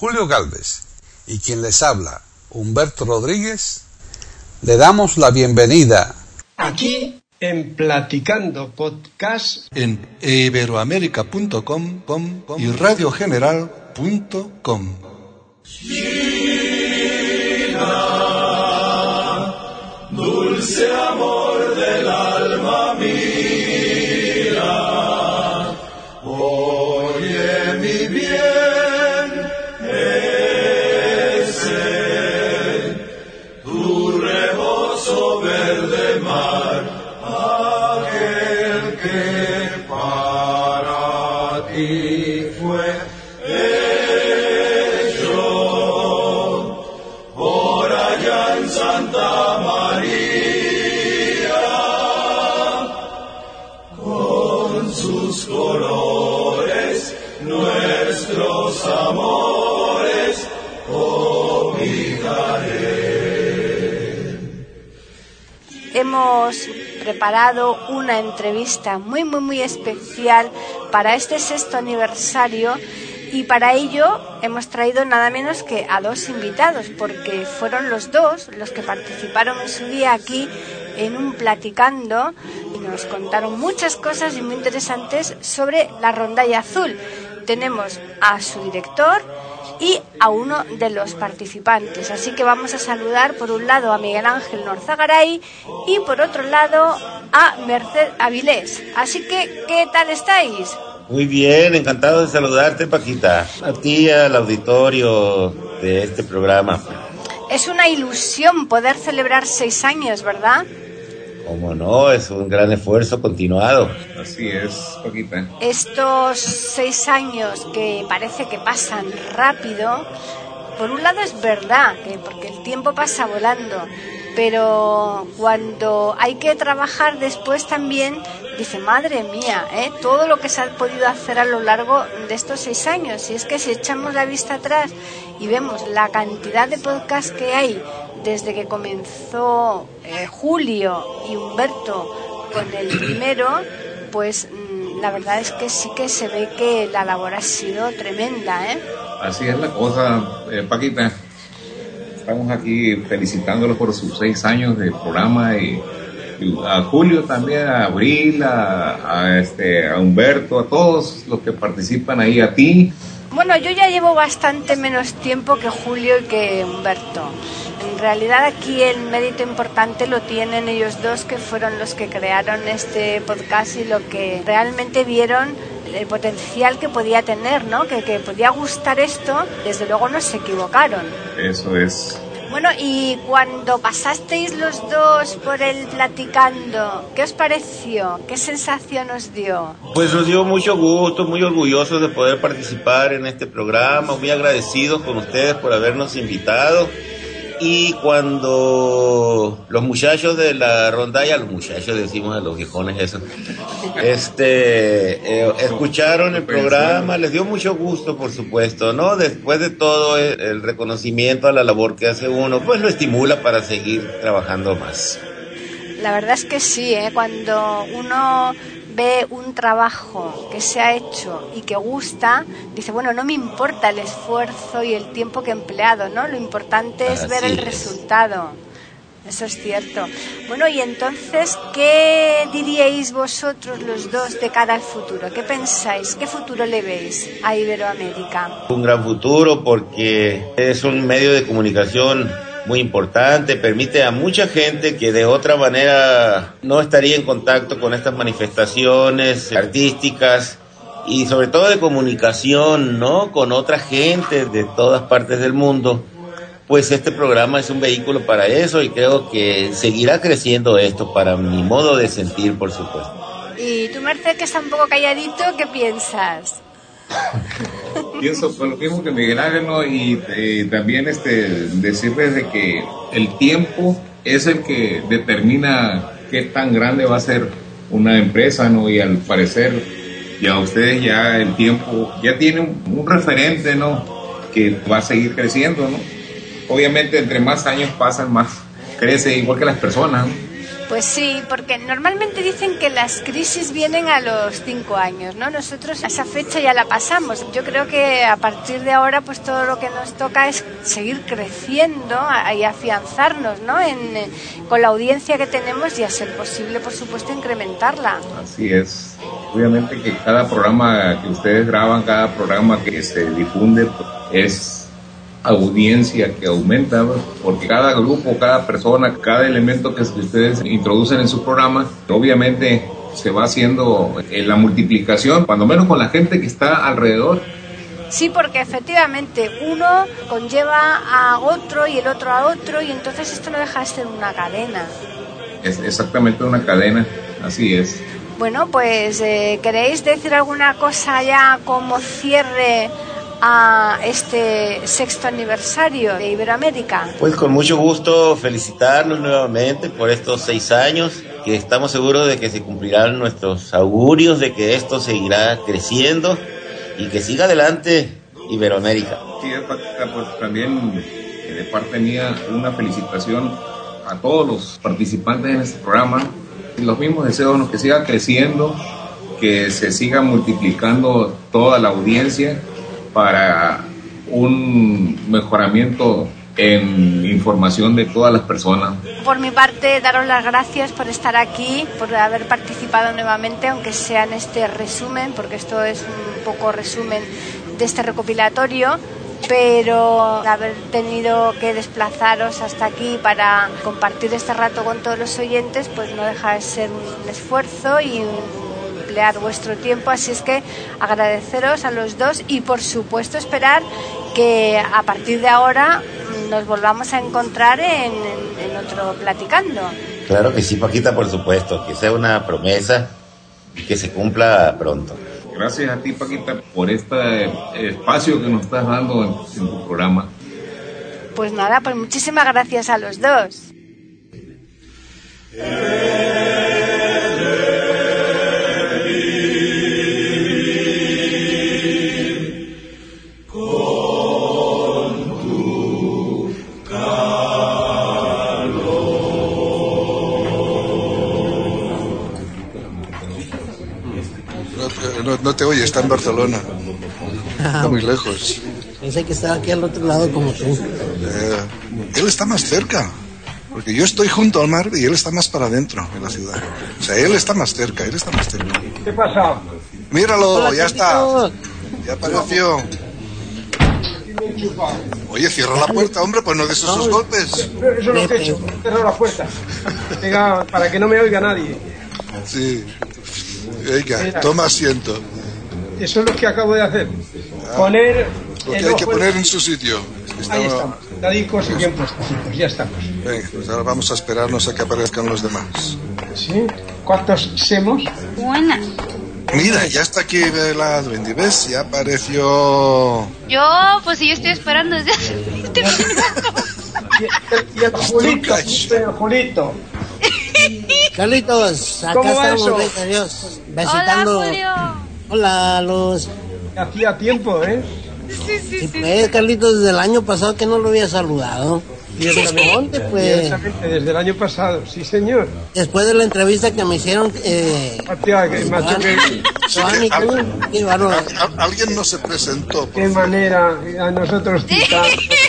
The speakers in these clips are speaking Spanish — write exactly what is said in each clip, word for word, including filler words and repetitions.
Julio Galvez y quien les habla, Humberto Rodríguez, le damos la bienvenida aquí en Platicando Podcast en iberoamerica punto com y radio general punto com. Dulce amor del alma mía, oye mi bien, ese tu rebozo verde mar, aquel que para ti fue hecho por allá en Santa María. Colores, nuestros amores, cobijaré. Hemos preparado una entrevista muy, muy, muy especial para este sexto aniversario y para ello hemos traído nada menos que a dos invitados, porque fueron los dos los que participaron en su día aquí en un Platicando y nos contaron muchas cosas y muy interesantes sobre la rondalla azul. Tenemos a su director y a uno de los participantes, así que vamos a saludar por un lado a Miguel Ángel Norzagaray y por otro lado a Merced Avilés. Así que, ¿qué tal estáis? Muy bien, encantado de saludarte, Paquita, a ti y al auditorio de este programa. Es una ilusión poder celebrar seis años, ¿verdad? Cómo no, es un gran esfuerzo continuado. Así es, Paquita. Estos seis años que parece que pasan rápido, por un lado es verdad, que porque el tiempo pasa volando, pero cuando hay que trabajar después también, dice, madre mía, ¿eh? todo lo que se ha podido hacer a lo largo de estos seis años. Y es que si echamos la vista atrás y vemos la cantidad de podcasts que hay desde que comenzó eh, Julio y Humberto con el primero, pues mmm, la verdad es que sí que se ve que la labor ha sido tremenda, ¿eh? Así es la cosa, eh, Paquita. Estamos aquí felicitándolos por sus seis años de programa y, y a Julio también, a Abril, a, a, este, a Humberto, a todos los que participan ahí, a ti. Bueno, yo ya llevo bastante menos tiempo que Julio y que Humberto. En realidad aquí el mérito importante lo tienen ellos dos, que fueron los que crearon este podcast y lo que realmente vieron el potencial que podía tener, ¿no? Que, que podía gustar esto, desde luego no se equivocaron. Eso es. Bueno, y cuando pasasteis los dos por el Platicando, ¿qué os pareció? ¿Qué sensación os dio? Pues nos dio mucho gusto, muy orgullosos de poder participar en este programa, muy agradecidos con ustedes por habernos invitado. Y cuando los muchachos de la rondalla, los muchachos decimos a los viejones eso, este, eh, escucharon el programa, les dio mucho gusto, por supuesto, ¿no? Después de todo el, el reconocimiento a la labor que hace uno, pues lo estimula para seguir trabajando más. La verdad es que sí, ¿eh? Cuando uno ve un trabajo que se ha hecho y que gusta, dice, bueno, no me importa el esfuerzo y el tiempo que he empleado, ¿no? Lo importante es Así ver el es. resultado. Eso es cierto. Bueno, y entonces, ¿qué diríais vosotros los dos de cara al futuro? ¿Qué pensáis? ¿Qué futuro le veis a Iberoamérica? Un gran futuro porque es un medio de comunicación muy importante, permite a mucha gente que de otra manera no estaría en contacto con estas manifestaciones artísticas y sobre todo de comunicación, ¿no? Con otra gente de todas partes del mundo. Pues este programa es un vehículo para eso y creo que seguirá creciendo esto, para mi modo de sentir, por supuesto. Y tú, Merced, que está un poco calladito, ¿qué piensas? Pienso por lo mismo que Miguel Ángel, ¿no? y, y también este, decirles de que el tiempo es el que determina qué tan grande va a ser una empresa, ¿no? Y al parecer ya ustedes ya el tiempo ya tienen un, un referente, ¿no? Que va a seguir creciendo, ¿no? Obviamente entre más años pasan, más crece, igual que las personas, ¿no? Pues sí, porque normalmente dicen que las crisis vienen a los cinco años, ¿no? Nosotros esa fecha ya la pasamos. Yo creo que a partir de ahora, pues todo lo que nos toca es seguir creciendo y afianzarnos, ¿no? En, con la audiencia que tenemos y a ser posible, por supuesto, incrementarla. Así es. Obviamente que cada programa que ustedes graban, cada programa que se difunde, es audiencia que aumenta, porque cada grupo, cada persona, cada elemento que ustedes introducen en su programa, obviamente se va haciendo la multiplicación, cuando menos con la gente que está alrededor. Sí, porque efectivamente uno conlleva a otro y el otro a otro, y entonces esto no deja de ser una cadena. Es exactamente una cadena, así es. Bueno, pues eh, ¿queréis decir alguna cosa ya como cierre a este sexto aniversario de Iberoamérica? Pues con mucho gusto felicitarlos nuevamente por estos seis años, que estamos seguros de que se cumplirán nuestros augurios, de que esto seguirá creciendo y que siga adelante Iberoamérica. Sí, pues también de parte mía una felicitación a todos los participantes en este programa. Los mismos deseos, que siga creciendo, que se siga multiplicando toda la audiencia para un mejoramiento en información de todas las personas. Por mi parte, daros las gracias por estar aquí, por haber participado nuevamente, aunque sea en este resumen, porque esto es un poco resumen de este recopilatorio, pero haber tenido que desplazaros hasta aquí para compartir este rato con todos los oyentes, pues no deja de ser un esfuerzo y un emplear vuestro tiempo, así es que agradeceros a los dos y por supuesto esperar que a partir de ahora nos volvamos a encontrar en, en, en otro Platicando. Claro que sí, Paquita, por supuesto, que sea una promesa y que se cumpla pronto. Gracias a ti, Paquita, por este espacio que nos estás dando en, en tu programa. Pues nada, pues muchísimas gracias a los dos. No, no te oye, está en Barcelona. Está muy lejos. Pensé que estaba aquí al otro lado como tú. Eh, él está más cerca, porque yo estoy junto al mar y él está más para adentro en la ciudad. O sea, él está más cerca, él está más cerca. ¿Qué pasa? Míralo, Hola, ya chiquito. está. Ya apareció. Oye, cierra la puerta, hombre, pues no des esos golpes. Pero eso no es hecho. Cierra la puerta. Venga, para que no me oiga nadie. Sí. Venga, toma asiento. Eso es lo que acabo de hacer. Poner Lo que el hay que ojo poner en... en su sitio. Estaba... Ahí estamos. Dadicos y bien puestos. Ya estamos. Venga, pues ahora vamos a esperarnos a que aparezcan los demás. ¿Sí? ¿Cuántos semos? Buenas. Mira, ya está aquí la duende, ¿ves? Ya apareció... Yo, pues sí, yo estoy esperando desde hace veinte minutos. Y, y el Julito. El Julito. Carlitos, acá ¿Cómo va estamos, eso? gracias a Dios, visitando. Hola, Julio. Hola, Luz. Hacía tiempo, ¿eh? Sí, sí, Sí, sí. pues, Carlitos, desde el año pasado que no lo había saludado. Ponte, pues. Directamente, desde el año pasado, sí señor. Después de la entrevista que me hicieron, eh, Hostia, que macho, que, Juan y tú, qué bárbaro. Al- al- alguien no se presentó. qué manera a nosotros citar.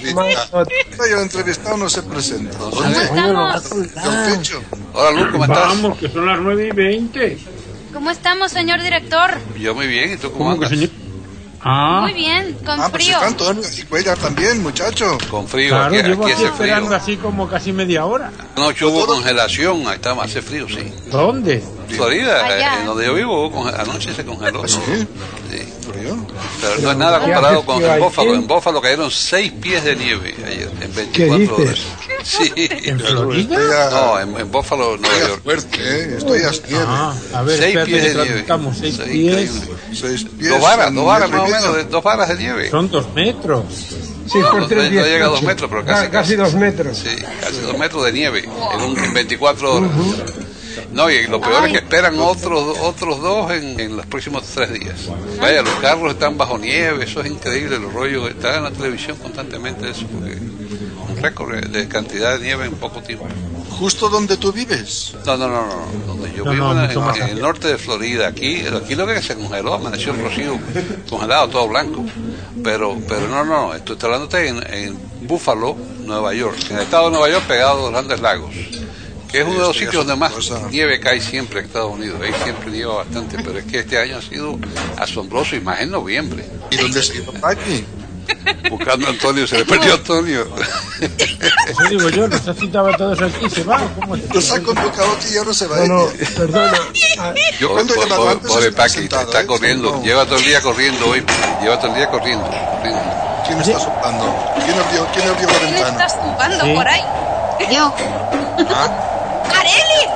El entrevistado no se presentó. ¿Dónde? Coño, lo va a estamos? soltar. Don Pecho. Hola, Luz, ¿cómo estás? Vamos, que son las nueve y veinte. ¿Cómo estamos, señor director? Yo muy bien, ¿y tú cómo ¿Cómo que andas? señor? Ah, Muy bien, con Ah, pues frío. está Antonio y Cuellar también, muchacho. Con frío, claro, aquí, llevo aquí aquí hace esperando frío. así como casi media hora. Anoche hubo congelación, ahí está, hace frío, sí. ¿Dónde? Florida, Allá. eh, en donde yo vivo, hubo conge- anoche se congeló. ¿Ah, sí? Sí. Frío. Pero no es nada comparado con frío en ahí, Bófalo. ¿sí? En Bófalo cayeron seis pies de nieve ayer, en ¿Qué veinticuatro horas. dices? Sí. ¿En Florida? Estoy a- No, en, en Bófalo, Nueva estoy a York. fuerte, ¿eh? Estoy a nieve. Ah, a ver, Seis espérate pies que de nieve. traduzcamos. Seis Sí, pies increíble. Seis pies. Dos varas, un dos varas metro más y o menos, medio. de- dos varas de nieve. Son dos metros. Sí, por No, tres no llega a dieciocho. dos metros, pero casi, Ca- casi dos metros. Sí, casi dos metros de nieve en, un- en veinticuatro horas. No, y lo peor es que esperan otros otros dos en, en los próximos tres días. Vaya, los carros están bajo nieve, eso es increíble, los rollos, están en la televisión constantemente eso, porque un récord de cantidad de nieve en poco tiempo. ¿Justo donde tú vives? No, no, no, no. Donde yo No, vivo no, en, mucho más en el norte de Florida. Aquí, aquí lo que se congeló, amaneció el rocío congelado, todo blanco. Pero, pero no, no. Estoy hablándote en, en Buffalo, Nueva York. En el estado de Nueva York, pegado a los Grandes Lagos. Que es uno de los sitios donde más nieve cae siempre en Estados Unidos. Ahí siempre nieva bastante, pero es que este año ha sido asombroso, y más en noviembre. ¿Y dónde se iba Paqui? Buscando a Antonio, se le perdió a Antonio. Eso digo yo, nos ha citado a todos aquí, se va. ¿Cómo se Nos ha convocado aquí y ya no se va. No, no, perdona. Ah, Yo, ¿Cuándo po- llamado po- antes? pobre Está Paqui, sentado, está ¿eh? corriendo, No. lleva todo el día corriendo hoy, lleva todo el día corriendo. corriendo. ¿Quién está soplando? ¿Quién abrió, quién abrió la ¿Quién ventana? está zumbando Sí. por ahí? Yo. ¿Ah? ¡Areli!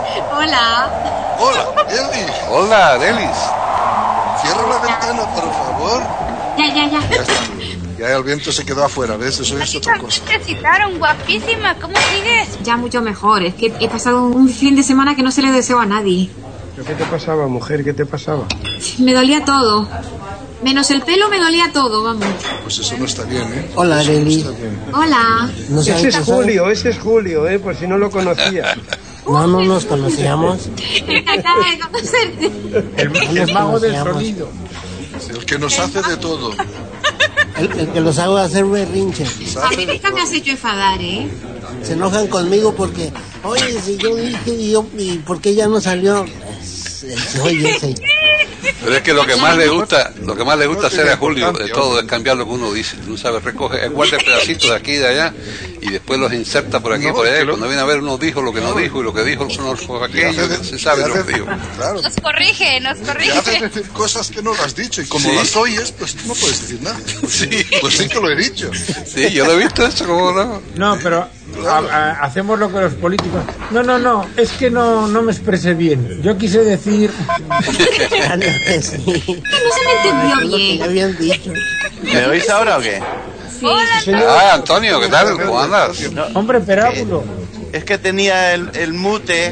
Hola. Hola, Eli. Hola, Delis. Cierra la ventana, por favor. Ya, ya, ya. Ya está. Ya el viento se quedó afuera, ¿ves? Eso es otra cosa. Te citaron, guapísima. ¿Cómo sigues? Ya mucho mejor. Es que he pasado un fin de semana que no se le deseo a nadie. ¿Pero qué te pasaba, mujer? ¿Qué te pasaba? Me dolía todo. Menos el pelo me dolía todo, vamos. Pues eso no está bien, ¿eh? Hola, Eso no Arely. está bien. Hola. No Ese saben es que soy- Julio, ese es Julio, ¿eh? Por si no lo conocía. No, no nos conocíamos. Encantada de conocerte. El, No el nos mago del conocíamos. sonido. El que nos hace de todo. El, el que los hago hacer berrinche. Nos A hace mí de nunca me has hecho enfadar, ¿eh? Se enojan conmigo porque, oye, si yo dije, y, yo, ¿y por qué ya no salió? Es- es- Oye, ese. Pero es que lo que más le gusta, lo que más le gusta hacer a Julio de todo es cambiar lo que uno dice. Uno sabe, recoge, él guarda pedacitos de aquí y de allá y después los inserta por aquí y No, por es allá. que Y lo- cuando viene a ver, uno dijo lo que no dijo y lo que dijo no fue Y aquello. hace de- Se sabe y lo que hace- dijo. Claro. Nos corrige, nos Y hace corrige. decir cosas que no lo has dicho. Y como Sí. las oyes, pues no puedes decir nada. Pues Sí. Pues sí que lo he dicho. Sí, yo lo he visto eso, ¿cómo no? No, pero a- a- hacemos lo que los políticos. No, no, no, es que no, no me expresé bien. Yo quise decir. Ah, no, que sí. No se me entendió Es lo que ya bien. habían dicho. ¿Me oís ahora o qué? Sí. Ah, Antonio, ¿qué tal? ¿Cómo andas? Hombre, perábulo. Es que tenía el, el mute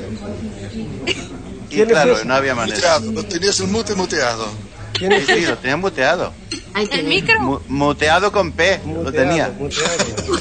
y ¿Quién es claro, ese? no había manera. Muteado. Lo tenías el mute muteado. ¿Quién es Sí, ese? lo tenía muteado. Hay que El ver. micro. Mu- muteado con P, lo Muteado, tenía. muteado.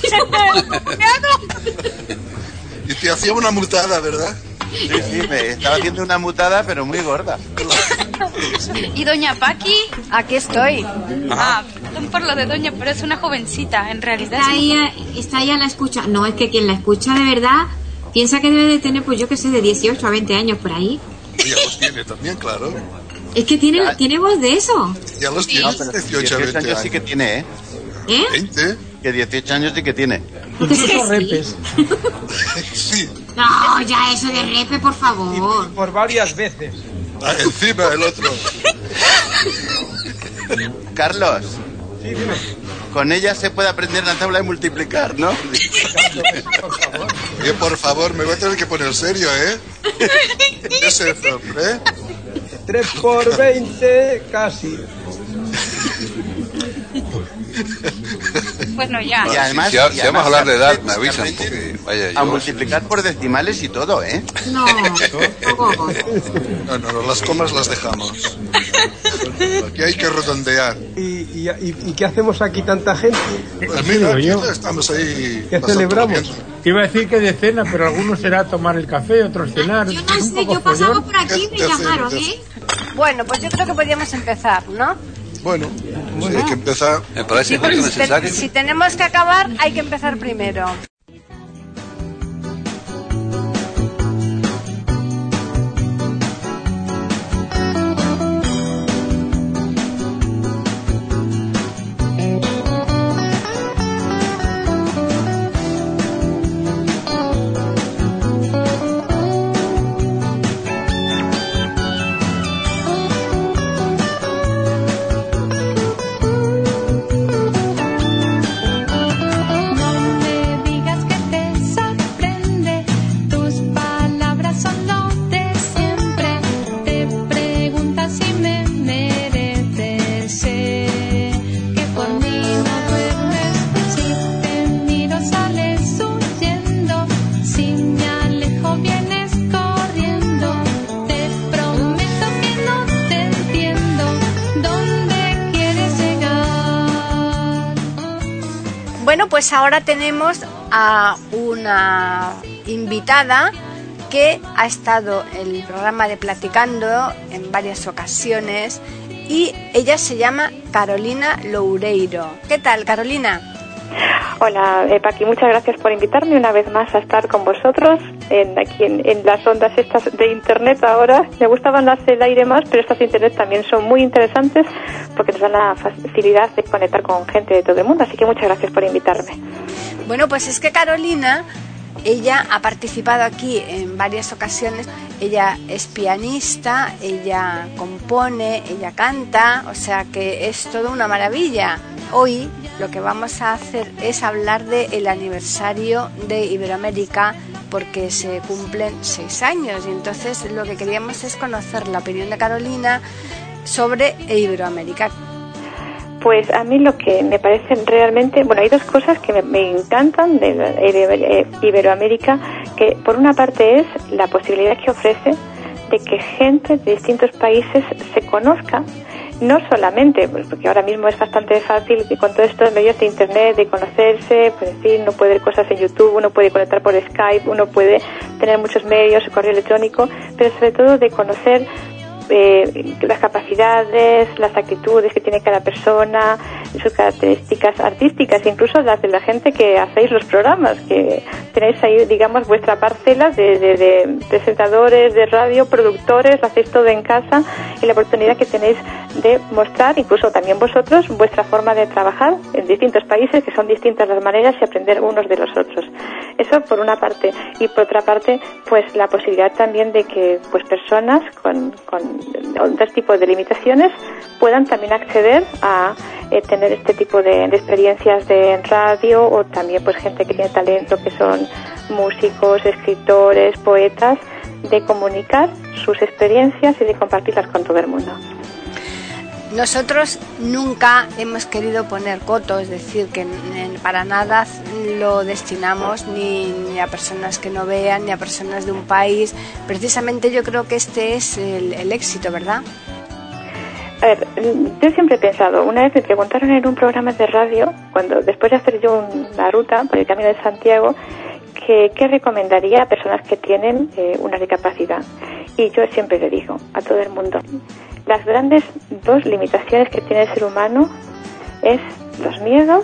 Y te hacía una mutada, ¿verdad? Sí, sí, me estaba haciendo una mutada, pero muy gorda. ¿Y doña Paqui? Aquí estoy. Ah, perdón por lo de doña, pero es una jovencita, en realidad. Está es ahí, un- está ahí a la escucha. No, es que quien la escucha de verdad piensa que debe de tener, pues yo que sé, de dieciocho a veinte años por ahí. Y ya los tiene también, claro. Es que tiene, tiene voz de eso. Ya los No, tienes pero dieciocho a dieciocho veinte años sí que años. tiene, ¿eh? ¿Eh? veinte. Que dieciocho años sí que tiene. Incluso repes. Sí. No, ya eso de repe, por favor. Por varias veces. Ah, encima el otro. Carlos, Sí, dime. con ella se puede aprender la tabla de multiplicar, ¿no? Oye, por favor, me voy a tener que poner serio, ¿eh? ¿Qué es eso, hombre? tres por veinte, casi. Bueno, ya. Y además, Si, y si vamos además a hablar de se edad, aprende- me se avisan, aprende porque vaya, a yo... multiplicar por decimales y todo, ¿eh? No, tampoco. No, no, no, las comas las dejamos. Aquí hay que redondear. ¿Y, y, y, y qué hacemos aquí tanta gente? Pues Sí, mira, digo aquí yo. estamos ahí. ¿Qué pasando celebramos? bien. Te iba a decir que de cena, pero algunos será tomar el café, otros cenar. Yo Es no un sé, poco yo pasaba follón. por aquí y me ¿Qué hacemos? llamaron, ¿Qué ¿eh? Bueno, pues yo creo que podríamos empezar, ¿no? Bueno, pues hay que empezar. Me parece Sí, justo porque si, te- necesario. si tenemos que acabar, hay que empezar primero. No me digas que te sorprende, tus palabras son lo de siempre. Te preguntas si me mereces, sé que por mí no duermes. Si te miro sales huyendo, si me alejo vienes corriendo. Te prometo que no te entiendo, ¿dónde quieres llegar? Bueno, pues ahora tenemos a una invitada que ha estado en el programa de Platicando en varias ocasiones y ella se llama Carolina Loureiro. ¿Qué tal, Carolina? Hola, eh, Paqui, muchas gracias por invitarme una vez más a estar con vosotros en, aquí en, en las ondas estas de Internet ahora. Me gustaban las del aire más, pero estas de Internet también son muy interesantes porque nos dan la facilidad de conectar con gente de todo el mundo, así que muchas gracias por invitarme. Bueno, pues es que Carolina, ella ha participado aquí en varias ocasiones. Ella es pianista, ella compone, ella canta, o sea que es toda una maravilla. Hoy lo que vamos a hacer es hablar del aniversario de Iberoamérica porque se cumplen seis años y entonces lo que queríamos es conocer la opinión de Carolina sobre Iberoamérica. Pues a mí lo que me parece realmente, bueno, hay dos cosas que me, me encantan de, de, de Iberoamérica, que por una parte es la posibilidad que ofrece de que gente de distintos países se conozca, no solamente, pues porque ahora mismo es bastante fácil con todos estos medios de Internet de conocerse, pues decir, uno puede ver cosas en YouTube, uno puede conectar por Skype, uno puede tener muchos medios, correo electrónico, pero sobre todo de conocer Eh, las capacidades, las actitudes que tiene cada persona, sus características artísticas, incluso las de la gente que hacéis los programas, que tenéis ahí, digamos, vuestra parcela de, de, de presentadores de radio, productores, lo hacéis todo en casa y la oportunidad que tenéis de mostrar, incluso también vosotros, vuestra forma de trabajar en distintos países, que son distintas las maneras, y aprender unos de los otros. Eso por una parte. Y por otra parte, pues la posibilidad también de que pues personas con, con otros tipos de limitaciones puedan también acceder a eh, tener este tipo de, de experiencias de radio, o también pues gente que tiene talento, que son músicos, escritores, poetas, de comunicar sus experiencias y de compartirlas con todo el mundo. Nosotros nunca hemos querido poner cotos, es decir, que para nada lo destinamos ni, ni a personas que no vean, ni a personas de un país. Precisamente yo creo que este es el, el éxito, ¿verdad? A ver, yo siempre he pensado, una vez me preguntaron en un programa de radio, cuando después de hacer yo una ruta por el Camino de Santiago, que qué recomendaría a personas que tienen eh, una discapacidad. Y yo siempre le digo a todo el mundo, las grandes dos limitaciones que tiene el ser humano es los miedos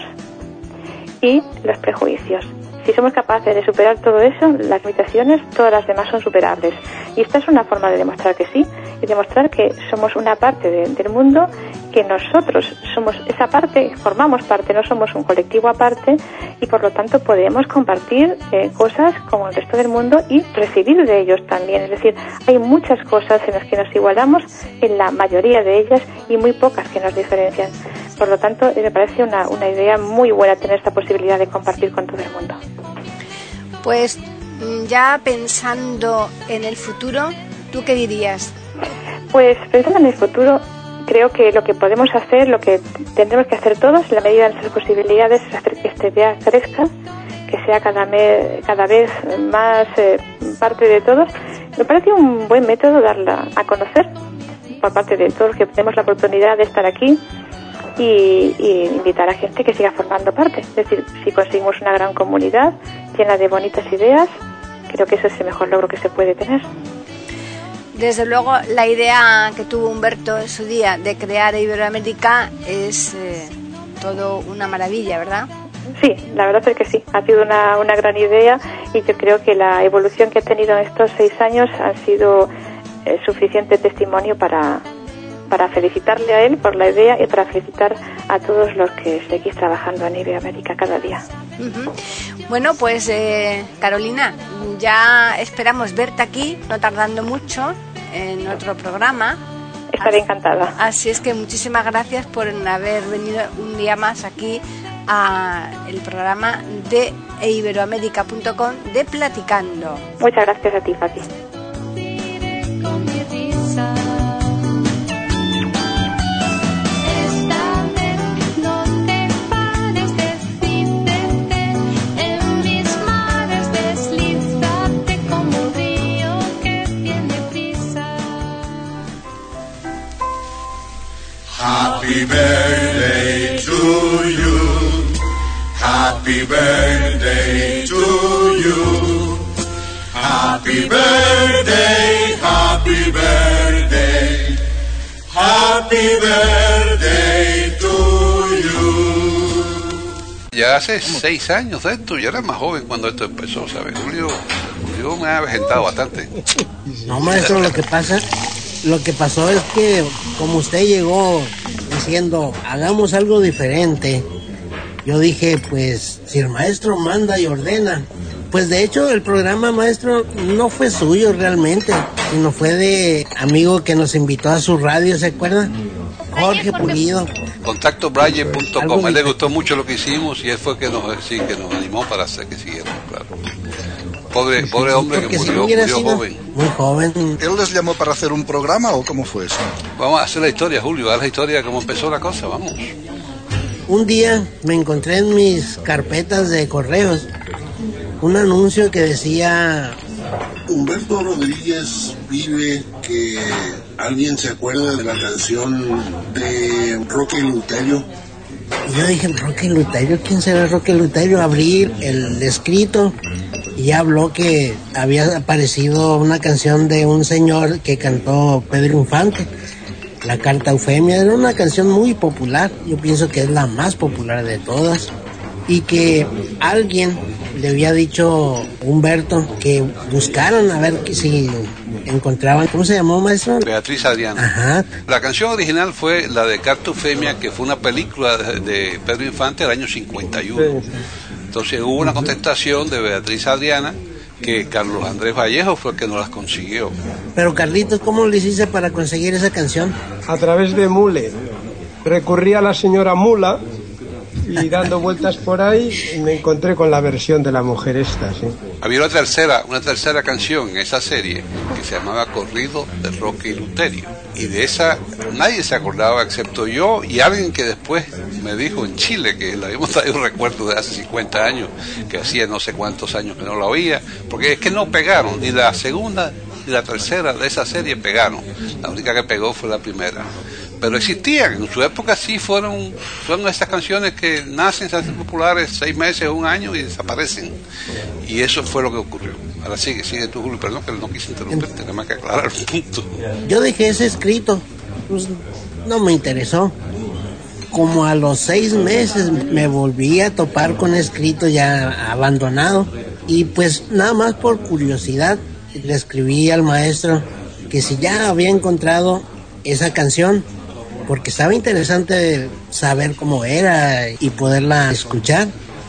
y los prejuicios. Si somos capaces de superar todo eso, las limitaciones, todas las demás son superables. Y esta es una forma de demostrar que sí, y demostrar que somos una parte de, del mundo, que nosotros somos esa parte, formamos parte, no somos un colectivo aparte, y por lo tanto podemos compartir eh, cosas como el resto del mundo y recibir de ellos también. Es decir, hay muchas cosas en las que nos igualamos, en la mayoría de ellas, y muy pocas que nos diferencian. Por lo tanto, me parece una, una idea muy buena tener esta posibilidad de compartir con todo el mundo. Pues ya pensando en el futuro, ¿tú qué dirías? Pues pensando en el futuro, creo que lo que podemos hacer, lo que tendremos que hacer todos, en la medida de nuestras posibilidades, es hacer que esta idea crezca, que sea cada, me, cada vez más eh, parte de todos. Me parece un buen método darla a conocer por parte de todos que tenemos la oportunidad de estar aquí. Y, y invitar a gente que siga formando parte. Es decir, si conseguimos una gran comunidad llena de bonitas ideas, creo que eso es el mejor logro que se puede tener. Desde luego, la idea que tuvo Humberto en su día de crear Iberoamérica es eh, todo una maravilla, ¿verdad? Sí, la verdad es que sí, ha sido una, una gran idea, y yo creo que la evolución que ha tenido en estos seis años ha sido eh, suficiente testimonio para para felicitarle a él por la idea y para felicitar a todos los que seguís trabajando en Iberoamérica cada día. Uh-huh. Bueno, pues eh, Carolina, ya esperamos verte aquí, no tardando mucho, en otro programa. Estaré así, encantada. Así es que muchísimas gracias por haber venido un día más aquí a el programa de iberoamérica punto com de Platicando. Muchas gracias a ti, Fati. Happy birthday to you. Happy birthday to you. Happy birthday, happy birthday, happy birthday to you. Ya hace seis años de esto, yo era más joven cuando esto empezó, ¿sabes? Julio, Julio me ha avejentado bastante. No, maestro, lo que pasa, lo que pasó es que como usted llegó diciendo, hagamos algo diferente, yo dije, pues, si el maestro manda y ordena. Pues de hecho el programa, maestro, no fue suyo realmente, sino fue de amigo que nos invitó a su radio, ¿se acuerda? Jorge Pulido. Contacto Brian punto com. A él le gustó mucho lo que hicimos y él fue que nos, sí, que nos animó para hacer que siguiéramos, claro. Pobre, pobre hombre que murió, si murió joven. Muy joven. ¿Él les llamó para hacer un programa o cómo fue eso? Vamos a hacer la historia, Julio, haz la historia de cómo empezó la cosa, vamos. Un día me encontré en mis carpetas de correos un anuncio que decía: Humberto Rodríguez pide que alguien se acuerde de la canción de Roque Luterio. Y yo dije, ¿Roque Luterio? ¿Quién será Roque Luterio? Abrí el escrito y ya habló que había aparecido una canción de un señor que cantó Pedro Infante, La Carta Eufemia. Era una canción muy popular, yo pienso que es la más popular de todas, y que alguien le había dicho a Humberto que buscaran a ver si encontraban, ¿cómo se llamó, maestro? Beatriz Adriana. Ajá. La canción original fue la de Carta Eufemia, que fue una película de, de Pedro Infante del año cincuenta y uno. Sí. Entonces hubo una contestación de Beatriz Adriana que Carlos Andrés Vallejo fue el que nos las consiguió. Pero Carlitos, ¿cómo le hiciste para conseguir esa canción? A través de Mule. Recurrí a la señora Mula y dando vueltas por ahí me encontré con la versión de la mujer esta, ¿sí? Había una tercera, una tercera canción en esa serie que se llamaba Corrido de Roque y Luterio, y de esa nadie se acordaba excepto yo y alguien que después me dijo en Chile que le habíamos traído un recuerdo de hace cincuenta años, que hacía no sé cuántos años que no la oía, porque es que no pegaron, ni la segunda ni la tercera de esa serie pegaron, la única que pegó fue la primera. Pero existían, en su época sí fueron, son estas canciones que nacen, se hacen populares seis meses, un año y desaparecen. Y eso fue lo que ocurrió. Ahora sigue, sigue tú, Julio, perdón que no quise interrumpirte, nada más que aclarar un punto. Yo dejé ese escrito, pues no me interesó. Como a los seis meses me volví a topar con escrito ya abandonado. Y pues nada más por curiosidad le escribí al maestro que si ya había encontrado esa canción, porque estaba interesante saber cómo era y poderla escuchar.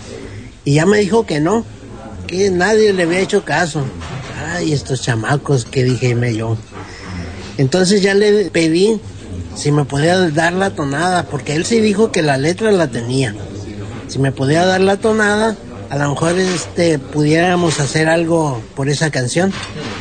Y ya me dijo que no, que nadie le había hecho caso. Ay, estos chamacos, que dije yo. Entonces ya le pedí si me podía dar la tonada, porque él sí dijo que la letra la tenía. Si me podía dar la tonada, a lo mejor este pudiéramos hacer algo por esa canción.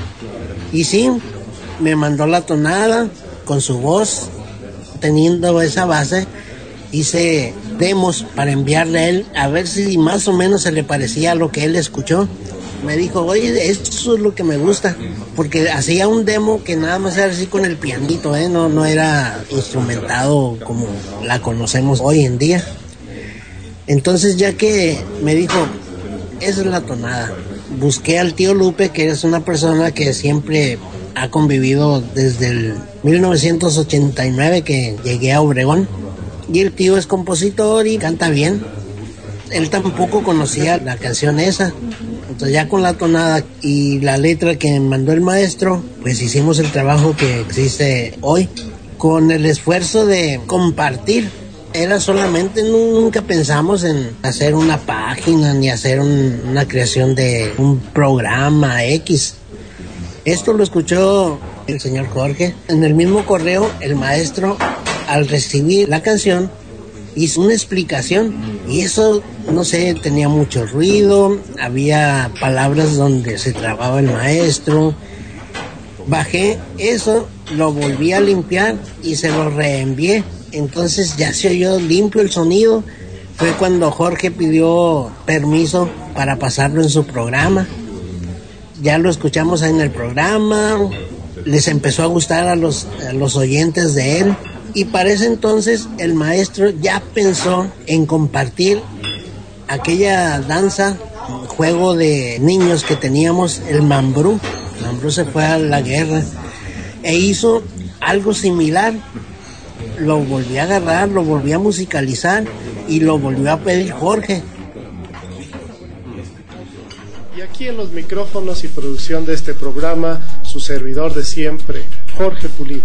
Y sí, me mandó la tonada con su voz. Teniendo esa base, hice demos para enviarle a él a ver si más o menos se le parecía a lo que él escuchó. Me dijo, oye, eso es lo que me gusta, porque hacía un demo que nada más era así con el pianito, ¿eh? no, no era instrumentado como la conocemos hoy en día. Entonces, ya que me dijo, esa es la tonada, busqué al tío Lupe, que es una persona que siempre ha convivido desde el mil novecientos ochenta y nueve que llegué a Obregón, y el tío es compositor y canta bien. Él tampoco conocía la canción esa, entonces ya con la tonada y la letra que mandó el maestro, pues hicimos el trabajo que existe hoy, con el esfuerzo de compartir. Era solamente, nunca pensamos en hacer una página ni hacer un, una creación de un programa X. Esto lo escuchó el señor Jorge. En el mismo correo, el maestro, al recibir la canción, hizo una explicación. Y eso, no sé, tenía mucho ruido, había palabras donde se trababa el maestro. Bajé eso, lo volví a limpiar y se lo reenvié. Entonces ya se oyó limpio el sonido. Fue cuando Jorge pidió permiso para pasarlo en su programa. Ya lo escuchamos en el programa, les empezó a gustar a los, a los oyentes de él, y para ese entonces el maestro ya pensó en compartir aquella danza, juego de niños que teníamos, el mambrú. Mambrú se fue a la guerra e hizo algo similar. Lo volví a agarrar, lo volví a musicalizar y lo volvió a pedir Jorge. Y aquí en los micrófonos y producción de este programa, su servidor de siempre, Jorge Pulido.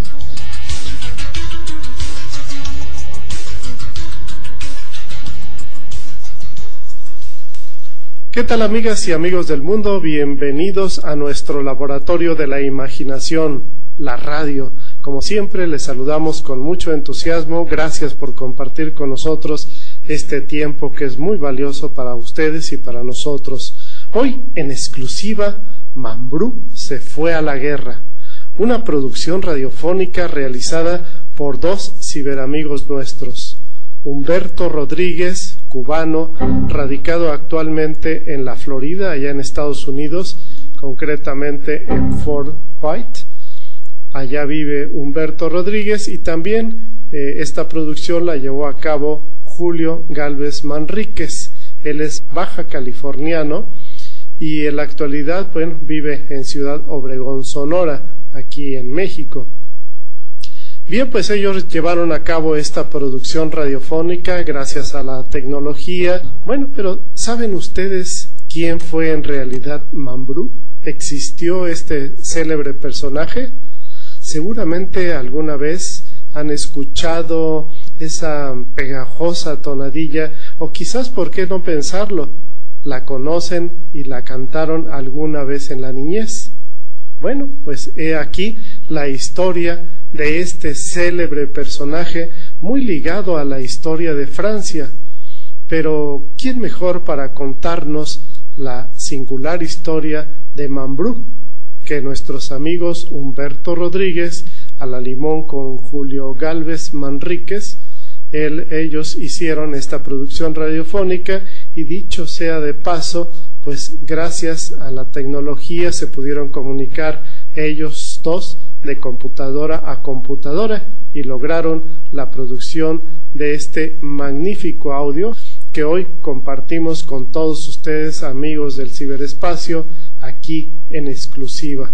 ¿Qué tal, amigas y amigos del mundo? Bienvenidos a nuestro laboratorio de la imaginación, la radio. Como siempre, les saludamos con mucho entusiasmo. Gracias por compartir con nosotros este tiempo que es muy valioso para ustedes y para nosotros. Hoy, en exclusiva, Mambrú se fue a la guerra. Una producción radiofónica realizada por dos ciberamigos nuestros. Humberto Rodríguez, cubano, radicado actualmente en la Florida, allá en Estados Unidos, concretamente en Fort White. Allá vive Humberto Rodríguez y también eh, esta producción la llevó a cabo Julio Galvez Manríquez. Él es baja californiano y en la actualidad, bueno, vive en Ciudad Obregón, Sonora, aquí en México. Bien, pues ellos llevaron a cabo esta producción radiofónica gracias a la tecnología. Bueno, pero ¿saben ustedes quién fue en realidad Mambrú? ¿Existió este célebre personaje? Seguramente alguna vez han escuchado esa pegajosa tonadilla, o quizás, ¿por qué no pensarlo?, la conocen y la cantaron alguna vez en la niñez. Bueno, pues he aquí la historia de este célebre personaje muy ligado a la historia de Francia. Pero ¿quién mejor para contarnos la singular historia de Mambrú que nuestros amigos Humberto Rodríguez, a la limón con Julio Galvez Manríquez? Él, ellos hicieron esta producción radiofónica y, dicho sea de paso, pues gracias a la tecnología se pudieron comunicar ellos dos de computadora a computadora y lograron la producción de este magnífico audio que hoy compartimos con todos ustedes, amigos del ciberespacio, aquí en exclusiva.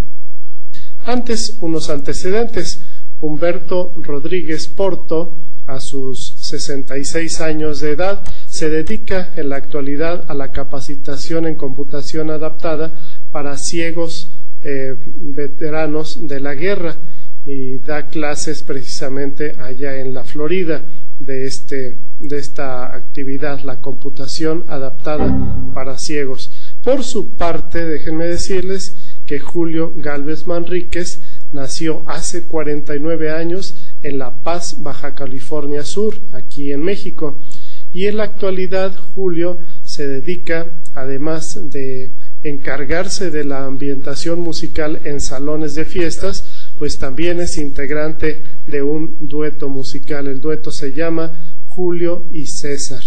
Antes, unos antecedentes. Humberto Rodríguez Porto, a sus sesenta y seis años de edad, se dedica en la actualidad a la capacitación en computación adaptada para ciegos eh, veteranos de la guerra y da clases precisamente allá en la Florida de, este, de esta actividad, la computación adaptada para ciegos. Por su parte, déjenme decirles que Julio Galvez Manríquez nació hace cuarenta y nueve años en La Paz, Baja California Sur, aquí en México, y en la actualidad Julio se dedica, además de encargarse de la ambientación musical en salones de fiestas, pues también es integrante de un dueto musical. El dueto se llama Julio y César.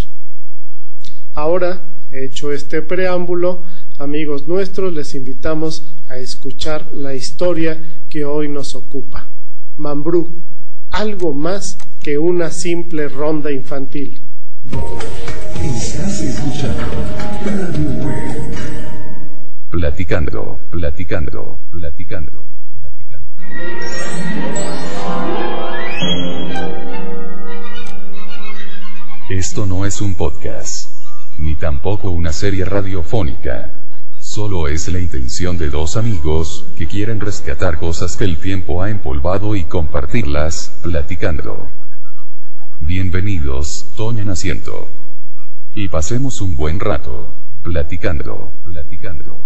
Ahora, hecho este preámbulo, amigos nuestros, les invitamos a escuchar la historia que hoy nos ocupa. Mambrú, algo más que una simple ronda infantil. Estás escuchando Radio Web. Platicando, platicando, platicando, platicando. Esto no es un podcast, ni tampoco una serie radiofónica. Solo es la intención de dos amigos que quieren rescatar cosas que el tiempo ha empolvado y compartirlas, platicando. Bienvenidos, tomen asiento. Y pasemos un buen rato, platicando, platicando.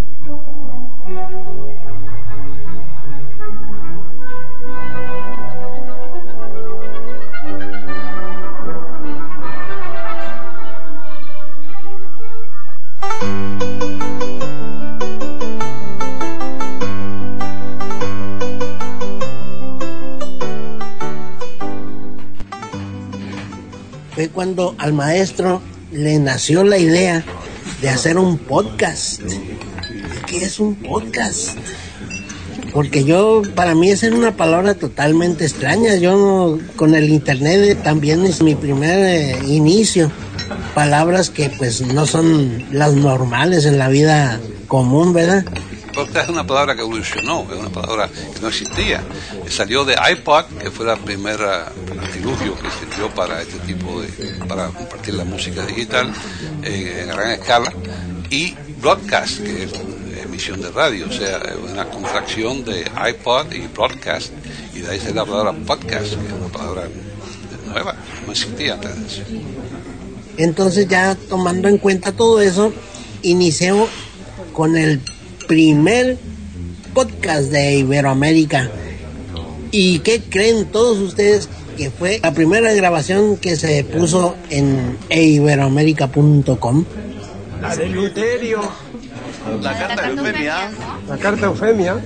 Fue cuando al maestro le nació la idea de hacer un podcast. ¿Qué es un podcast? Porque yo, para mí esa era una palabra totalmente extraña. Yo no, con el internet también es mi primer eh, inicio. Palabras que pues no son las normales en la vida común, ¿verdad? podcast es una palabra que evolucionó, es una palabra que no existía. Salió de iPod, que fue la primera artilugio que sirvió para este tipo de, para compartir la música digital eh, en gran escala, y broadcast, que es emisión de radio, o sea, una contracción de iPod y broadcast, y de ahí sale la palabra podcast, que es una palabra nueva, no existía antes. Entonces, ya tomando en cuenta todo eso, inició con el primer podcast de Iberoamérica. ¿Y qué creen todos ustedes que fue la primera grabación que se puso en iberoamérica punto com? La de Luterio. La carta de Eufemia. La carta Eufemia.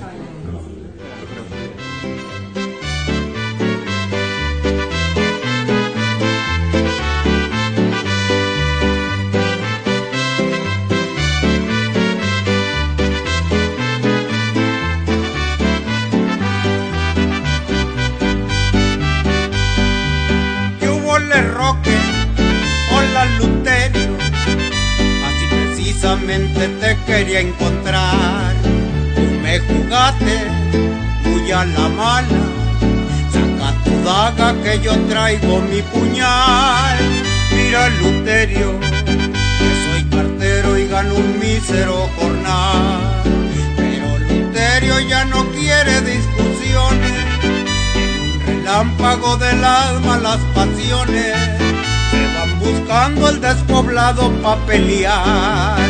Luterio, así precisamente te quería encontrar. Tú me jugaste muy a la mala, saca tu daga que yo traigo mi puñal. Mira, Luterio, que soy cartero y gano un mísero jornal, pero Luterio ya no quiere discusiones. En un relámpago del alma las pasiones buscando el despoblado pa' pelear.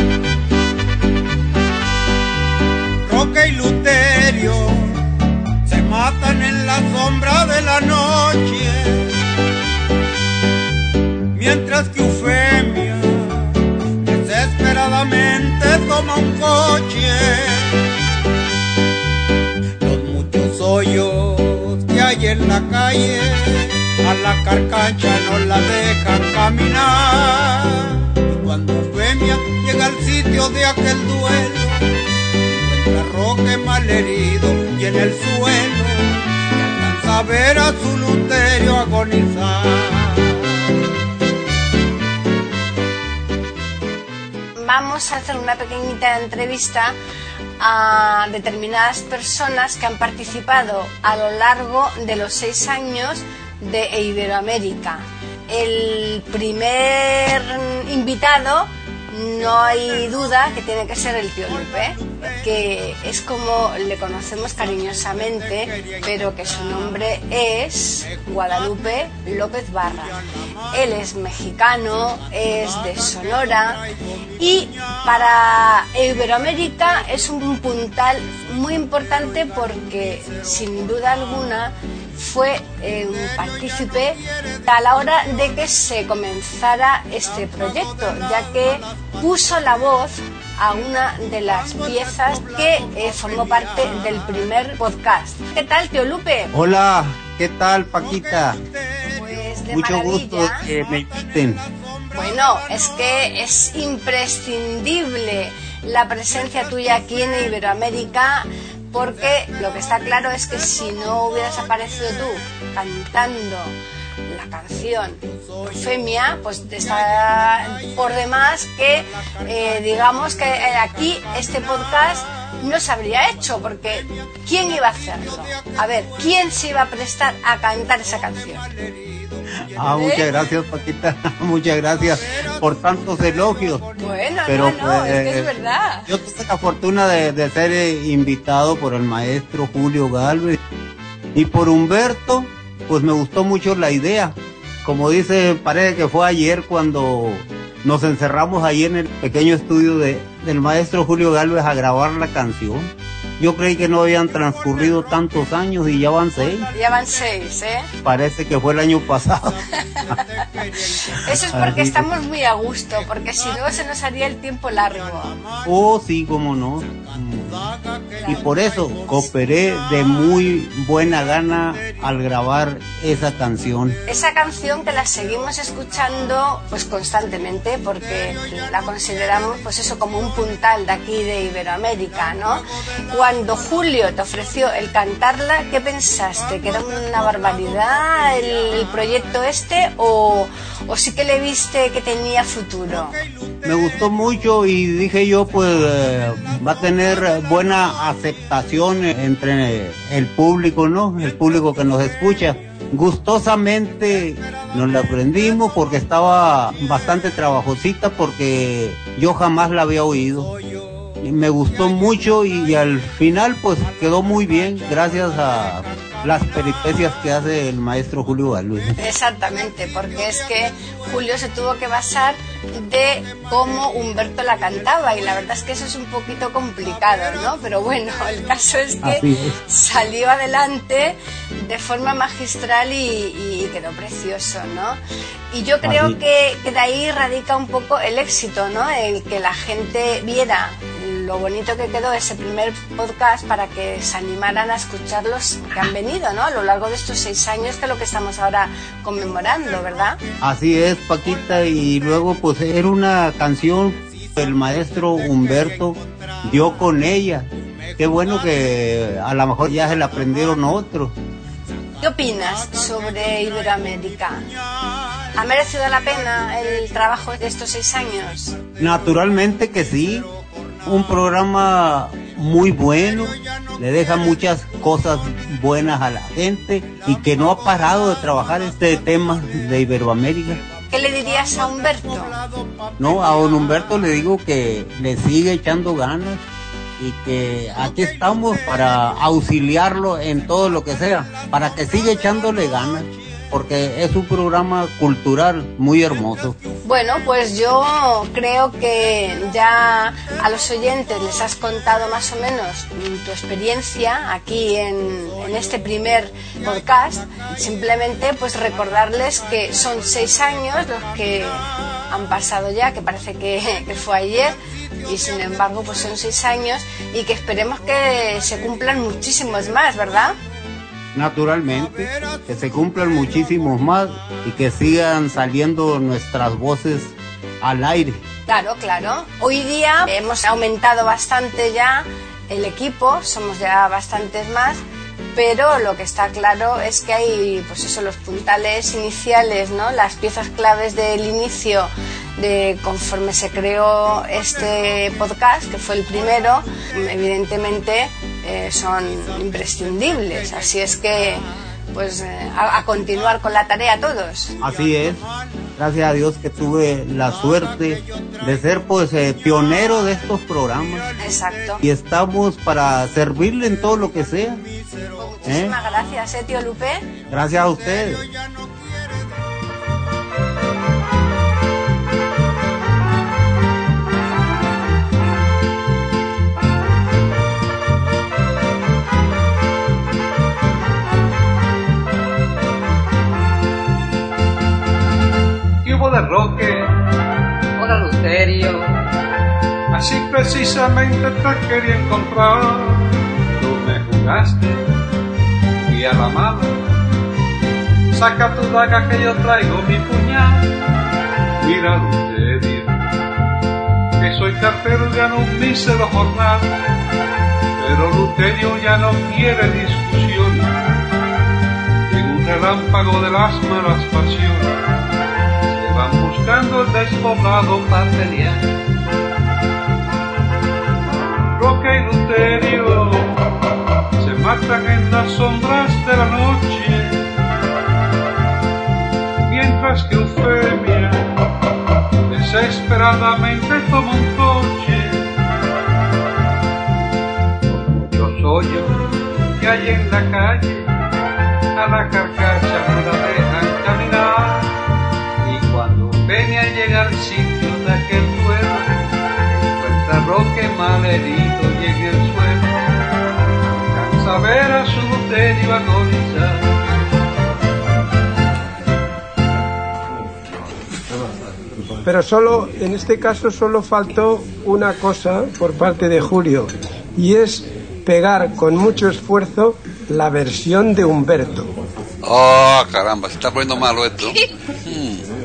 Roque y Luterio se matan en la sombra de la noche, mientras que Eufemia desesperadamente toma un coche. Los muchos hoyos que hay en la calle a la carcacha no la dejan caminar. Y cuando Eufemia llega al sitio de aquel duelo, encuentra a Roque malherido y en el suelo, y alcanza a ver a su Luterio agonizar. Vamos a hacer una pequeñita entrevista a determinadas personas que han participado a lo largo de los seis años de Iberoamérica. El primer invitado, no hay duda que tiene que ser el tío Lupe, que es como le conocemos cariñosamente, pero que su nombre es Guadalupe López Barra. Él es mexicano, es de Sonora, y para Iberoamérica es un puntal muy importante porque sin duda alguna fue eh, un partícipe a la hora de que se comenzara este proyecto, ya que puso la voz a una de las piezas que eh, formó parte del primer podcast. ¿Qué tal, tío Lupe? Hola, ¿qué tal, Paquita? Pues de Mucho maravilla. gusto que me inviten. Bueno, es que es imprescindible la presencia tuya aquí en Iberoamérica, porque lo que está claro es que si no hubieras aparecido tú cantando la canción Eufemia, pues está por demás que eh, digamos que aquí este podcast no se habría hecho, porque ¿quién iba a hacerlo? A ver, ¿quién se iba a prestar a cantar esa canción? Ah, ¿Eh? muchas gracias, Paquita. Muchas gracias por tantos elogios. Bueno, Pero, no, no, pues, es que es verdad. Yo tuve la fortuna de, de ser eh, invitado por el maestro Julio Galvez y por Humberto. Pues me gustó mucho la idea. Como dice, parece que fue ayer cuando nos encerramos ahí en el pequeño estudio de, del maestro Julio Galvez a grabar la canción. Yo creí que no habían transcurrido tantos años y ya van seis. Ya van seis, ¿eh? Parece que fue el año pasado. Eso es porque estamos muy a gusto, porque si no se nos haría el tiempo largo. Oh, sí, cómo no. Y por eso cooperé de muy buena gana al grabar esa canción. Esa canción que la seguimos escuchando pues constantemente, porque la consideramos pues eso como un puntal de aquí de Iberoamérica, ¿no? cuando Julio te ofreció el cantarla, ¿qué pensaste? ¿Que era una barbaridad el, el proyecto este o, o sí que le viste que tenía futuro? Me gustó mucho y dije yo, pues eh, va a tener buena aceptación entre el público, ¿no? El público que nos escucha. Gustosamente nos la aprendimos porque estaba bastante trabajosita, porque yo jamás la había oído. Y me gustó mucho y, y al final pues quedó muy bien gracias a las peripecias que hace el maestro Julio Galvez. Exactamente, porque es que Julio se tuvo que basar de cómo Humberto la cantaba y la verdad es que eso es un poquito complicado, ¿no? Pero bueno, el caso es que es. salió adelante de forma magistral y, y quedó precioso, ¿no? Y yo creo que, que de ahí radica un poco el éxito, ¿no? El que la gente viera lo bonito que quedó ese primer podcast para que se animaran a escuchar los que han venido, ¿no? A lo largo de estos seis años, que es lo que estamos ahora conmemorando, ¿verdad? Así es, Paquita, y luego pues era una canción que el maestro Humberto dio con ella. Qué bueno que a lo mejor ya se la aprendieron otros. ¿Qué opinas sobre Iberoamérica? ¿Ha merecido la pena el trabajo de estos seis años? Naturalmente que sí. Un programa muy bueno, le deja muchas cosas buenas a la gente y que no ha parado de trabajar este tema de Iberoamérica. ¿Qué le dirías a Humberto? No, a don Humberto le digo que le sigue echando ganas y que aquí estamos para auxiliarlo en todo lo que sea, para que siga echándole ganas, porque es un programa cultural muy hermoso. Bueno, pues yo creo que ya a los oyentes les has contado más o menos tu experiencia aquí en, en este primer podcast. Simplemente pues recordarles que son seis años los que han pasado ya, que parece que, que fue ayer, y sin embargo pues son seis años y que esperemos que se cumplan muchísimos más, ¿verdad? Naturalmente, que se cumplan muchísimos más y que sigan saliendo nuestras voces al aire. Claro, claro. Hoy día hemos aumentado bastante ya el equipo, somos ya bastantes más, pero lo que está claro es que hay, pues eso, los puntales iniciales, ¿no? Las piezas claves del inicio de conforme se creó este podcast, que fue el primero, evidentemente eh, son imprescindibles, así es que pues eh, a, a continuar con la tarea todos. Así es, gracias a Dios que tuve la suerte de ser pues eh, pionero de estos programas. Exacto. Y estamos para servirle en todo lo que sea. Pues muchísimas ¿Eh? gracias, ¿eh, tío Lupe? Gracias a ustedes. De Roque, hola Luterio, así precisamente te quería encontrar. Tú me jugaste y a la mala, saca tu daga que yo traigo mi puñal. Mira Luterio, que soy cartero ya no un mísero jornal, pero Luterio ya no quiere discusión. En un relámpago de las malas pasiones van buscando el despoblado para pelear. Roque y Luterio se matan en las sombras de la noche, mientras que Eufemia desesperadamente toma un coche. Los muchos hoyos que hay en la calle, a la carcacha no la dejan caminar. Venía a llegar al sitio de aquel pueblo, encuentra Roque mal herido y en el suelo, cansa ver a su Luterio agonizar. Pero solo, en este caso solo faltó una cosa por parte de Julio, y es pegar con mucho esfuerzo la versión de Humberto. Oh, caramba, se está poniendo malo esto.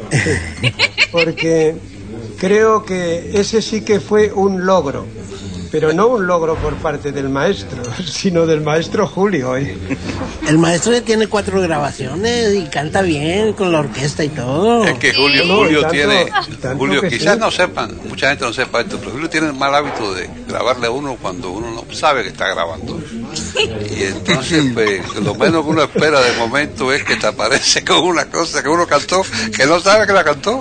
Porque creo que ese sí que fue un logro. pero no un logro por parte del maestro, sino del maestro Julio. ¿eh? El maestro ya tiene cuatro grabaciones y canta bien con la orquesta y todo. Es que Julio, No, Julio tanto- tiene, tanto Julio que quizás sí. no sepan, mucha gente no sepa esto, pero Julio tiene el mal hábito de grabarle a uno cuando uno no sabe que está grabando. Y entonces, pues, lo menos que uno espera de momento es que te aparece con una cosa que uno cantó, que no sabe que la cantó.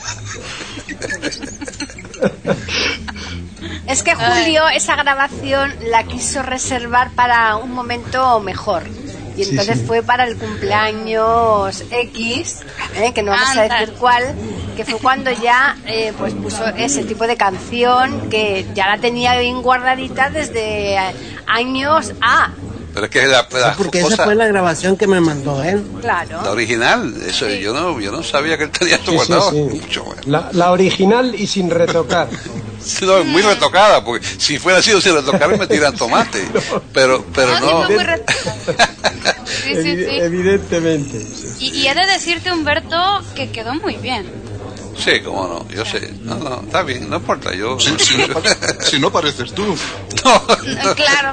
Es que Julio esa grabación la quiso reservar para un momento mejor. Y Sí, entonces sí. fue para el cumpleaños X, ¿eh? que no vamos a Anda. decir cuál, que fue cuando ya eh, pues puso ese tipo de canción que ya la tenía bien guardadita desde eh, años A. Pero es que la, la Porque cosa, esa fue la grabación que me mandó él. Claro. la original, eso yo no, yo no sabía que él tenía esto Sí, sí, guardado. sí. Mucho, bueno. La, la original y sin retocar. No, muy retocada, porque si fuera así, sin retocar me tiran tomate. Pero, pero Ah, sí, no. fue muy re- Sí, sí, Evi- sí. Evidentemente. Y, y he de decirte, Humberto, que quedó muy bien. Sí, cómo no, yo sé. No, no, está bien, no importa, yo. Si, si no, pare- si no pareces tú. Claro.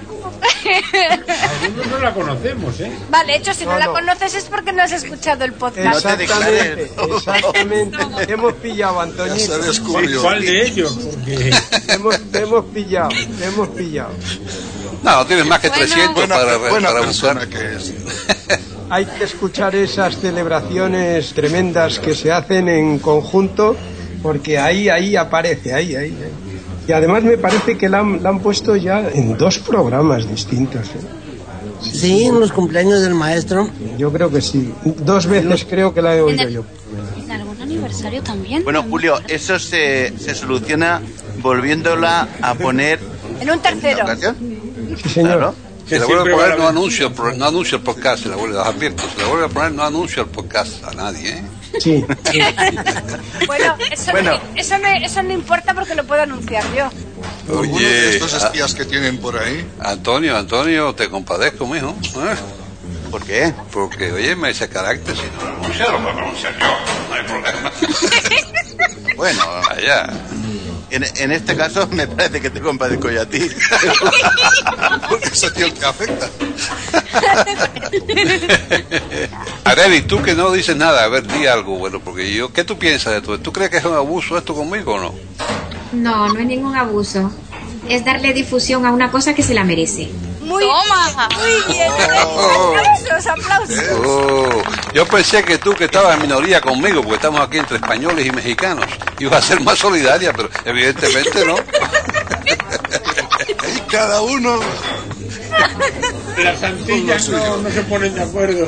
Algunos no la conocemos, ¿eh? Vale, de hecho, si no, No, la no. conoces es porque no has escuchado el podcast. Exactamente, exactamente. Te hemos pillado, Ya Antoñito. se descubrió. ¿Cuál de ellos? Porque Te hemos, te hemos pillado, te hemos pillado. No, no tienes más que Bueno. trescientos Buena, para, buena para persona buscar. que es. Hay que escuchar esas celebraciones tremendas que se hacen en conjunto, porque ahí, ahí aparece, ahí, ahí. ahí. Y además me parece que la han, la han puesto ya en dos programas distintos. ¿eh? Sí, en los cumpleaños del maestro. Yo creo que sí. Dos veces creo que la he En oído el, yo. en algún aniversario también. Bueno, Julio, eso se, se soluciona volviéndola a poner En un tercero. Sí, señor. Claro. Si la vuelve a poner, no anuncio, el pro- no anuncio el podcast, se la vuelve, los advierto, si la vuelve a poner, no anuncio el podcast a nadie, ¿eh? Sí. Bueno, eso, Bueno. No, eso, no, eso no importa porque lo puedo anunciar yo. Algunos de Oye, estos a- espías que tienen por ahí. Antonio, Antonio, te compadezco, mijo. ¿eh? ¿Por qué? Porque, oye, me ese carácter, si no lo anuncio, lo puedo anunciar yo, no hay problema. Bueno, Allá. en, en este caso me parece que te compadezco yo a ti. Porque es a ti el que afecta. Areli, tú que no dices nada, a ver, di algo, bueno, porque yo, ¿qué tú piensas de todo? ¿Tú crees que es un abuso esto conmigo o no? No, no es ningún abuso. Es darle difusión a una cosa que se la merece. Muy, Toma. muy bien. Aplausos, aplausos. Oh, yo pensé que tú que estabas en minoría conmigo, porque estamos aquí entre españoles y mexicanos, ibas a ser más solidaria, pero evidentemente no. Y cada uno. las Antillas no, no se ponen de acuerdo.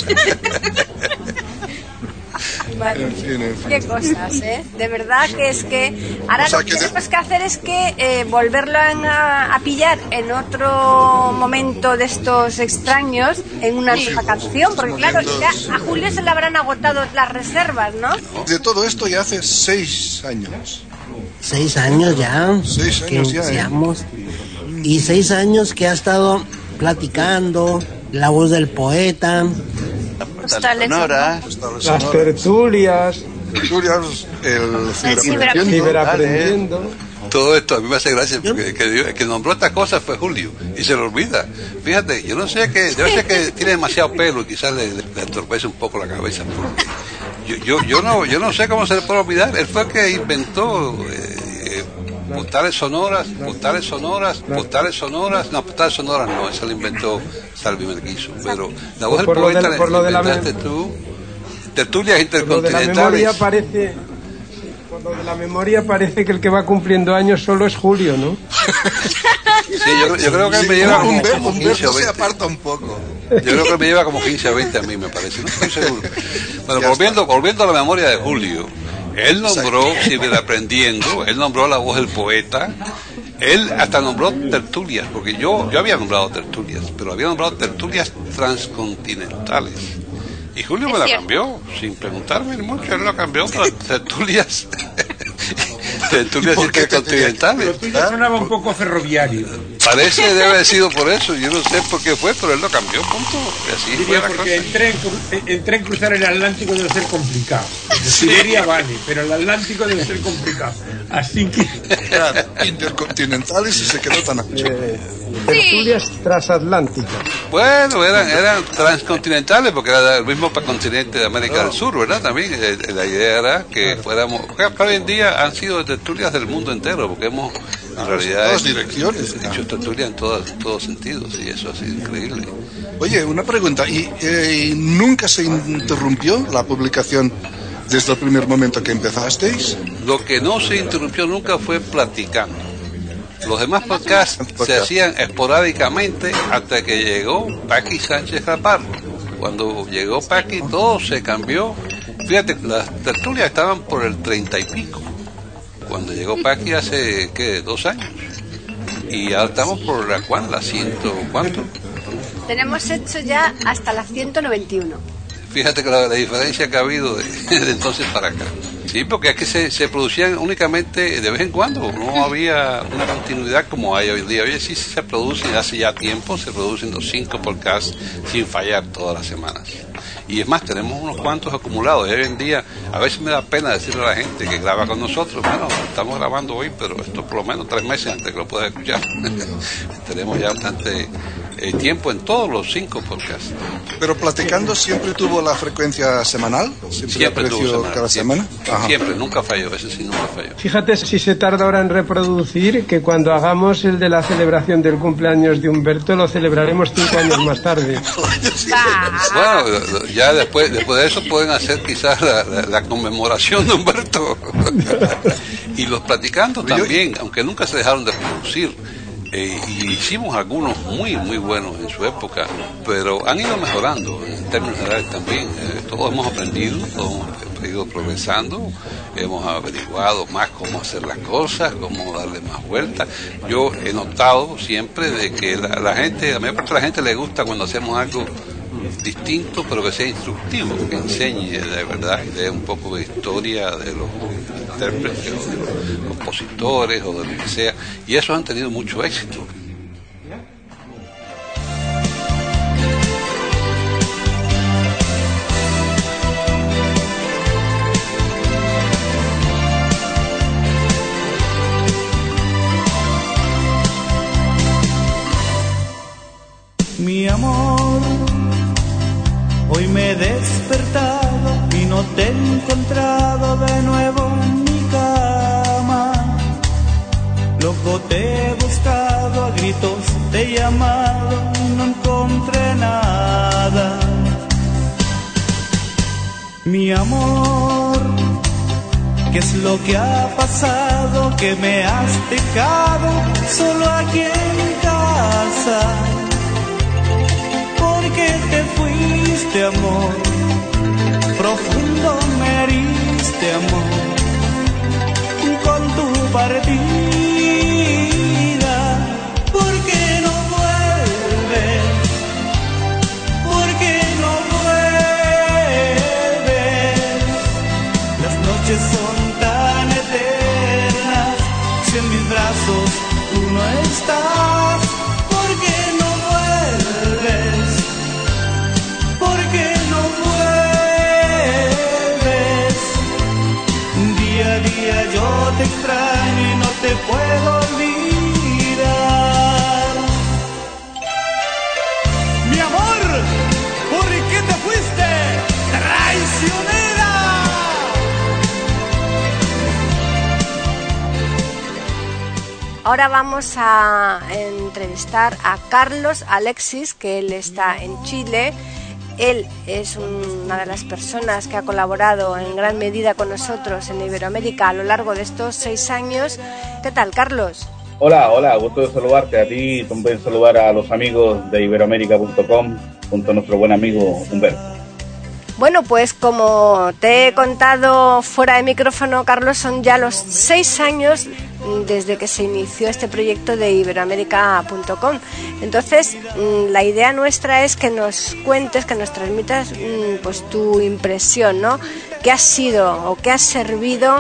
Vale. En fin, en fin. Qué cosas, ¿eh? De verdad que es que ahora O sea, lo que que te- tenemos que hacer es que eh, volverlo en- a, a pillar en otro momento de estos extraños en una nueva canción, porque claro, ya a Julio se le habrán agotado las reservas, ¿no? De todo esto ya hace seis años. Seis años ya. Seis que años ya, ¿eh? iniciamos. Y seis años que ha estado platicando, la voz del poeta. Postales sonoras. Las tertulias. Tertulias, el ciberaprendiendo. Ciberaprendiendo. Todo esto a mí me hace gracia porque el que, el que nombró estas cosas fue Julio y se lo olvida. Fíjate, yo no sé que, debe ser que tiene demasiado pelo y quizás le, le, le entorpece un poco la cabeza. porque Yo, yo, yo no, yo no sé cómo se le puede olvidar. Él fue el que inventó eh, postales sonoras, postales sonoras, postales sonoras. No, postales sonoras no, esa la inventó Salvi Melguizo. Pero la voz del Por lo de poeta la- por lo de la la inventaste tú. Tertulias Lo de la memoria intercontinentales. parece, por lo de la memoria parece que el que va cumpliendo años solo es Julio, ¿no? Sí, yo, yo creo que él me lleva como, Humberto, como quince o Humberto se veinte. aparta un poco. Yo creo que él me lleva como quince o veinte a mí, me parece. No estoy seguro. Bueno, volviendo, volviendo a la memoria de Julio. Él nombró Ciberaprendiendo, él nombró La Voz del Poeta, él hasta nombró tertulias, porque yo, yo había nombrado tertulias, pero había nombrado tertulias transcontinentales. Y Julio me la cambió, sin preguntarme mucho, él la cambió por tertulias, tertulias intercontinentales. Lo tuyo sonaba un poco ferroviario. Parece que debe haber sido por eso, yo no sé por qué fue, pero él lo cambió, punto. Y así Diría fue la porque cosa. entré en, cru- entré en cruzar el Atlántico debe ser complicado. De Siberia vale, pero el Atlántico debe ser complicado. Así que... Claro, intercontinentales y se quedó tan ancho. Tertulias transatlánticas. Bueno, eran, eran transcontinentales porque era el mismo continente de América del Sur, ¿verdad? También eh, la idea era que fuéramos... Porque hoy en día han sido tertulias del mundo entero, porque hemos en realidad todas hecho, direcciones, hecho tertulias en todas, todos sentidos, y eso ha sido increíble. Oye, una pregunta, ¿y eh, nunca se interrumpió la publicación desde el primer momento que empezasteis? Lo que no se interrumpió nunca fue platicando. Los demás podcasts se hacían esporádicamente hasta que llegó Paqui Sánchez Gapardo. Cuando llegó Paqui todo se cambió. Fíjate, las tertulias estaban por el treinta y pico. Cuando llegó Paqui hace, ¿qué? Dos años. Y ahora estamos por la cual, la ciento, ¿cuánto? Tenemos hecho ya hasta la ciento noventa y uno. Fíjate que la, la diferencia que ha habido de, de entonces para acá. Sí, porque es que se, se producían únicamente de vez en cuando, no había una continuidad como hay hoy en día. Hoy sí se producen, hace ya tiempo, se producen los cinco podcasts sin fallar todas las semanas. Y es más, tenemos unos cuantos acumulados. Y hoy en día, a veces me da pena decirle a la gente que graba con nosotros, bueno, estamos grabando hoy, pero esto por lo menos tres meses antes que lo pueda escuchar. Tenemos ya bastante eh, tiempo en todos los cinco podcasts. Pero platicando siempre tuvo la frecuencia semanal, siempre, Siempre apareció tuvo semana, cada siempre. semana. Ajá. Siempre, nunca falló, ese sí nunca falló. Fíjate si se tarda ahora en reproducir, que cuando hagamos el de la celebración del cumpleaños de Humberto lo celebraremos cinco años más tarde. Bueno, ya después, después de eso pueden hacer quizás la, la, la conmemoración de Humberto. Y los platicando también, aunque nunca se dejaron de producir. Eh, y hicimos algunos muy muy buenos en su época, pero han ido mejorando en términos generales también. Eh, todos hemos aprendido, todos hemos ido progresando, hemos averiguado más cómo hacer las cosas, cómo darle más vueltas. Yo he notado siempre de que la, la gente, a la mayor parte de la gente le gusta cuando hacemos algo distinto, pero que sea instructivo, que enseñe de verdad, que dé un poco de historia de los intérpretes o de los compositores o de lo que sea, y esos han tenido mucho éxito. Mi amor, hoy me he despertado y no te he encontrado de nuevo en mi cama. Loco te he buscado, a gritos te he llamado y no encontré nada. Mi amor, ¿qué es lo que ha pasado? Que me has dejado solo aquí en casa. ¿Por qué te fuiste, amor? Profundo me heriste, amor, con tu partida. ¿Por qué no vuelves? ¿Por qué no vuelves? Las noches son tan eternas, si en mis brazos tú no estás. ¿Por qué no vuelves? ¿Por qué no vuelves? Día a día yo te extraño y no te puedo olvidar. Mi amor, ¿por qué te fuiste? Traicionera. Ahora vamos a entrevistar a Carlos Alexis, que él está en Chile. Él es una de las personas que ha colaborado en gran medida con nosotros en Iberoamérica a lo largo de estos seis años. ¿Qué tal, Carlos? Hola, hola, gusto de saludarte a ti, también saludar a los amigos de Iberoamérica punto com junto a nuestro buen amigo Humberto. Bueno, pues como te he contado fuera de micrófono, Carlos, son ya los seis años desde que se inició este proyecto de Iberoamérica punto com. Entonces, la idea nuestra es que nos cuentes, que nos transmitas pues tu impresión, ¿no? ¿Qué ha sido o qué ha servido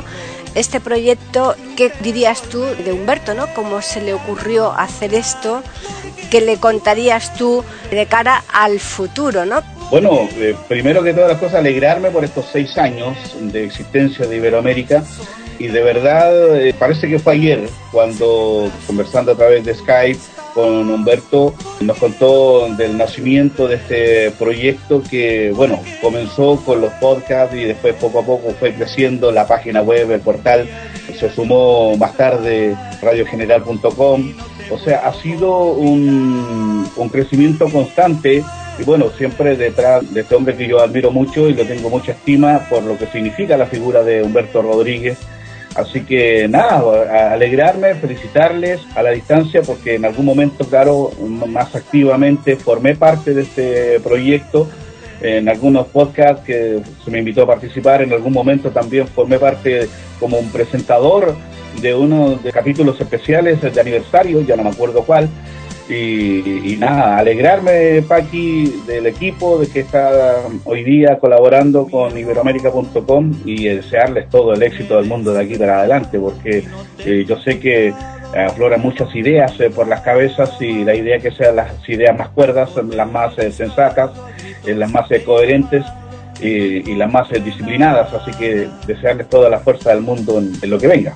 este proyecto, ¿qué dirías tú de Humberto, ¿no? ¿Cómo se le ocurrió hacer esto? ¿Qué le contarías tú de cara al futuro, ¿no? Bueno, eh, primero que todas las cosas, alegrarme por estos seis años de existencia de Iberoamérica. Y de verdad, eh, parece que fue ayer cuando, conversando a través de Skype con Humberto, nos contó del nacimiento de este proyecto que, bueno, comenzó con los podcasts y después poco a poco fue creciendo la página web, el portal. Se sumó más tarde radio general punto com. O sea, ha sido un, un crecimiento constante. Y bueno, siempre detrás de este hombre que yo admiro mucho y le tengo mucha estima por lo que significa la figura de Humberto Rodríguez. Así que nada, alegrarme, felicitarles a la distancia, porque en algún momento, claro, más activamente formé parte de este proyecto. En algunos podcasts que se me invitó a participar, en algún momento también formé parte como un presentador de uno de capítulos especiales de aniversario, ya no me acuerdo cuál. Y, y nada, alegrarme, Paqui, del equipo, de que está hoy día colaborando con Iberoamérica punto com y desearles todo el éxito del mundo de aquí para adelante, porque eh, yo sé que afloran muchas ideas eh, por las cabezas, y la idea que sean las ideas más cuerdas, las más eh, sensatas, eh, las más eh, coherentes y, y las más eh, disciplinadas. Así que desearles toda la fuerza del mundo en, en lo que venga.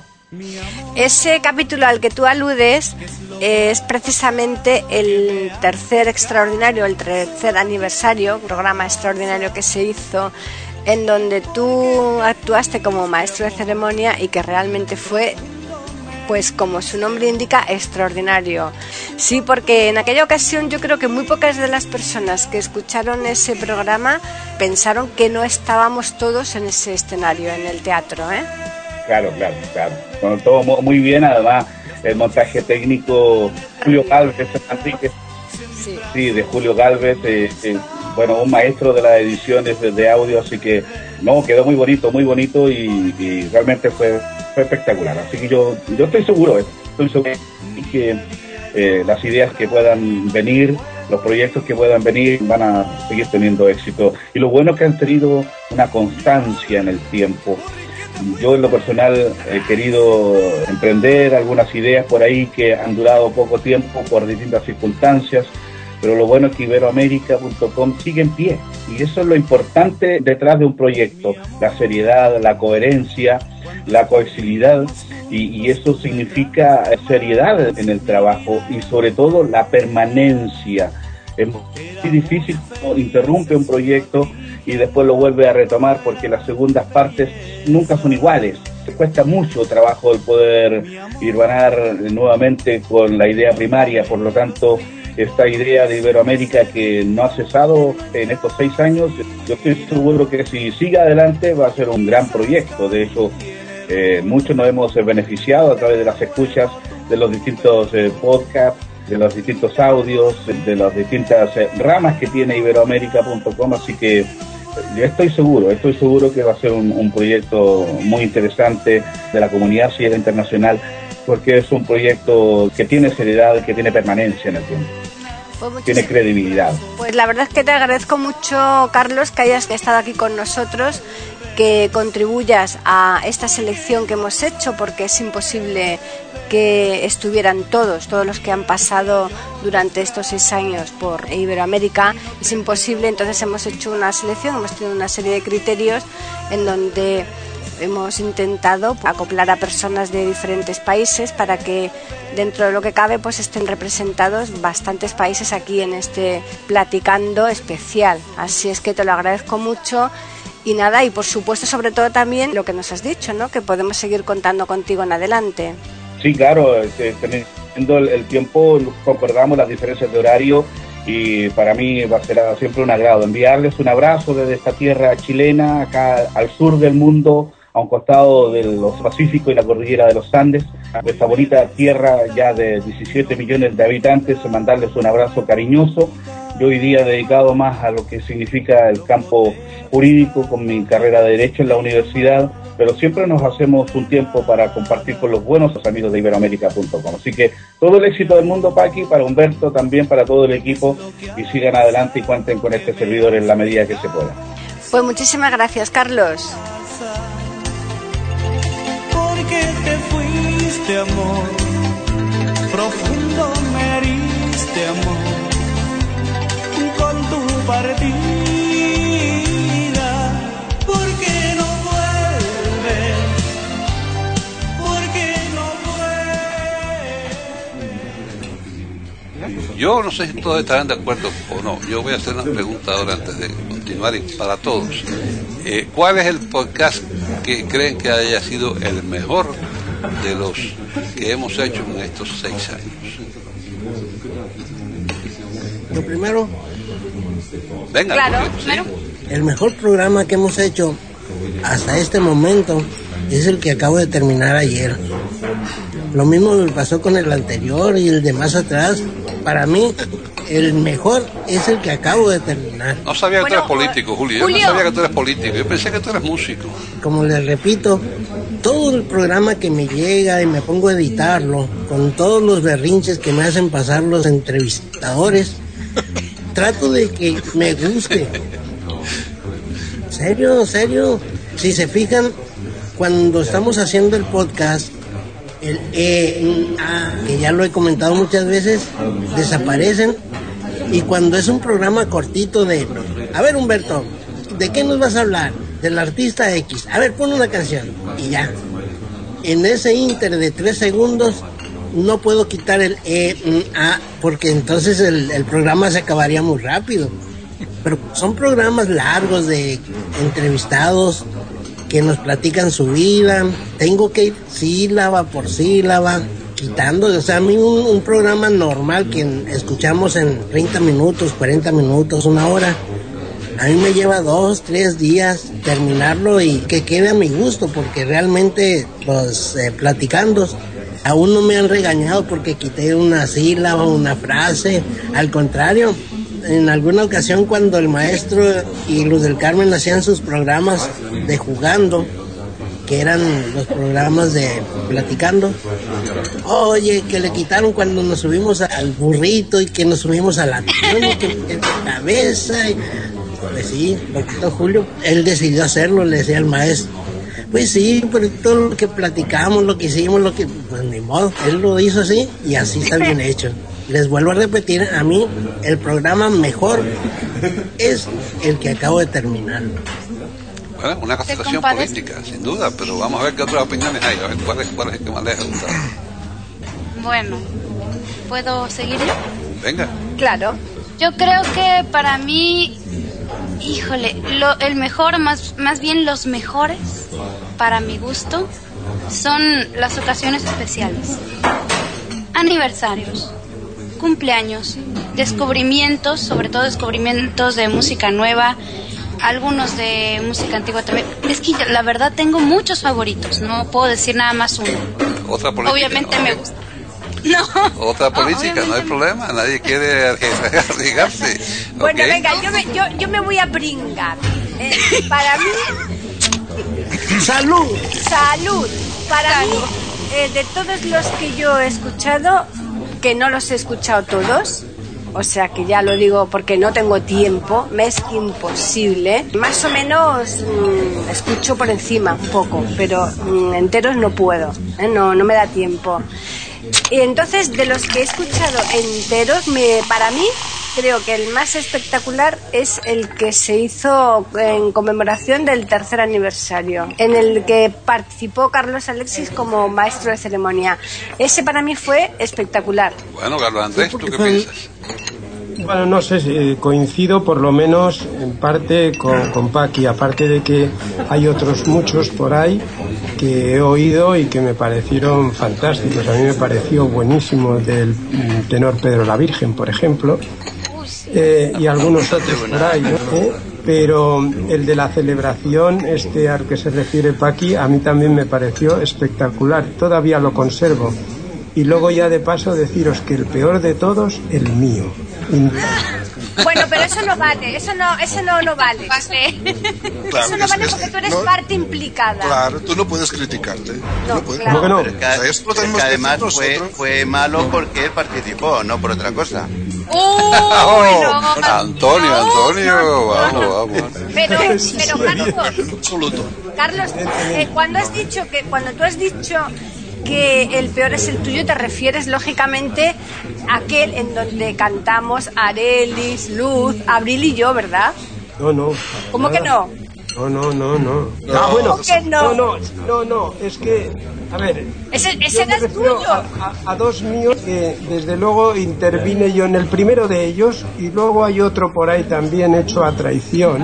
Ese capítulo al que tú aludes es precisamente el tercer extraordinario, el tercer aniversario, programa extraordinario que se hizo, en donde tú actuaste como maestro de ceremonia y que realmente fue, pues como su nombre indica, extraordinario. Sí, porque en aquella ocasión yo creo que muy pocas de las personas que escucharon ese programa pensaron que no estábamos todos en ese escenario, en el teatro, ¿eh? Claro, claro, claro. Bueno, todo muy bien, además el montaje técnico, Julio Galvez, Enrique, sí, sí de Julio Galvez, eh, eh, bueno, un maestro de las ediciones de, de audio, así que no, quedó muy bonito, muy bonito y, y realmente fue, fue espectacular. Así que yo, yo estoy seguro, estoy seguro que eh, las ideas que puedan venir, los proyectos que puedan venir van a seguir teniendo éxito. Y lo bueno es que han tenido una constancia en el tiempo. Yo en lo personal he querido emprender algunas ideas por ahí que han durado poco tiempo por distintas circunstancias, pero lo bueno es que Iberoamérica punto com sigue en pie, y eso es lo importante detrás de un proyecto: la seriedad, la coherencia, la cohesividad, y, y eso significa seriedad en el trabajo y sobre todo la permanencia. Es muy difícil, interrumpe un proyecto y después lo vuelve a retomar, porque las segundas partes nunca son iguales. Cuesta mucho trabajo el poder irvanar nuevamente con la idea primaria. Por lo tanto, esta idea de Iberoamérica, que no ha cesado en estos seis años, yo estoy seguro que si sigue adelante va a ser un gran proyecto. De hecho, eh, muchos nos hemos beneficiado a través de las escuchas de los distintos eh, podcasts, de los distintos audios, de, de las distintas eh, ramas que tiene Iberoamérica punto com, así que eh, yo estoy seguro, estoy seguro que va a ser un, un proyecto muy interesante de la comunidad sillera internacional, porque es un proyecto que tiene seriedad, que tiene permanencia en el tiempo. Pues tiene credibilidad. Pues la verdad es que te agradezco mucho, Carlos, que hayas estado aquí con nosotros, que contribuyas a esta selección que hemos hecho, porque es imposible que estuvieran todos, todos los que han pasado durante estos seis años por Iberoamérica, es imposible. Entonces hemos hecho una selección, hemos tenido una serie de criterios en donde hemos intentado acoplar a personas de diferentes países para que dentro de lo que cabe pues estén representados bastantes países aquí en este Platicando especial. Así es que te lo agradezco mucho. Y nada, y por supuesto, sobre todo también lo que nos has dicho, ¿no? Que podemos seguir contando contigo en adelante. Sí, claro, este, teniendo el, el tiempo, concordamos las diferencias de horario, y para mí va a ser siempre un agrado enviarles un abrazo desde esta tierra chilena, acá al sur del mundo, a un costado del Pacífico y la cordillera de los Andes, de esta bonita tierra ya de diecisiete millones de habitantes, mandarles un abrazo cariñoso. Yo hoy día dedicado más a lo que significa el campo jurídico con mi carrera de Derecho en la universidad, pero siempre nos hacemos un tiempo para compartir con los buenos amigos de Iberoamérica punto com. Así que todo el éxito del mundo, Paqui, para Humberto, también para todo el equipo, y sigan adelante y cuenten con este servidor en la medida que se pueda. Pues muchísimas gracias, Carlos. heriste, amor, profundo me heriste, amor, con tu partida. ¿Por qué no vuelves? ¿Por qué no vuelves? Yo no sé si todos estarán de acuerdo o no. Yo voy a hacer una pregunta ahora antes de continuar y para todos. Eh, ¿Cuál es el podcast que creen que haya sido el mejor de los que hemos hecho en estos seis años? Lo primero, venga, claro, porque, claro. El mejor programa que hemos hecho hasta este momento es el que acabo de terminar ayer. Lo mismo me pasó con el anterior y el de más atrás. Para mí, el mejor es el que acabo de terminar. No sabía que bueno, tú eres político, Julio. Julio. Yo no sabía que tú eres político. Yo pensé que tú eres músico. Como les repito, todo el programa que me llega y me pongo a editarlo, con todos los berrinches que me hacen pasar los entrevistadores, trato de que me guste. Serio, serio. Si se fijan, cuando estamos haciendo el podcast, el E, A, que ya lo he comentado muchas veces, desaparecen. Y cuando es un programa cortito de, a ver, Humberto, ¿de qué nos vas a hablar? Del artista X. A ver, pon una canción. Y ya. En ese inter de tres segundos no puedo quitar el E, A, porque entonces el, el programa se acabaría muy rápido. Pero son programas largos de entrevistados que nos platican su vida. Tengo que ir sílaba por sílaba quitando, o sea, a mí un, un programa normal que escuchamos en treinta minutos, cuarenta minutos, una hora, a mí me lleva dos, tres días terminarlo y que quede a mi gusto, porque realmente los eh, platicandos aún no me han regañado porque quité una sílaba, una frase. Al contrario, en alguna ocasión cuando el maestro y Luz del Carmen hacían sus programas de jugando, que eran los programas de platicando, oye, que le quitaron cuando nos subimos al burrito y que nos subimos al avión y que en la cabeza, y, pues sí, lo quitó Julio, él decidió hacerlo, le decía al maestro. Pues sí, pero todo lo que platicamos, lo que hicimos, lo que, pues ni modo, él lo hizo así y así está bien hecho. Les vuelvo a repetir, a mí el programa mejor es el que acabo de terminar. Bueno, una constatación política, sin duda, pero vamos a ver qué otras opiniones hay, a ver cuál es, cuál es el que más les ha gustado. Bueno, ¿puedo seguir yo? Venga. Claro. Yo creo que para mí, híjole, lo, el mejor, más, más bien los mejores, para mi gusto, son las ocasiones especiales. Aniversarios, cumpleaños, descubrimientos, sobre todo descubrimientos de música nueva, algunos de música antigua también. Es que la verdad tengo muchos favoritos, no puedo decir nada más uno. Otra política. Obviamente ¿no? me gusta. No. Otra política, no, no hay problema, nadie quiere arriesgarse. Bueno, okay. Venga, yo me, yo, yo me voy a pringar. Eh, para mí... ¡Salud! ¡Salud! Para mí, eh, de todos los que yo he escuchado, que no los he escuchado todos, o sea que ya lo digo porque no tengo tiempo, me es imposible. Más o menos mmm, escucho por encima un poco, pero mmm, enteros no puedo, ¿eh? no, no me da tiempo. Y entonces, de los que he escuchado enteros, me, para mí, creo que el más espectacular es el que se hizo en conmemoración del tercer aniversario, en el que participó Carlos Alexis como maestro de ceremonia. Ese para mí fue espectacular. Bueno, Carlos Andrés, ¿tú qué piensas? Bueno, no sé, si coincido por lo menos en parte con, con Paqui, aparte de que hay otros muchos por ahí que he oído y que me parecieron fantásticos. A mí me pareció buenísimo del tenor Pedro la Virgen, por ejemplo, eh, y algunos otros por ahí, ¿no? ¿Eh? Pero el de la celebración, este al que se refiere Paqui, a mí también me pareció espectacular, todavía lo conservo. Y luego ya de paso deciros que el peor de todos, el mío. Bueno, pero eso no vale, eso no, eso no, no vale. Vale. Claro, eso no es, vale es, porque tú eres no, parte implicada. Claro, tú no puedes criticarte. No, no puedes. claro. ¿Cómo que no? Pero es que, O sea, esto lo es que tenemos que además decir fue, nosotros. fue malo porque él participó, no por otra cosa. Uy, no, Antonio, no, Antonio, no, no, vamos, no. vamos. Pero, pero Carlos, Absoluto. Carlos, eh, cuando has dicho que, cuando tú has dicho que el peor es el tuyo, te refieres lógicamente a aquel en donde cantamos Arelis, Luz, Abril y yo, ¿verdad? No, no. ¿Cómo nada. que no? No, no, no, no. No, Ah, bueno, que no. no, no, no, no, es que, a ver. Ese, ese yo era me el refiero tuyo. A, a, a dos míos que desde luego intervine yo en el primero de ellos y luego hay otro por ahí también hecho a traición.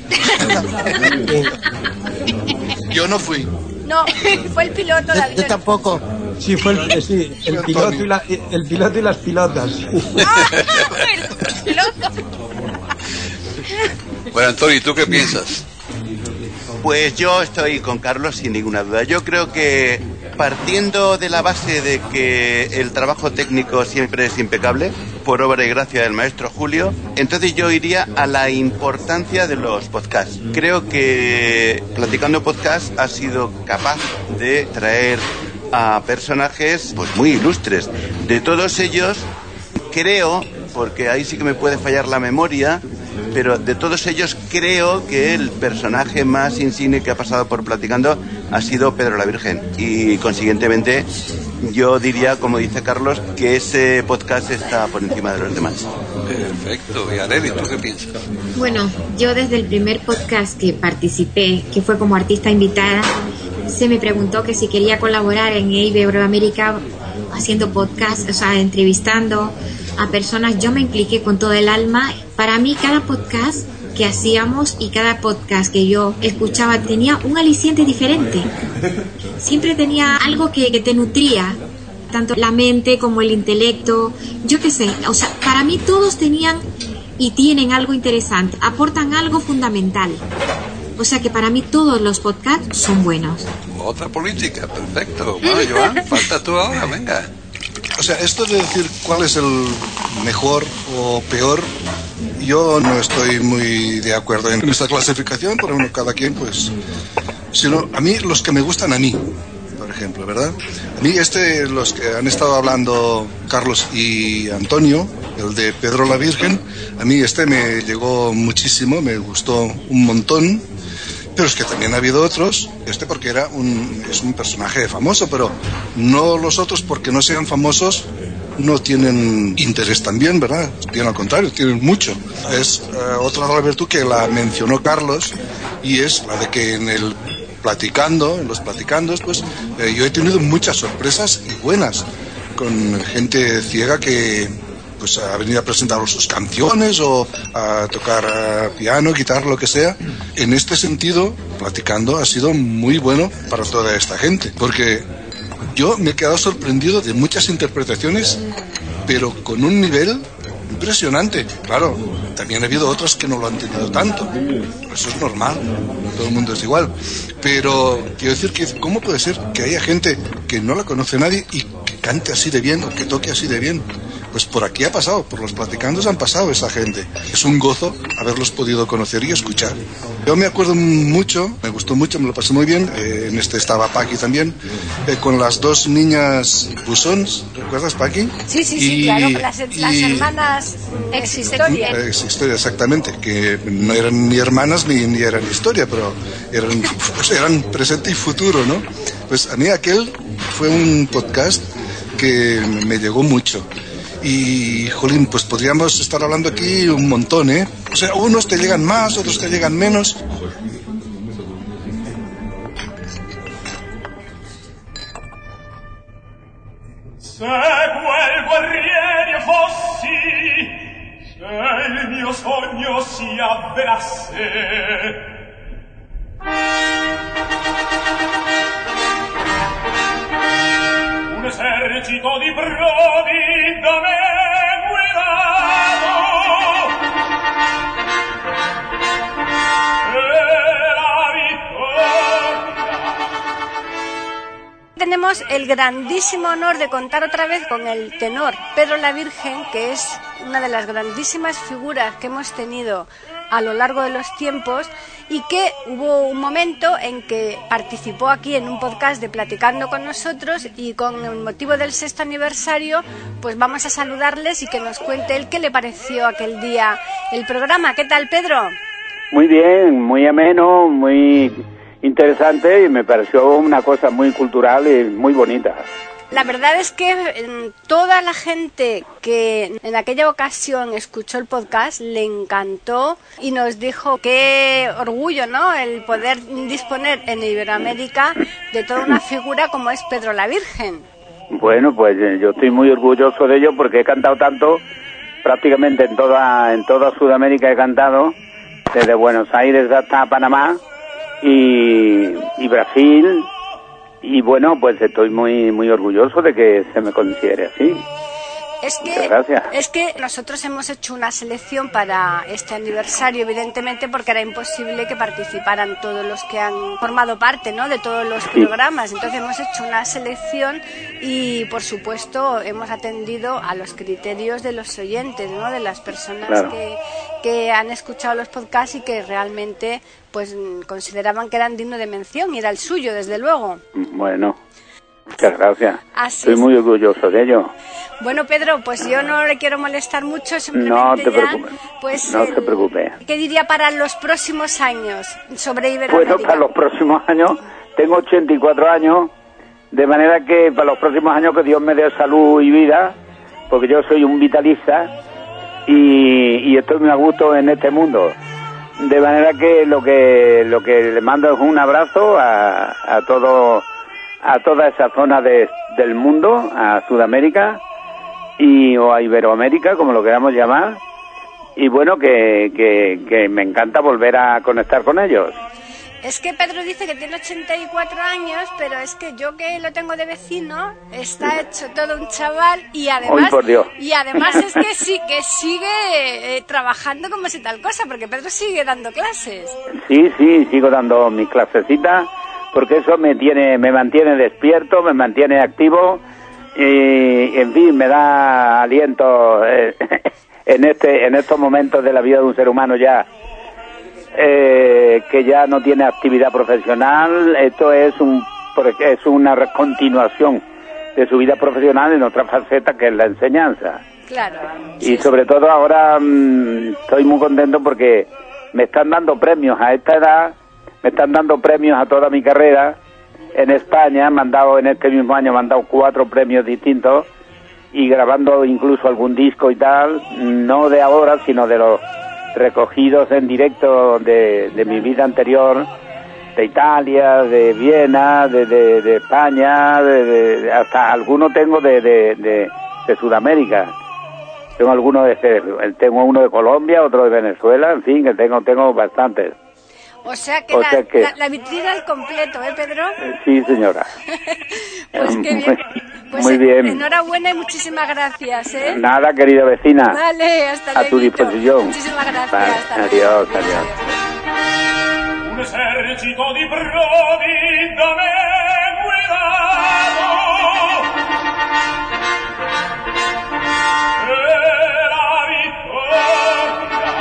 Yo no fui. No, fue el piloto. La Yo tampoco. Sí, fue el, sí, el, piloto y la, el piloto y las pilotas. el piloto. Bueno, Antonio, ¿y tú qué piensas? Pues yo estoy con Carlos sin ninguna duda. Yo creo que partiendo de la base de que el trabajo técnico siempre es impecable, por obra y gracia del maestro Julio, entonces yo iría a la importancia de los podcasts. Creo que Platicando Podcast ha sido capaz de traer a personajes pues muy ilustres. De todos ellos, creo, porque ahí sí que me puede fallar la memoria, pero de todos ellos creo que el personaje más insigne que ha pasado por Platicando ha sido Pedro la Virgen, y consiguientemente yo diría, como dice Carlos, que ese podcast está por encima de los demás. Perfecto. Y Areli, ¿tú qué piensas? Bueno, yo desde el primer podcast que participé, que fue como artista invitada, se me preguntó que si quería colaborar en Iberoamérica haciendo podcast, o sea, entrevistando a personas. Yo me impliqué con todo el alma. Para mí cada podcast que hacíamos y cada podcast que yo escuchaba tenía un aliciente diferente. Siempre tenía algo que, que te nutría, tanto la mente como el intelecto, yo qué sé. O sea, para mí todos tenían y tienen algo interesante, aportan algo fundamental. O sea que para mí todos los podcasts son buenos. Otra política, perfecto. Bueno, Joan, falta tú ahora, venga. O sea, esto de decir cuál es el mejor o peor, yo no estoy muy de acuerdo en esta clasificación, pero bueno, cada quien pues... Sino, a mí, los que me gustan a mí, por ejemplo, ¿verdad? A mí este, los que han estado hablando Carlos y Antonio, el de Pedro la Virgen, a mí este me llegó muchísimo, me gustó un montón. Pero es que también ha habido otros, este porque era un, es un personaje famoso, pero no los otros porque no sean famosos no tienen interés también, ¿verdad? Bien al contrario, tienen mucho. Es uh, otra de la virtud que la mencionó Carlos, y es la de que en el platicando, en los platicandos, pues eh, yo he tenido muchas sorpresas y buenas, con gente ciega que pues ha venido a presentar sus canciones o a tocar uh, piano, guitarra, lo que sea. En este sentido, Platicando ha sido muy bueno para toda esta gente, porque yo me he quedado sorprendido de muchas interpretaciones, pero con un nivel impresionante. Claro, también ha habido otras que no lo han tenido tanto, eso es normal, no todo el mundo es igual, pero quiero decir que ¿cómo puede ser que haya gente que no la conoce nadie y que cante así de bien o que toque así de bien? Pues por aquí ha pasado, por los Platicandos han pasado esa gente. Es un gozo haberlos podido conocer y escuchar. Yo me acuerdo mucho, me gustó mucho, me lo pasé muy bien. Eh, en este estaba Paqui también, eh, con las dos niñas Busons, ¿recuerdas, Paqui? Sí, sí, y, sí, claro, las, las y, hermanas ex historia. Ex historia, exactamente, que no eran ni hermanas ni, ni eran historia, pero eran, pues eran presente y futuro, ¿no? Pues a mí aquel fue un podcast que me llegó mucho. Y, jolín, pues podríamos estar hablando aquí un montón, ¿eh? O sea, unos te llegan más, otros te llegan menos. Se quel guerriero fossi, se il mio sogno si avverasse, un esercito di prodi da me guidato, e la vittoria. Tenemos el grandísimo honor de contar otra vez con el tenor Pedro la Virgen, que es una de las grandísimas figuras que hemos tenido a lo largo de los tiempos, y que hubo un momento en que participó aquí en un podcast de Platicando con nosotros, y con el motivo del sexto aniversario pues vamos a saludarles y que nos cuente él qué le pareció aquel día el programa. ¿Qué tal, Pedro? Muy bien, muy ameno, muy interesante y me pareció una cosa muy cultural y muy bonita. La verdad es que eh, toda la gente que en aquella ocasión escuchó el podcast le encantó y nos dijo qué orgullo, ¿no?, el poder disponer en Iberoamérica de toda una figura como es Pedro la Virgen. Bueno, pues eh, yo estoy muy orgulloso de ello porque he cantado tanto, prácticamente en toda en toda Sudamérica he cantado, desde Buenos Aires hasta Panamá y, y Brasil. Y bueno, pues estoy muy muy orgulloso de que se me considere así. Es que, Muchas gracias. es que nosotros hemos hecho una selección para este aniversario, evidentemente, porque era imposible que participaran todos los que han formado parte, ¿no?, de todos los Sí. programas. Entonces hemos hecho una selección y, por supuesto, hemos atendido a los criterios de los oyentes, ¿no?, de las personas Claro. que, que han escuchado los podcasts y que realmente pues consideraban que eran dignos de mención, y era el suyo, desde luego. Bueno, muchas gracias. Así Estoy es. muy orgulloso de ello. Bueno, Pedro, pues yo no le quiero molestar mucho, simplemente No te ya, preocupes. pues, No el- te preocupes. ¿qué diría para los próximos años sobre Iberoamérica? Bueno, para los próximos años, tengo ochenta y cuatro años, de manera que para los próximos años que Dios me dé salud y vida, porque yo soy un vitalista y, y estoy muy a gusto en este mundo. De manera que lo que lo que le mando es un abrazo a, a todo a toda esa zona de, del mundo, a Sudamérica y o a Iberoamérica, como lo queramos llamar, y bueno, que, que, que me encanta volver a conectar con ellos. Es que Pedro dice que tiene ochenta y cuatro años, pero es que yo que lo tengo de vecino, está hecho todo un chaval y además Uy, por Dios. y además es que sí que sigue eh, trabajando como si tal cosa, porque Pedro sigue dando clases. Sí, sí, sigo dando mis clasecitas, porque eso me tiene, me mantiene despierto, me mantiene activo y, en fin, me da aliento eh, en este, en estos momentos de la vida de un ser humano ya eh, que ya no tiene actividad profesional. Esto es un, es una continuación de su vida profesional en otra faceta que es la enseñanza. Claro. Y sobre todo ahora mmm, estoy muy contento porque me están dando premios a esta edad, me están dando premios a toda mi carrera en España. Me han dado, en este mismo año me han dado cuatro premios distintos y grabando incluso algún disco y tal, no de ahora, sino de los recogidos en directo de, de mi vida anterior, de Italia, de Viena, de, de, de España, de, de, hasta algunos tengo de, de, de, de Sudamérica. Tengo algunos de, tengo uno de Colombia, otro de Venezuela, en fin, que tengo tengo bastantes. O sea que, O la, sea que- la, la vitrina al completo, ¿eh, Pedro? Sí, señora. Pues qué bien. Pues Muy en- bien. Enhorabuena y muchísimas gracias, ¿eh? Nada, querida vecina. Vale, hasta A tu luego. disposición. Muchísimas gracias. Vale, Hasta luego. adiós, adiós. Un esercito di prodi da me guidato e la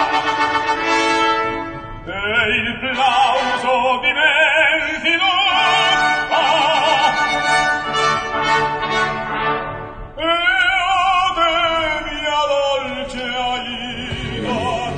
vittoria e il plauso dimentico e ode mia dolce aida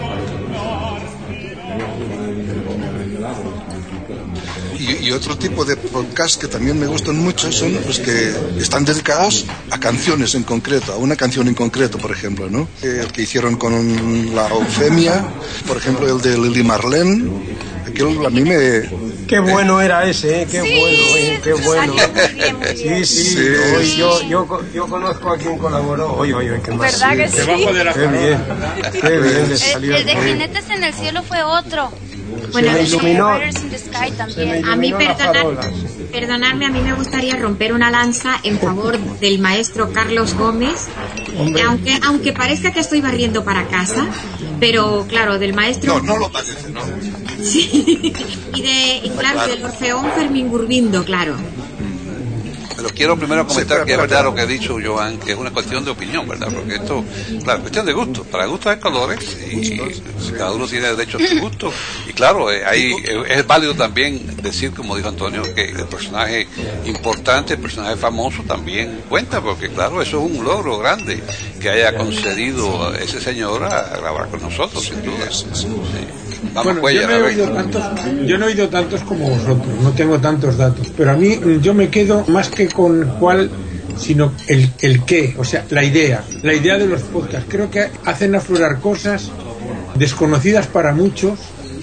Y, y otro tipo de podcast que también me gustan mucho son los que están dedicados a canciones en concreto, a una canción en concreto, por ejemplo, ¿no? El que hicieron con la Eufemia, por ejemplo, el de Lili Marlene, aquel a mí me... Qué bueno era ese, ¿eh? Qué bueno, ¿eh? Qué bueno. Sí, sí, Sí. hoy yo, yo, yo conozco a quien colaboró. Oye, oye, qué más. ¿Verdad que sí? Debajo de la Qué bien, qué bien le El, salió. el de el- Jinetes en el Cielo fue otro. Bueno, Se me el de iluminó. Riders in the Sky también. A mí, iluminó la perdonar, farola. perdonadme, a mí me gustaría romper una lanza en favor del maestro Carlos Gómez, Hombre. aunque aunque parezca que estoy barriendo para casa, pero claro, del maestro... No, no lo parece, ¿no? Sí, y, de, y claro, del Orfeón Fermín Gurbindo, claro. Pero quiero primero comentar Sí, que es pero- verdad lo que ha dicho Joan, que es una cuestión de opinión, ¿verdad? Porque esto, claro, cuestión de gusto. Para gustos hay colores y cada uno tiene derecho a su gusto. Y claro, eh, hay, eh, es válido también decir, como dijo Antonio, que el personaje importante, el personaje famoso también cuenta, porque claro, eso es un logro grande que haya concedido ese señor a grabar con nosotros, sin duda. Sí. Vamos, bueno, yo, no he oído tantos, yo no he oído tantos como vosotros, no tengo tantos datos, pero a mí yo me quedo más que con cuál, sino el, el qué, o sea, la idea, la idea de los podcasts. Creo que hacen aflorar cosas desconocidas para muchos,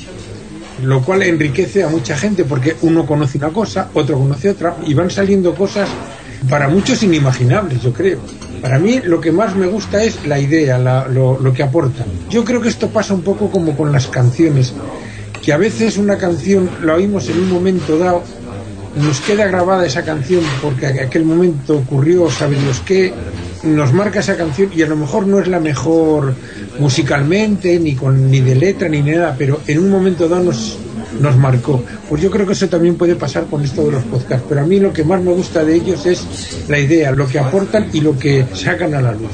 lo cual enriquece a mucha gente, porque uno conoce una cosa, otro conoce otra, y van saliendo cosas para muchos inimaginables, yo creo. Para mí lo que más me gusta es la idea, la, lo, lo que aportan. Yo creo que esto pasa un poco como con las canciones, que a veces una canción la oímos en un momento dado, nos queda grabada esa canción porque en aquel momento ocurrió, sabe Dios qué, nos marca esa canción y a lo mejor no es la mejor musicalmente, ni con ni de letra ni nada, pero en un momento dado nos, nos marcó. Pues yo creo que eso también puede pasar con esto de los podcasts, pero a mí lo que más me gusta de ellos es la idea, lo que aportan y lo que sacan a la luz.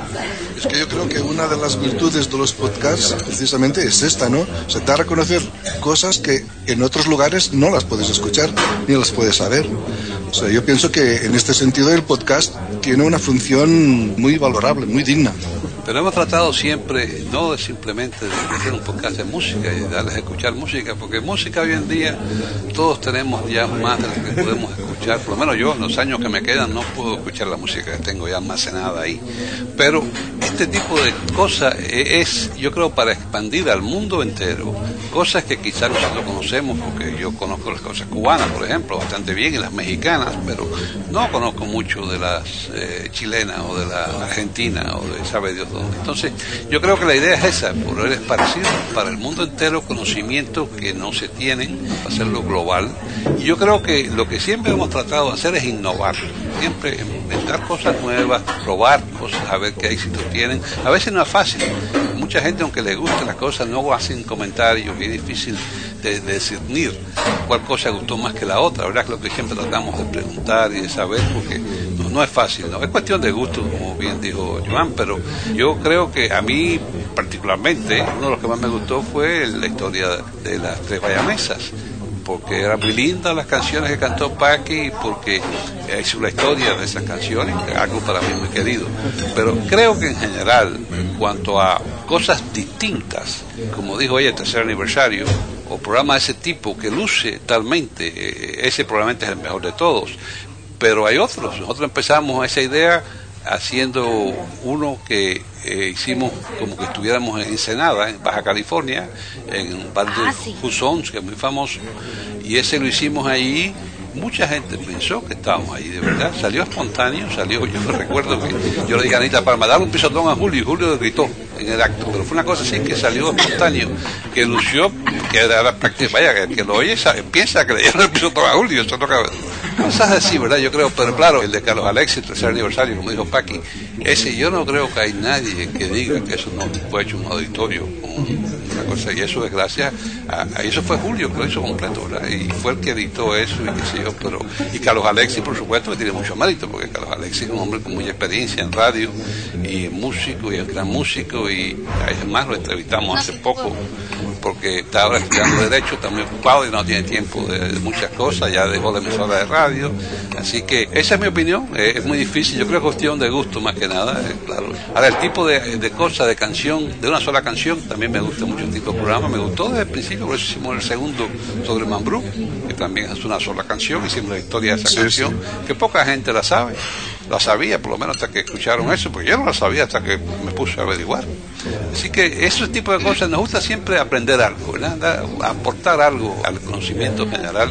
Es que yo creo que una de las virtudes de los podcasts precisamente es esta, ¿no? O sea, dar a conocer cosas que en otros lugares no las puedes escuchar ni las puedes saber. O sea, yo pienso que en este sentido el podcast tiene una función muy valorable, muy digna. Pero hemos tratado siempre, no de simplemente de hacer un podcast de música y de darles a escuchar música, porque música hoy en día todos tenemos ya más de lo que podemos escuchar. Por lo menos yo, en los años que me quedan, no puedo escuchar la música que tengo ya almacenada ahí. Pero este tipo de cosas es, yo creo, para expandir al mundo entero, cosas que quizás nosotros conocemos, porque yo conozco las cosas cubanas, por ejemplo, bastante bien, y las mexicanas, pero no conozco mucho de las eh, chilenas o de la argentina o de sabe Dios dónde. Entonces, yo creo que la idea es esa, poder esparcir para el mundo entero conocimientos que no se tienen, hacerlo global. Y yo creo que lo que siempre hemos tratado de hacer es innovar, siempre inventar cosas nuevas, probar cosas, a ver qué éxito tienen. A veces no es fácil. Mucha gente, aunque le gusten las cosas, no hacen comentarios, y es difícil de, de discernir cuál cosa gustó más que la otra. ¿Verdad? Es lo que siempre tratamos de preguntar y de saber, porque no, no es fácil, ¿no? Es cuestión de gusto, como bien dijo Joan, pero yo creo que a mí particularmente, uno de los que más me gustó fue la historia de las tres bayamesas, porque eran muy lindas las canciones que cantó Paqui, porque hizo la historia de esas canciones, algo para mí muy querido. Pero creo que en general, en cuanto a cosas distintas, como dijo ella, el tercer aniversario, o programa de ese tipo que luce talmente, ese probablemente es el mejor de todos. Pero hay otros. Nosotros empezamos esa idea haciendo uno que eh, hicimos como que estuviéramos en Ensenada, en Baja California, en un bar de ah, sí. Husons, que es muy famoso, y ese lo hicimos ahí. Mucha gente pensó que estábamos ahí, de verdad, salió espontáneo, salió, yo recuerdo que yo le dije a Anita Palma, dale un pisotón a Julio, y Julio gritó en el acto, pero fue una cosa así que salió espontáneo, que lució, que era la práctica, vaya, que, que lo oye, sabe, piensa que le dieron el pisotón a Julio, eso no cabe. Cosas así, ¿verdad? Yo creo, pero claro, el de Carlos Alexis, el tercer aniversario, como dijo Paqui, ese yo no creo que hay nadie que diga que eso no fue hecho un auditorio, una cosa, y eso es gracias a, a eso fue Julio que lo hizo completo, ¿verdad? Y fue el que editó eso, y qué sé yo, pero, y Carlos Alexis, por supuesto, que tiene mucho mérito, porque Carlos Alexis es un hombre con mucha experiencia en radio, y músico, y es gran músico, y además lo entrevistamos hace poco, porque está ahora estudiando Derecho, está muy ocupado y no tiene tiempo de, de muchas cosas, ya dejó la emisora de radio, así que esa es mi opinión, eh, es muy difícil, yo creo que es cuestión de gusto más que nada, eh, claro. Ahora, el tipo de, de cosa, de canción, de una sola canción, también me gusta mucho el tipo de programa, me gustó desde el principio, por eso hicimos el segundo sobre Mambrú, que también es una sola canción, hicimos la historia de esa sí, canción, sí. que poca gente la sabe, la sabía por lo menos hasta que escucharon eso, porque yo no la sabía hasta que me puse a averiguar. Así que ese tipo de cosas nos gusta siempre aprender algo, ¿verdad? Aportar algo al conocimiento general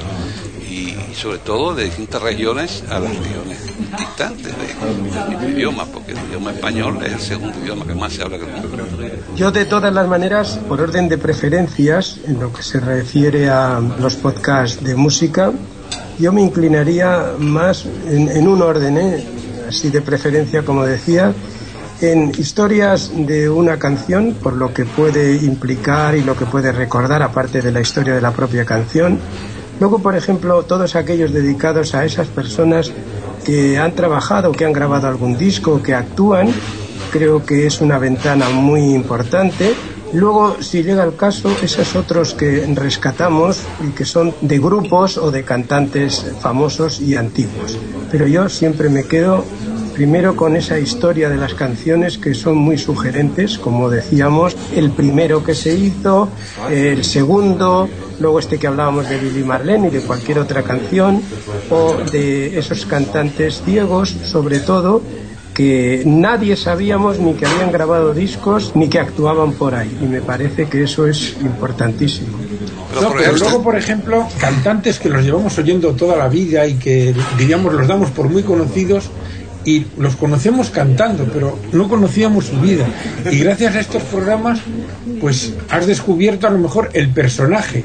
y sobre todo de distintas regiones a las regiones distantes de, de, de idioma, porque el idioma español es el segundo idioma que más se habla en el mundo. Yo, de todas las maneras, por orden de preferencias, en lo que se refiere a los podcasts de música, yo me inclinaría más en, en un orden, ¿eh? así de preferencia, como decía, en historias de una canción, por lo que puede implicar y lo que puede recordar, aparte de la historia de la propia canción. Luego, por ejemplo, todos aquellos dedicados a esas personas que han trabajado, que han grabado algún disco, que actúan, creo que es una ventana muy importante. Luego, si llega el caso, esos otros que rescatamos y que son de grupos o de cantantes famosos y antiguos. Pero yo siempre me quedo Primero con esa historia de las canciones que son muy sugerentes, como decíamos, el primero que se hizo, el segundo, luego este que hablábamos de Lili Marlene y de cualquier otra canción, o de esos cantantes ciegos, sobre todo, que nadie sabíamos ni que habían grabado discos ni que actuaban por ahí, y me parece que eso es importantísimo. No, pero luego, por ejemplo, cantantes que los llevamos oyendo toda la vida y que, diríamos, los damos por muy conocidos y los conocemos cantando, pero no conocíamos su vida, y gracias a estos programas pues has descubierto a lo mejor el personaje,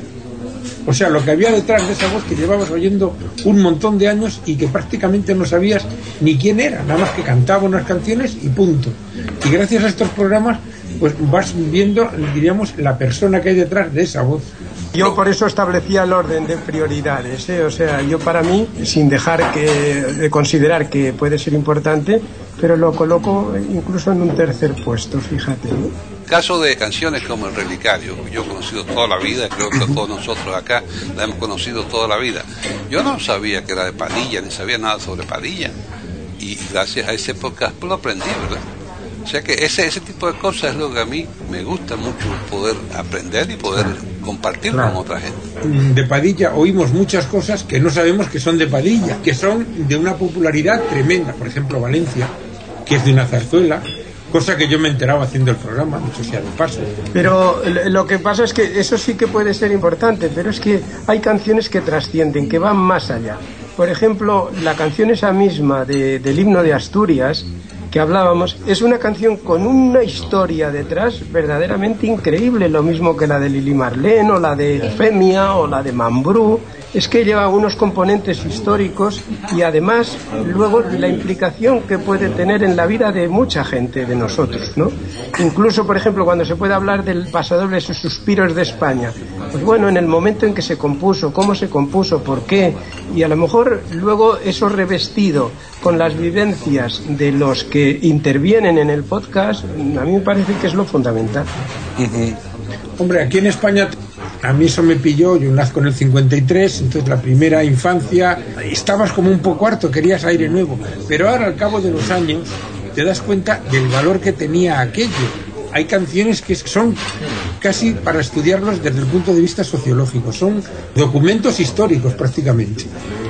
o sea, lo que había detrás de esa voz que llevabas oyendo un montón de años y que prácticamente no sabías ni quién era, nada más que cantaba unas canciones y punto. Y gracias a estos programas pues vas viendo, diríamos, la persona que hay detrás de esa voz. Yo por eso establecía el orden de prioridades, ¿eh? O sea, yo para mí, sin dejar que, de considerar que puede ser importante, pero lo coloco incluso en un tercer puesto, fíjate, ¿no? Caso de canciones como El Relicario, yo he conocido toda la vida, creo que todos nosotros acá la hemos conocido toda la vida. Yo no sabía que era de Padilla, ni sabía nada sobre Padilla, y gracias a ese podcast lo aprendí, ¿verdad? O sea que ese ese tipo de cosas es lo que a mí me gusta mucho, poder aprender y poder compartir claro. con otra gente. De Padilla oímos muchas cosas que no sabemos que son de Padilla, que son de una popularidad tremenda. Por ejemplo, Valencia, que es de una zarzuela, cosa que yo me enteraba haciendo el programa, dicho sea de paso. Pero lo que pasa es que eso sí que puede ser importante, pero es que hay canciones que trascienden, que van más allá. Por ejemplo, la canción esa misma de, del himno de Asturias, que hablábamos, es una canción con una historia detrás verdaderamente increíble, lo mismo que la de Lili Marlene o la de Femia o la de Mambrú. Es que lleva unos componentes históricos y además luego la implicación que puede tener en la vida de mucha gente de nosotros, ¿no? Incluso, por ejemplo, cuando se puede hablar del pasodobles y suspiros de España, pues bueno, en el momento en que se compuso, cómo se compuso, por qué, y a lo mejor luego eso revestido con las vivencias de los que intervienen en el podcast, a mí me parece que es lo fundamental. Uh-huh. Hombre, aquí en España a mí eso me pilló, yo nazco en el cincuenta y tres, entonces la primera infancia estabas como un poco harto, querías aire nuevo, pero ahora al cabo de los años te das cuenta del valor que tenía aquello. Hay canciones que son casi para estudiarlos desde el punto de vista sociológico, son documentos históricos prácticamente.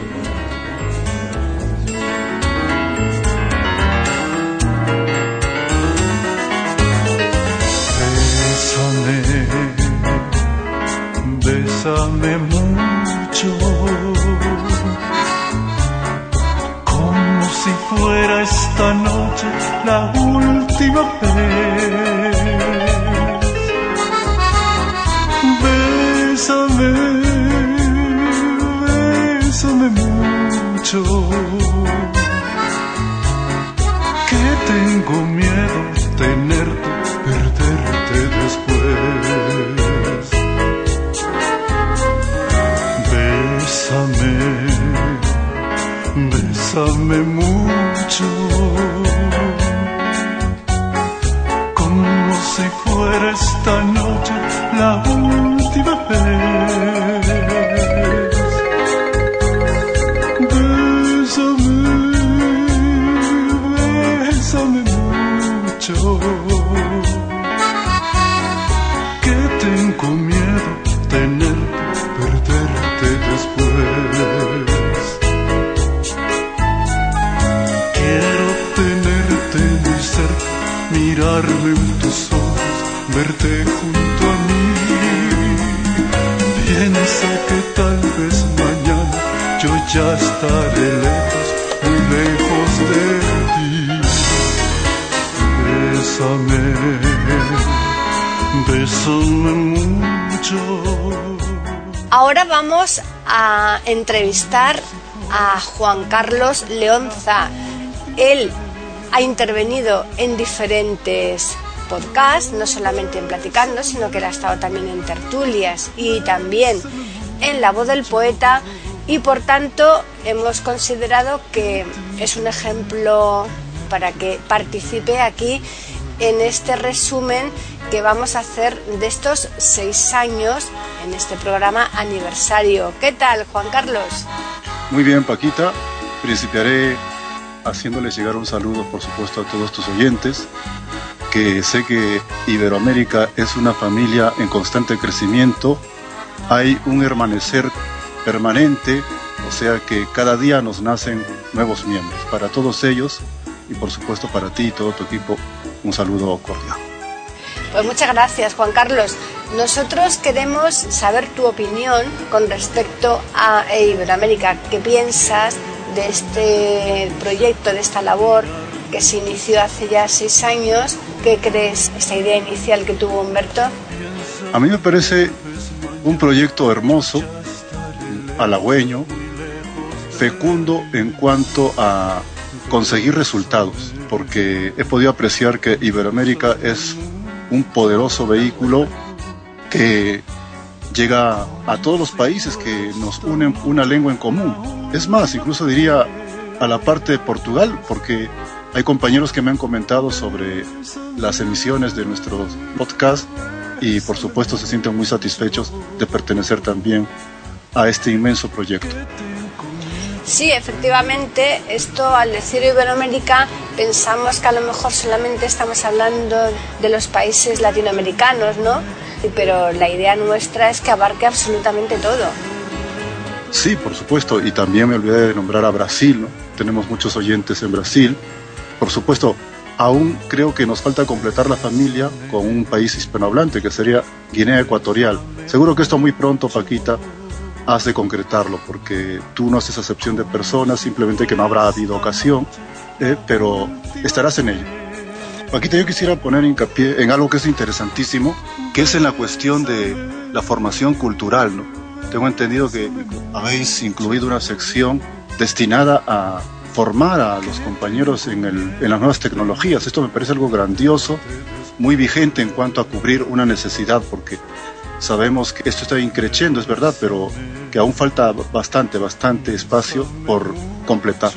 Bésame mucho, como si fuera esta noche la última vez. Bésame, bésame mucho, que tengo miedo tenerte, perderte después. Bésame, bésame mucho, como si fuera esta noche la última vez. Bésame, bésame mucho, que tengo miedo tenerte, perderte después. Quiero tenerte muy cerca, mirarme en tus ojos, verte junto a mí. Piensa que tal vez mañana yo ya estaré lejos, muy lejos de ti. Bésame, bésame mucho. Ahora vamos a entrevistar a Juan Carlos Leonza. Él ha intervenido en diferentes podcasts, no solamente en Platicando, sino que él ha estado también en tertulias y también en La Voz del Poeta, y por tanto hemos considerado que es un ejemplo para que participe aquí en este resumen que vamos a hacer de estos seis años en este programa aniversario. ¿Qué tal, Juan Carlos? Muy bien, Paquita. Principiaré haciéndoles llegar un saludo, por supuesto, a todos tus oyentes, que sé que Iberoamérica es una familia en constante crecimiento, hay un hermanecer permanente, o sea que cada día nos nacen nuevos miembros. Para todos ellos, y por supuesto para ti y todo tu equipo, un saludo cordial. Pues muchas gracias, Juan Carlos. Nosotros queremos saber tu opinión con respecto a Iberoamérica. ¿Qué piensas de este proyecto, de esta labor que se inició hace ya seis años? ¿Qué crees, esta idea inicial que tuvo Humberto? A mí me parece un proyecto hermoso, halagüeño, fecundo en cuanto a conseguir resultados, porque he podido apreciar que Iberoamérica es un poderoso vehículo que llega a todos los países que nos unen una lengua en común. Es más, incluso diría a la parte de Portugal, porque hay compañeros que me han comentado sobre las emisiones de nuestros podcasts y por supuesto se sienten muy satisfechos de pertenecer también a este inmenso proyecto. Sí, efectivamente, esto al decir Iberoamérica pensamos que a lo mejor solamente estamos hablando de los países latinoamericanos, ¿no? Pero la idea nuestra es que abarque absolutamente todo. Sí, por supuesto, y también me olvidé de nombrar a Brasil, ¿no? Tenemos muchos oyentes en Brasil. Por supuesto, aún creo que nos falta completar la familia con un país hispanohablante, que sería Guinea Ecuatorial. Seguro que esto muy pronto, Paquita, has de concretarlo, porque tú no haces acepción de personas, simplemente que no habrá habido ocasión, eh, pero estarás en ello. Paquita, yo quisiera poner hincapié en algo que es interesantísimo, que es en la cuestión de la formación cultural, ¿no? Tengo entendido que habéis incluido una sección destinada a formar a los compañeros en, el, en las nuevas tecnologías. Esto me parece algo grandioso, muy vigente en cuanto a cubrir una necesidad, porque sabemos que esto está increciendo, es verdad, pero que aún falta bastante, bastante espacio por completar,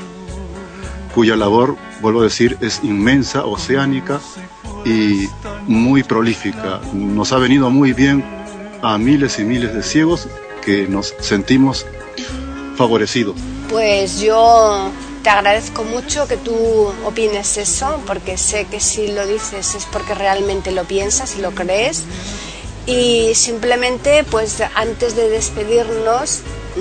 cuya labor, vuelvo a decir, es inmensa, oceánica y muy prolífica. Nos ha venido muy bien a miles y miles de ciegos que nos sentimos favorecidos. Pues yo te agradezco mucho que tú opines eso, porque sé que si lo dices es porque realmente lo piensas y lo crees. Y simplemente, pues antes de despedirnos,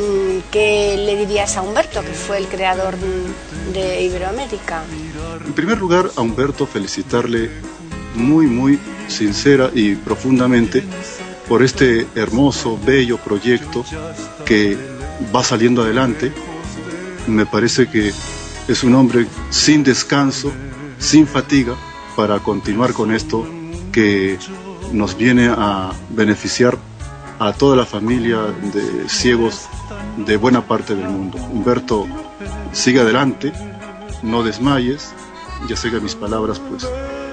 ¿qué le dirías a Humberto, que fue el creador de Iberoamérica? En primer lugar, a Humberto felicitarle muy, muy sincera y profundamente por este hermoso, bello proyecto que va saliendo adelante. Me parece que es un hombre sin descanso, sin fatiga, para continuar con esto que nos viene a beneficiar a toda la familia de ciegos de buena parte del mundo. Humberto, sigue adelante, no desmayes. Ya sé que mis palabras pues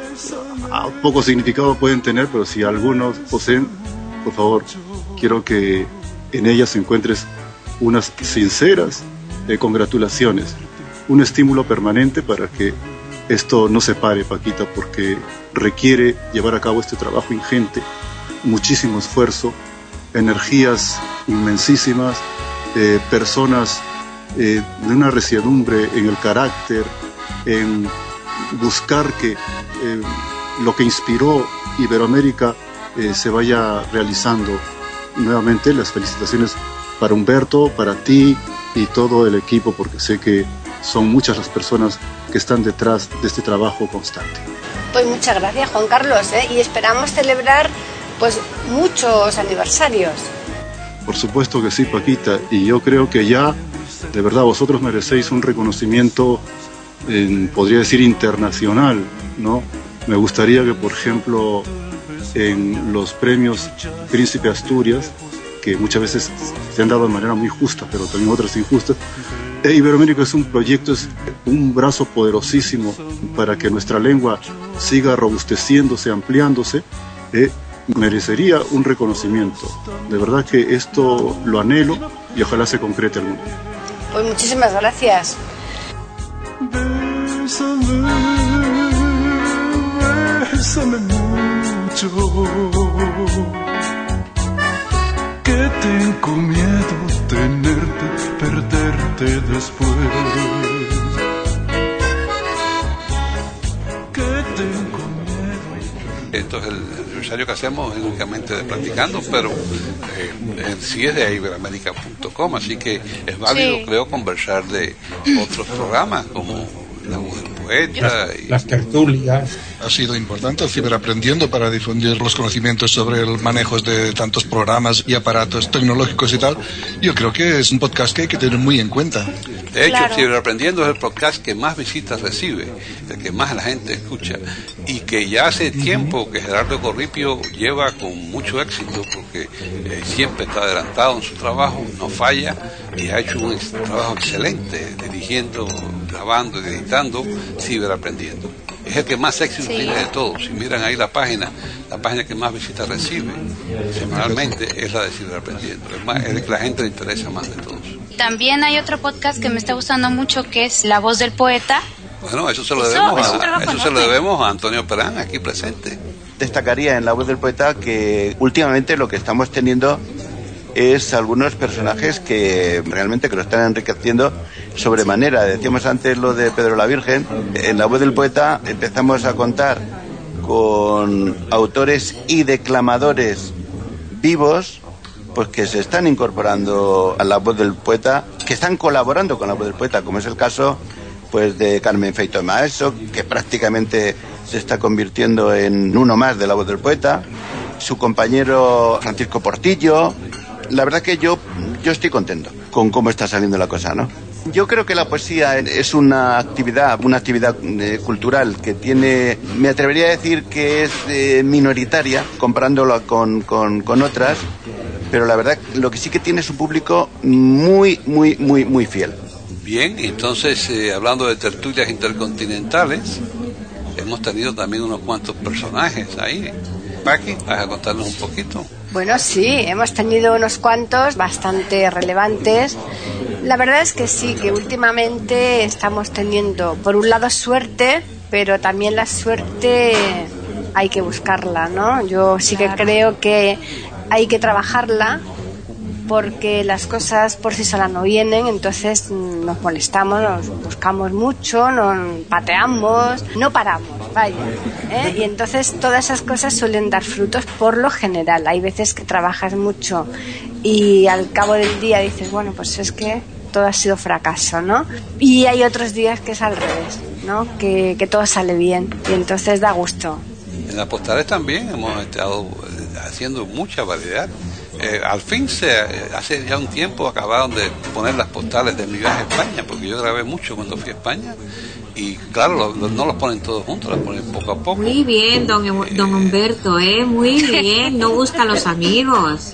poco significado pueden tener, pero si algunos poseen, por favor, quiero que en ellas encuentres unas sinceras eh, congratulaciones, un estímulo permanente para que esto no se pare, Paquita, porque requiere llevar a cabo este trabajo ingente, muchísimo esfuerzo, energías inmensísimas, eh, personas eh, de una resiedumbre en el carácter, en buscar que eh, lo que inspiró Iberoamérica eh, se vaya realizando. Nuevamente las felicitaciones para Humberto, para ti y todo el equipo, porque sé que son muchas las personas que están detrás de este trabajo constante. Pues muchas gracias, Juan Carlos, ¿eh? Y esperamos celebrar pues muchos aniversarios. Por supuesto que sí, Paquita, y yo creo que ya de verdad vosotros merecéis un reconocimiento, eh, podría decir internacional, ¿no? Me gustaría que, por ejemplo, en los premios Príncipe Asturias, que muchas veces se han dado de manera muy justa, pero también otras injustas, e Iberoamérica es un proyecto, es un brazo poderosísimo para que nuestra lengua siga robusteciéndose, ampliándose, eh, merecería un reconocimiento. De verdad que esto lo anhelo y ojalá se concrete algún día. Pues muchísimas gracias. Bésame, bésame mucho, que tengo miedo tenerte, perderte después. Entonces el aniversario que hacemos es únicamente de Practicando, pero eh, en sí es de iberoamérica punto com, así que es válido, sí, creo, conversar de otros programas como La Voz del Poeta. Las, y... las tertulias. Ha sido importante el Ciberaprendiendo para difundir los conocimientos sobre el manejo de tantos programas y aparatos tecnológicos y tal. Yo creo que es un podcast que hay que tener muy en cuenta. De hecho, claro, Ciberaprendiendo es el podcast que más visitas recibe, el que más la gente escucha, y que ya hace uh-huh. tiempo que Gerardo Corripio lleva con mucho éxito, porque eh, siempre está adelantado en su trabajo, no falla, y ha hecho un ex- trabajo excelente dirigiendo, grabando y editando Ciberaprendiendo. Es el que más éxito sí. tiene de todos. Si miran ahí la página, la página que más visitas recibe semanalmente es la de Ciberaprendiendo. Es, más, es el que la gente le interesa más de todos. También hay otro podcast que me está gustando mucho, que es La Voz del Poeta. Bueno, eso se lo debemos, eso, a, eso se lo debemos a Antonio Perán, aquí presente. Destacaría en La Voz del Poeta que últimamente lo que estamos teniendo es algunos personajes que realmente que lo están enriqueciendo sobremanera. Decíamos antes lo de Pedro la Virgen. En La Voz del Poeta empezamos a contar con autores y declamadores vivos, pues que se están incorporando a La Voz del Poeta, que están colaborando con La Voz del Poeta, como es el caso pues de Carmen Feito Maeso, que prácticamente se está convirtiendo en uno más de La Voz del Poeta, su compañero Francisco Portillo. La verdad que yo, yo estoy contento con cómo está saliendo la cosa, ¿no? Yo creo que la poesía es una actividad, una actividad eh, cultural que tiene, me atrevería a decir que es eh, minoritaria, comparándolo con, con, con otras, pero la verdad lo que sí que tiene es un público muy, muy, muy, muy fiel. Bien, entonces, eh, hablando de tertulias intercontinentales, hemos tenido también unos cuantos personajes ahí. Paqui, ¿vas a contarnos un poquito? Bueno, sí, hemos tenido unos cuantos bastante relevantes. La verdad es que sí, que últimamente estamos teniendo, por un lado, suerte, pero también la suerte hay que buscarla, ¿no? Yo sí que creo que hay que trabajarla, porque las cosas por sí solas no vienen, entonces nos molestamos, nos buscamos mucho, nos pateamos, no paramos, vaya, ¿eh? Y entonces todas esas cosas suelen dar frutos por lo general. Hay veces que trabajas mucho y al cabo del día dices, bueno, pues es que todo ha sido fracaso, ¿no? Y hay otros días que es al revés, ¿no? Que, que todo sale bien y entonces da gusto. En las postales también hemos estado haciendo mucha variedad. Eh, al fin, se hace ya un tiempo acabaron de poner las postales de mi viaje a España, porque yo grabé mucho cuando fui a España, y claro, lo, lo, no los ponen todos juntos, los ponen poco a poco. Muy bien, don, eh, don Humberto, ¿eh? Muy bien, no busca a los amigos.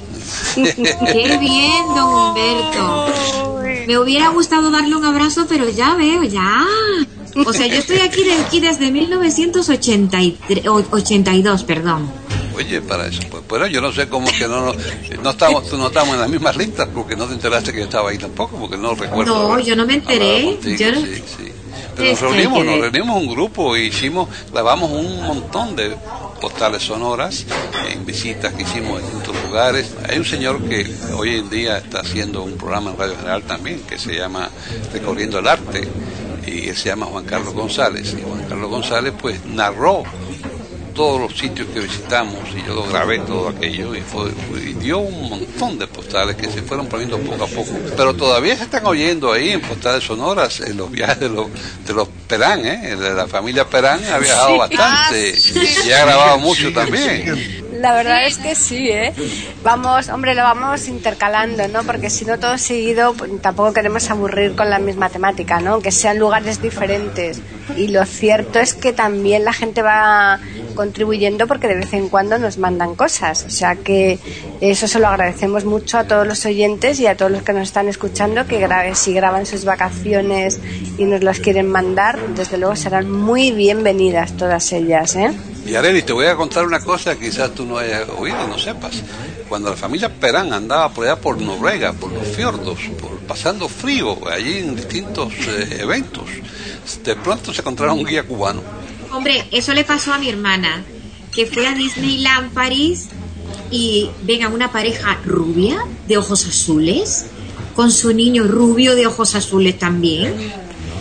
Qué bien, don Humberto. Me hubiera gustado darle un abrazo, pero ya veo, ya. O sea, yo estoy aquí, de, aquí desde mil novecientos ochenta y dos, perdón. Oye, para eso, pues bueno, yo no sé cómo que no, no, no estamos, no estamos en las mismas listas, porque no te enteraste que yo estaba ahí tampoco, porque no recuerdo. No, haber, yo no me enteré. Yo no... Sí, sí. Pero nos reunimos, nos reunimos un grupo y hicimos, grabamos un montón de postales sonoras en visitas que hicimos en distintos lugares. Hay un señor que hoy en día está haciendo un programa en Radio General también, que se llama Recorriendo el Arte, y él se llama Juan Carlos González, y Juan Carlos González pues narró todos los sitios que visitamos, y yo lo grabé todo aquello, y, fue, y dio un montón de postales que se fueron poniendo poco a poco, pero todavía se están oyendo ahí en postales sonoras en los viajes de los de los Perán, ¿eh? De la familia Perán ha viajado sí. bastante, ah, sí. y ha grabado mucho sí, también. Sí. La verdad es que sí, ¿eh? Vamos, hombre, lo vamos intercalando, ¿no? Porque si no todo seguido, pues, tampoco queremos aburrir con la misma temática, ¿no? Que sean lugares diferentes. Y lo cierto es que también la gente va contribuyendo porque de vez en cuando nos mandan cosas. O sea que eso se lo agradecemos mucho a todos los oyentes y a todos los que nos están escuchando, que gra- si graban sus vacaciones y nos las quieren mandar, desde luego serán muy bienvenidas todas ellas, ¿eh? Y Arely, te voy a contar una cosa que quizás tú no hayas oído, no sepas. Cuando la familia Perán andaba por allá por Noruega, por los fiordos, por, pasando frío allí en distintos eh, eventos, de pronto se encontraron un guía cubano. Hombre, eso le pasó a mi hermana, que fue a Disneyland París y venga una pareja rubia de ojos azules, con su niño rubio de ojos azules también.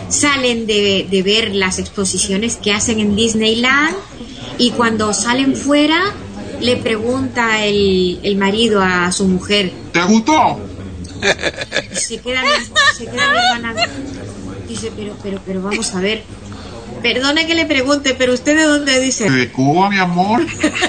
salen de, de ver las exposiciones que hacen en Disneyland y cuando salen fuera le pregunta el, el marido a su mujer, ¿te gustó? Y se quedan, se quedan hermanando. Dice, pero, pero, pero vamos a ver. Perdone que le pregunte, pero ¿usted de dónde? Dice, ¿de Cuba, mi amor?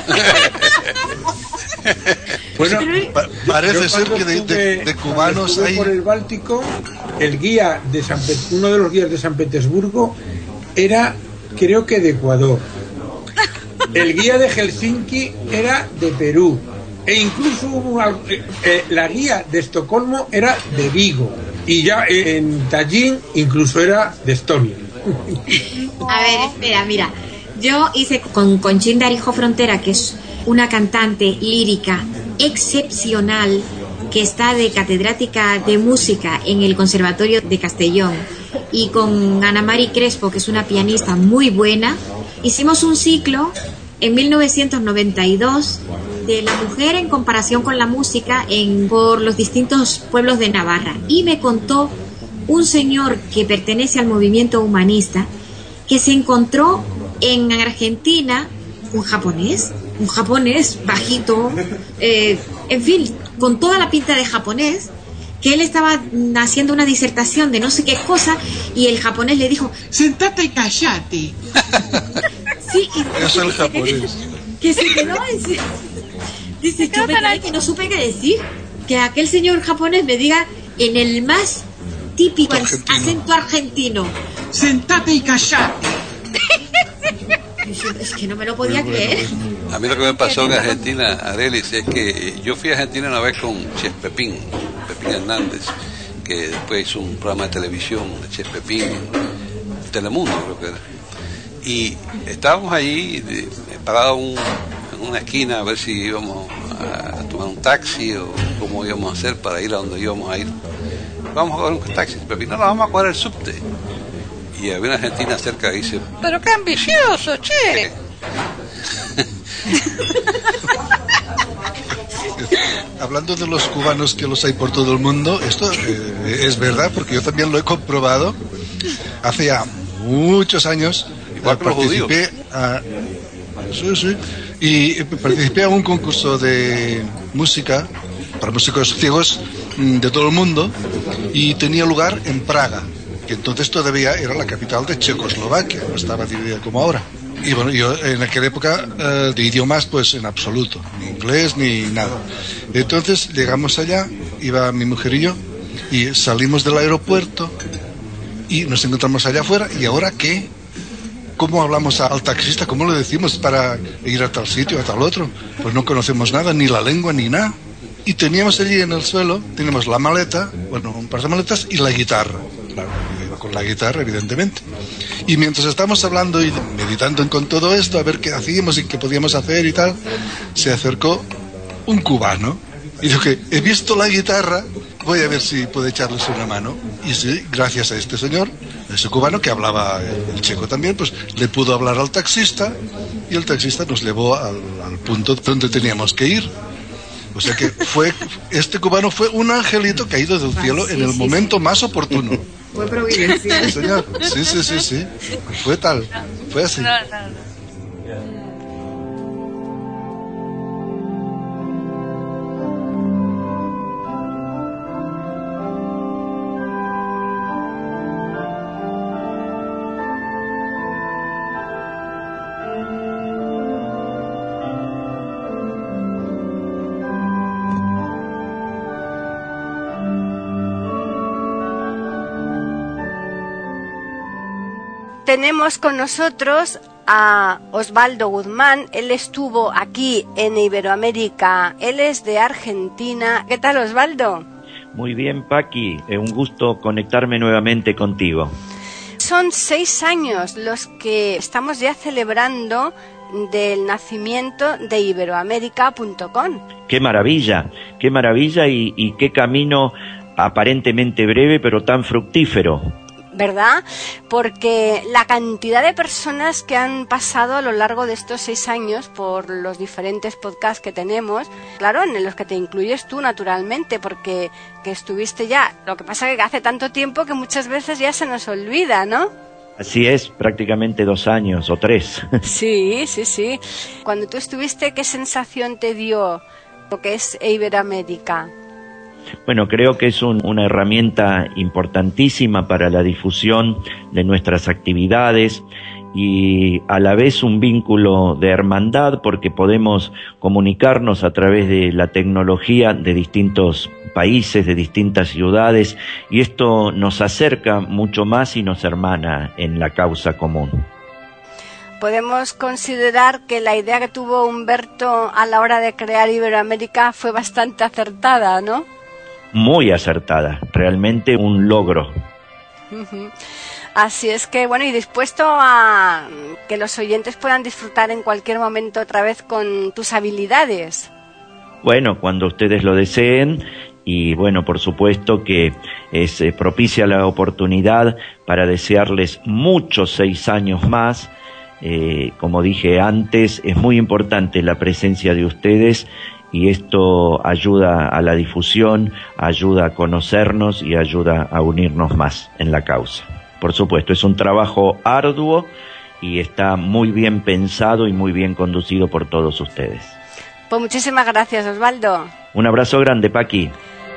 Bueno, pa parece ser que de, de, de cubanos hay... por el Báltico, el guía de San Pet uno de los guías de San Petersburgo era, creo que de Ecuador. El guía de Helsinki era de Perú. E incluso hubo una, eh, eh, la guía de Estocolmo era de Vigo. Y ya eh, en Tallinn incluso era de Estonia. A ver, espera, mira. Yo hice con Conchín Darijo Frontera, que es una cantante lírica excepcional, que está de catedrática de música en el Conservatorio de Castellón, y con Ana Mari Crespo, que es una pianista muy buena. Hicimos un ciclo en mil novecientos noventa y dos de la mujer en comparación con la música en por los distintos pueblos de Navarra, y me contó un señor que pertenece al movimiento humanista que se encontró en Argentina un japonés, un japonés bajito, eh, en fin, con toda la pinta de japonés, que él estaba haciendo una disertación de no sé qué cosa y el japonés le dijo, sentate y callate. Sí, y, es el japonés. Que se quedó así. Dice, yo me quedé que no supe qué decir. Que aquel señor japonés me diga en el más típico argentino. acento argentino, sentate y callate. Es que no me lo podía creer. A mí lo que me pasó en Argentina, Arelis, es que yo fui a Argentina una vez con Chef Pepín, Pepín Hernández, que después hizo un programa de televisión de Chef Pepín, Telemundo creo que era. Y estábamos allí parados en una esquina a ver si íbamos a tomar un taxi o cómo íbamos a hacer para ir a donde íbamos a ir. Vamos a coger un taxi, Pepín, no, no, vamos a coger el subte. Y había una argentina cerca y dice, pero qué ambicioso, che. Hablando de los cubanos que los hay por todo el mundo, esto eh, es verdad porque yo también lo he comprobado. Hace ya muchos años igual que los participé judíos. A, sí, sí, y participé a un concurso de música para músicos ciegos de todo el mundo y tenía lugar en Praga, que entonces todavía era la capital de Checoslovaquia, no estaba dividida como ahora. Y bueno, yo en aquella época eh, de idiomas pues en absoluto, ni inglés ni nada. Entonces llegamos allá, iba mi mujer y yo, y salimos del aeropuerto y nos encontramos allá afuera. ¿Y ahora qué? ¿Cómo hablamos al taxista? ¿Cómo le decimos para ir a tal sitio, a tal otro? Pues no conocemos nada, ni la lengua, ni nada. Y teníamos allí en el suelo, teníamos la maleta, bueno, un par de maletas y la guitarra. Claro, yo iba con la guitarra, evidentemente. Y mientras estábamos hablando y meditando con todo esto, a ver qué hacíamos y qué podíamos hacer y tal, se acercó un cubano y dijo que he visto la guitarra, voy a ver si puedo echarles una mano. Y sí, gracias a este señor, ese cubano que hablaba el checo también, pues le pudo hablar al taxista y el taxista nos llevó al, al punto donde teníamos que ir. O sea que fue este cubano fue un angelito caído del cielo ah, sí, en el sí, momento sí. más oportuno. Fue providencial. Sí, señor. Sí, sí, sí, sí. Fue tal. Fue así. No, no, no. Tenemos con nosotros a Osvaldo Guzmán. Él estuvo aquí en Iberoamérica. Él es de Argentina. ¿Qué tal, Osvaldo? Muy bien, Paqui. Es un gusto conectarme nuevamente contigo. Son seis años los que estamos ya celebrando del nacimiento de Iberoamérica punto com. ¡Qué maravilla! ¡Qué maravilla y, y qué camino aparentemente breve pero tan fructífero! ¿verdad? Porque la cantidad de personas que han pasado a lo largo de estos seis años por los diferentes podcasts que tenemos, claro, en los que te incluyes tú naturalmente, porque que estuviste ya, lo que pasa es que hace tanto tiempo que muchas veces ya se nos olvida, ¿no? Así es, prácticamente dos años o tres. Sí, sí, sí. Cuando tú estuviste, ¿qué sensación te dio lo que es Iberoamérica? Bueno, creo que es un, una herramienta importantísima para la difusión de nuestras actividades y a la vez un vínculo de hermandad porque podemos comunicarnos a través de la tecnología de distintos países, de distintas ciudades, y esto nos acerca mucho más y nos hermana en la causa común. Podemos considerar que la idea que tuvo Humberto a la hora de crear Iberoamérica fue bastante acertada, ¿no? Muy acertada, realmente un logro. Uh-huh. Así es que, bueno, y dispuesto a que los oyentes puedan disfrutar en cualquier momento otra vez con tus habilidades. Bueno, cuando ustedes lo deseen, y bueno, por supuesto que es eh, propicia la oportunidad para desearles muchos seis años más. Eh, como dije antes, es muy importante la presencia de ustedes y esto ayuda a la difusión, ayuda a conocernos y ayuda a unirnos más en la causa. Por supuesto, es un trabajo arduo y está muy bien pensado y muy bien conducido por todos ustedes. Pues muchísimas gracias, Osvaldo. Un abrazo grande, Paqui.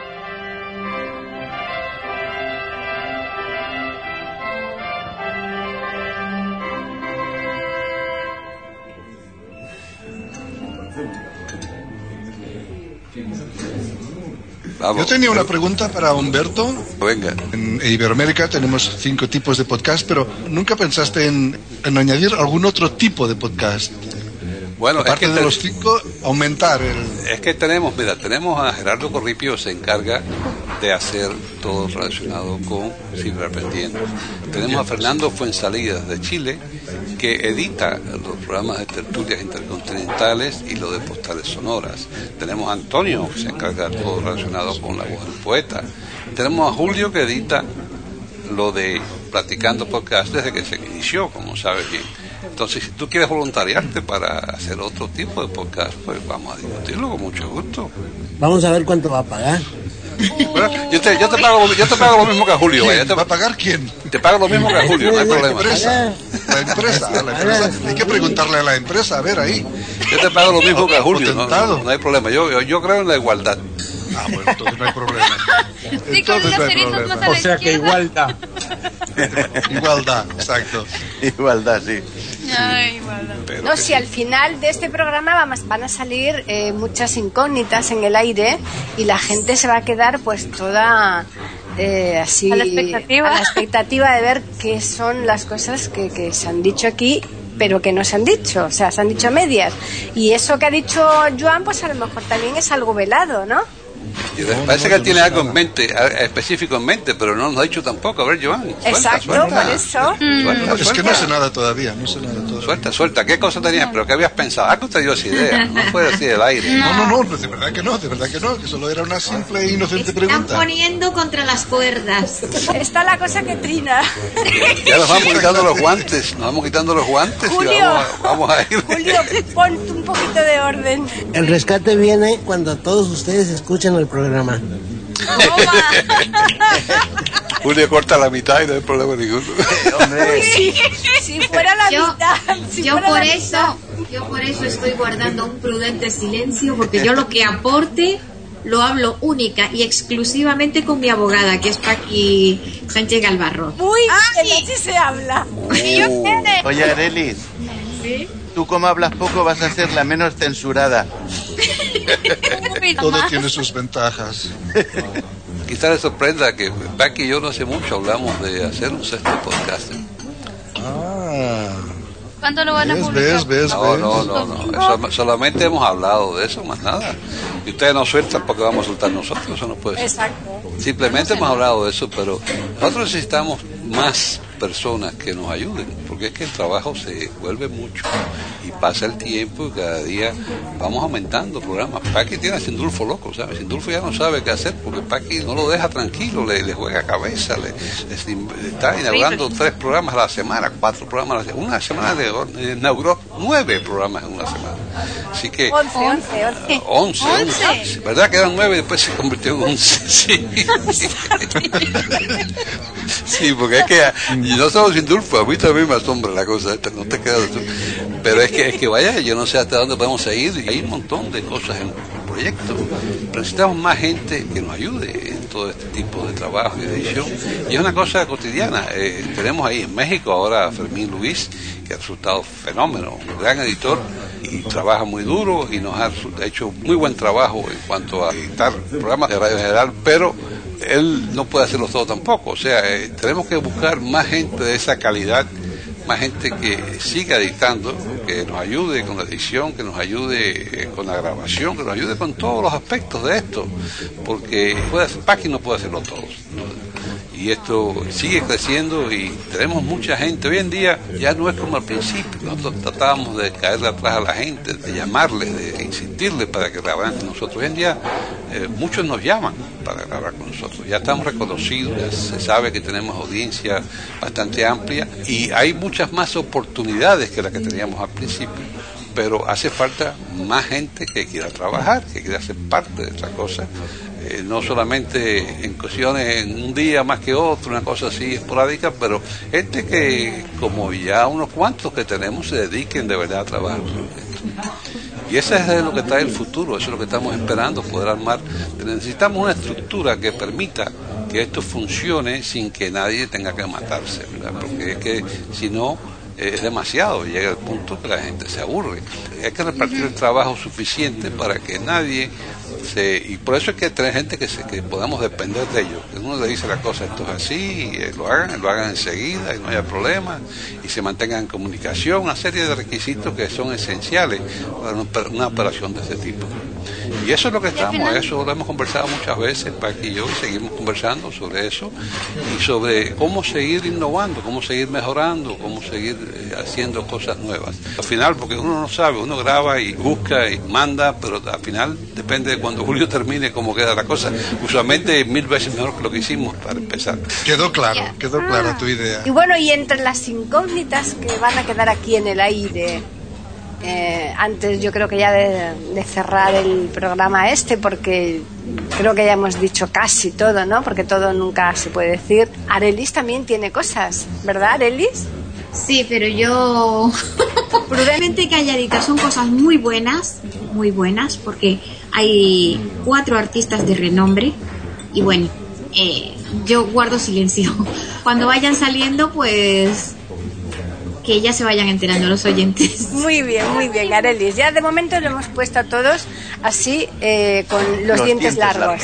Yo tenía una pregunta para Humberto. Venga. En Iberoamérica tenemos cinco tipos de podcast, pero ¿nunca pensaste en, en añadir algún otro tipo de podcast? Bueno, aparte es que de te... los cinco, aumentar el... Es que tenemos, mira, tenemos a Gerardo Corripio, se encarga de hacer todo relacionado con ciberaprendiendo. Tenemos a Fernando Fuensalidas de Chile, que edita los programas de tertulias intercontinentales y los de postales sonoras. Tenemos a Antonio, que se encarga de todo relacionado con la voz del poeta. Tenemos a Julio, que edita lo de Platicando Podcast desde que se inició, como sabes bien. Entonces, si tú quieres voluntariarte para hacer otro tipo de podcast, pues vamos a discutirlo con mucho gusto. Vamos a ver cuánto va a pagar. Bueno, yo, te, yo, te pago, yo te pago lo mismo que a Julio. Vaya, te, ¿Va a pagar quién? Te pago lo mismo que a Julio, no hay problema. La empresa, la empresa, la empresa. Hay que preguntarle a la empresa, a ver ahí. Yo te pago lo mismo que a Julio, no, no, no hay problema. Yo, yo, yo creo en la igualdad. Ah, bueno, entonces no hay problema. Entonces no hay problema. O sea que igualdad. Igualdad, exacto. Igualdad, sí. Ay, igualdad. No, si al final de este programa van a salir eh, muchas incógnitas en el aire y la gente se va a quedar pues toda eh, así a la expectativa. a la expectativa de ver qué son las cosas que, que se han dicho aquí, pero que no se han dicho, o sea, se han dicho a medias. Y eso que ha dicho Joan, pues a lo mejor también es algo velado, ¿no? Y parece que él tiene algo en mente, específico en mente, pero no nos ha dicho tampoco. A ver, Joan. Suelta, Exacto, suelta. por eso. Suelta, suelta. Es que no sé nada todavía, no sé nada todavía. Suelta, suelta. ¿Qué cosa tenías? ¿Pero qué habías pensado? ¿A qué te dio esa idea? No fue así del aire. No, no, no, de verdad que no, de verdad que no, que solo era una simple e inocente Están pregunta. poniendo contra las cuerdas. Está la cosa que trina. Ya nos vamos quitando los guantes, nos vamos quitando los guantes Julio, y vamos a, vamos a ir. Julio, pon un poquito de orden. El rescate viene cuando todos ustedes escuchan el programa. Julio corta la mitad y no hay problema ninguno. Hombre. Si, si fuera la Yo, mitad, si yo fuera por la eso, mitad. yo por eso estoy guardando un prudente silencio, porque yo lo que aporte lo hablo única y exclusivamente con mi abogada, que es Paqui Sánchez Galvarro. Uy, que así se habla. Oye, Arelis, ¿Sí? tú como hablas poco vas a ser la menos censurada. Todo tiene sus ventajas. Quizá le sorprenda que Paqui y yo no hace mucho hablamos de hacer un sexto podcast. Ah. ¿Cuándo lo van a ¿Ves, publicar? ves, ves, No, ves? no, no, no. Eso, solamente hemos hablado de eso, más nada. Y ustedes no sueltan porque vamos a soltar nosotros, eso no puede ser. Exacto. Simplemente hemos hablado de eso, pero nosotros necesitamos más personas que nos ayuden, porque es que el trabajo se vuelve mucho y pasa el tiempo y cada día vamos aumentando programas. Paqui tiene a Sindulfo loco, ¿sabes? Sindulfo ya no sabe qué hacer porque Paqui no lo deja tranquilo, le, le juega cabeza, le, le está inaugurando tres programas a la semana, cuatro programas a la semana. Una semana de, inauguró nueve programas en una semana. Así que once, once, once. once, once. ¿Verdad que eran nueve y después se convirtió en once? Sí. Sí, porque es que y no solo Sindulfo, a mí también me asombra la cosa esta, no te quedas tú. Pero es que es que vaya, yo no sé hasta dónde podemos seguir, y hay un montón de cosas en el proyecto. Necesitamos más gente que nos ayude en todo este tipo de trabajo y de edición, y es una cosa cotidiana. Eh, tenemos ahí en México ahora a Fermín Luis, que ha resultado fenómeno, un gran editor, y trabaja muy duro y nos ha hecho muy buen trabajo en cuanto a editar programas de radio general, pero él no puede hacerlo todo tampoco. O sea, eh, tenemos que buscar más gente de esa calidad, más gente que siga editando, que nos ayude con la edición, que nos ayude eh, con la grabación, que nos ayude con todos los aspectos de esto, porque puede hacer, Paqui no puede hacerlo todo, ¿no? Y esto sigue creciendo y tenemos mucha gente. Hoy en día ya no es como al principio. Nosotros tratábamos de caerle atrás a la gente, de llamarle, de insistirle para que grabaran con nosotros. Hoy en día eh, muchos nos llaman para grabar con nosotros. Ya estamos reconocidos, ya se sabe que tenemos audiencia bastante amplia y hay muchas más oportunidades que las que teníamos al principio. Pero hace falta más gente que quiera trabajar, que quiera ser parte de esta cosa. Eh, no solamente en cuestiones en un día más que otro, una cosa así esporádica, pero gente que, como ya unos cuantos que tenemos, se dediquen de verdad a trabajar. Y eso es lo que trae el futuro, eso es lo que estamos esperando, poder armar. Necesitamos una estructura que permita que esto funcione sin que nadie tenga que matarse, ¿verdad? Porque es que si no, es demasiado, llega el punto que la gente se aburre. Hay que repartir el trabajo suficiente para que nadie se... Y por eso es que tener gente que, se, que podamos depender de ellos. Que uno le dice la cosa, esto es así, y lo hagan, lo hagan enseguida y no haya problema, y se mantengan en comunicación, una serie de requisitos que son esenciales para una, una operación de este tipo. Y eso es lo que estamos, eso lo hemos conversado muchas veces, Paqui y yo, y seguimos conversando sobre eso, y sobre cómo seguir innovando, cómo seguir mejorando, cómo seguir eh, haciendo cosas nuevas. Al final, porque uno no sabe, uno graba y busca y manda, pero al final depende de cuando Julio termine cómo queda la cosa. Usualmente mil veces mejor que lo que hicimos para empezar. Quedó claro, quedó clara tu idea. Y bueno, y entre las incógnitas que van a quedar aquí en el aire, Eh, antes yo creo que ya de, de cerrar el programa este, porque creo que ya hemos dicho casi todo, ¿no? Porque todo nunca se puede decir. Arelis también tiene cosas, ¿verdad, Arelis? Sí, pero yo prudentemente calladita, son cosas muy buenas, muy buenas, porque hay cuatro artistas de renombre y bueno, eh, yo guardo silencio. Cuando vayan saliendo, pues que ya se vayan enterando los oyentes. Muy bien, muy bien, Arelis. Ya de momento lo hemos puesto a todos así, eh, con los, los dientes, dientes largos. largos.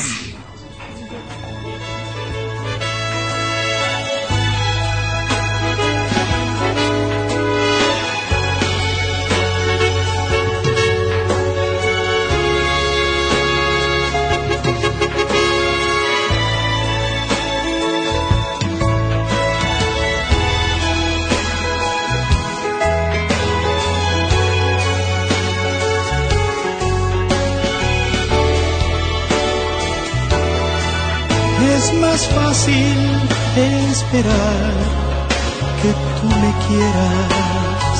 Es más fácil esperar que tú me quieras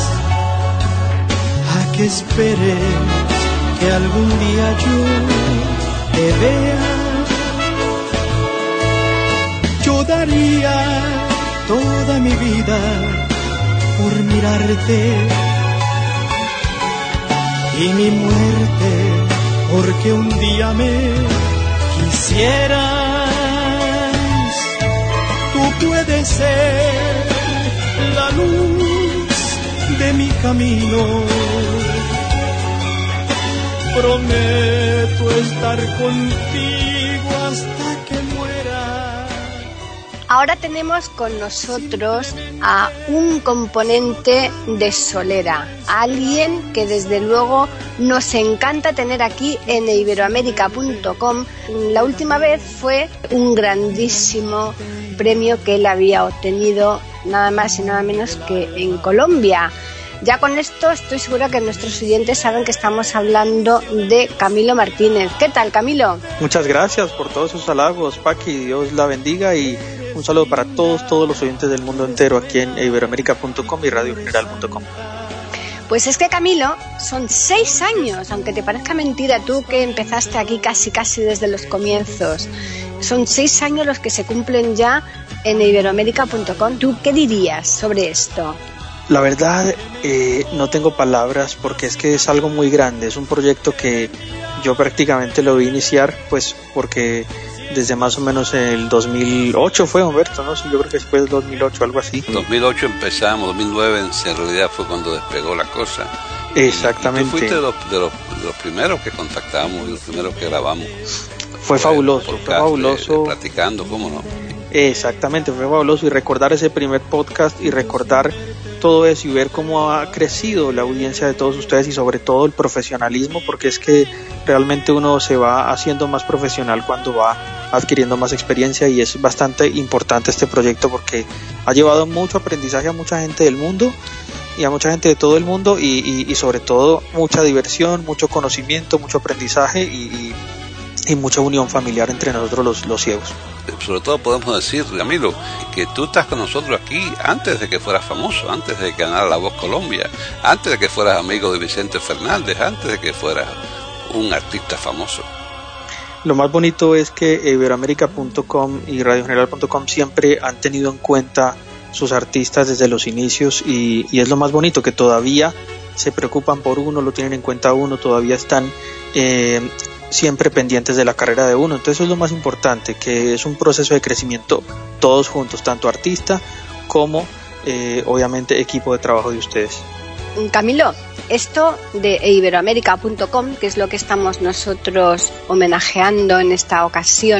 a que esperes que algún día yo te vea. Yo daría toda mi vida por mirarte y mi muerte porque un día me quisieras. Tú puedes ser la luz de mi camino. Prometo estar contigo hasta que muera. ahora tenemos con nosotros a un componente de Solera, a alguien que desde luego nos encanta tener aquí en iberoamérica punto com. La última vez fue un grandísimo premio que él había obtenido nada más y nada menos que en Colombia. Ya con esto estoy segura que nuestros oyentes saben que estamos hablando de Camilo Martínez. ¿Qué tal, Camilo? Muchas gracias por todos sus halagos, Paqui. Dios la bendiga y un saludo para todos, todos los oyentes del mundo entero aquí en iberoamérica punto com y radio general punto com. Pues es que, Camilo, son seis años, aunque te parezca mentira tú que empezaste aquí casi casi desde los comienzos. Son seis años los que se cumplen ya en iberoamérica punto com. ¿Tú qué dirías sobre esto? La verdad, eh, no tengo palabras porque es que es algo muy grande. Es un proyecto que yo prácticamente lo vi iniciar, pues porque desde más o menos el dos mil ocho fue, Humberto, ¿no? Sí, yo creo que después del dos mil ocho, algo así. dos mil ocho empezamos, dos mil nueve en realidad fue cuando despegó la cosa. Exactamente. Y tú fuiste de los, de, los, de los primeros que contactamos y los primeros que grabamos. Fue fabuloso, fue fabuloso. De, de platicando, ¿cómo no? Exactamente, fue fabuloso y recordar ese primer podcast y recordar todo eso y ver cómo ha crecido la audiencia de todos ustedes y sobre todo el profesionalismo, porque es que realmente uno se va haciendo más profesional cuando va adquiriendo más experiencia y es bastante importante este proyecto porque ha llevado mucho aprendizaje a mucha gente del mundo y a mucha gente de todo el mundo y, y, y sobre todo mucha diversión, mucho conocimiento, mucho aprendizaje y, y, y mucha unión familiar entre nosotros los, los ciegos. Sobre todo podemos decir, Camilo, que tú estás con nosotros aquí antes de que fueras famoso, antes de que ganara La Voz Colombia, antes de que fueras amigo de Vicente Fernández, antes de que fueras un artista famoso. Lo más bonito es que iberoamérica punto com y radio general punto com siempre han tenido en cuenta sus artistas desde los inicios y, y es lo más bonito, que todavía se preocupan por uno, lo tienen en cuenta uno, todavía están eh, siempre pendientes de la carrera de uno. Entonces eso es lo más importante, que es un proceso de crecimiento todos juntos, tanto artista como eh, obviamente equipo de trabajo de ustedes. Camilo, esto de iberoamérica punto com, que es lo que estamos nosotros homenajeando en esta ocasión,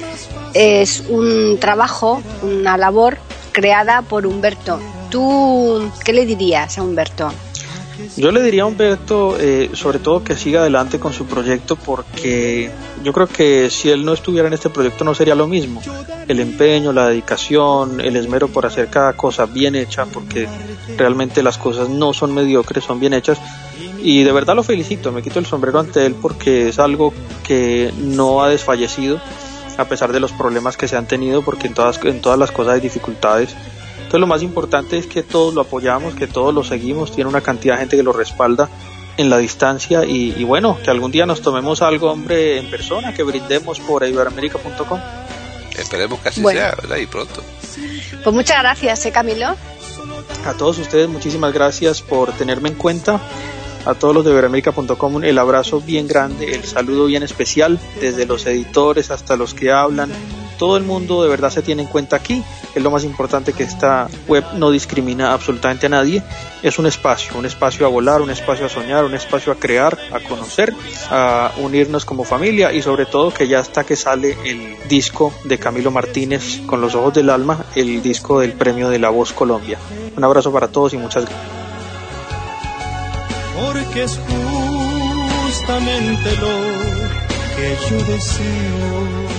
es un trabajo, una labor creada por Humberto. ¿Tú qué le dirías a Humberto? Yo le diría a Humberto, eh, sobre todo que siga adelante con su proyecto, porque yo creo que si él no estuviera en este proyecto no sería lo mismo. El empeño, la dedicación, el esmero por hacer cada cosa bien hecha, porque realmente las cosas no son mediocres, son bien hechas. Y de verdad lo felicito, me quito el sombrero ante él porque es algo que no ha desfallecido, a pesar de los problemas que se han tenido, porque en todas, en todas las cosas hay dificultades. Entonces lo más importante es que todos lo apoyamos, que todos lo seguimos, tiene una cantidad de gente que lo respalda en la distancia y, y bueno, que algún día nos tomemos algo, hombre, en persona, que brindemos por iberoamérica punto com. Esperemos que así bueno. sea, ¿verdad? Y pronto. Pues muchas gracias, ¿eh, Camilo? A todos ustedes, muchísimas gracias por tenerme en cuenta. A todos los de iberoamérica punto com, el abrazo bien grande, el saludo bien especial, desde los editores hasta los que hablan. Todo el mundo de verdad se tiene en cuenta aquí. Es lo más importante, que esta web no discrimina absolutamente a nadie. Es un espacio, un espacio a volar, un espacio a soñar, un espacio a crear, a conocer, a unirnos como familia y sobre todo que ya está que sale el disco de Camilo Martínez, Con los ojos del alma, el disco del premio de La Voz Colombia. Un abrazo para todos y muchas gracias. Porque es justamente lo que yo deseo.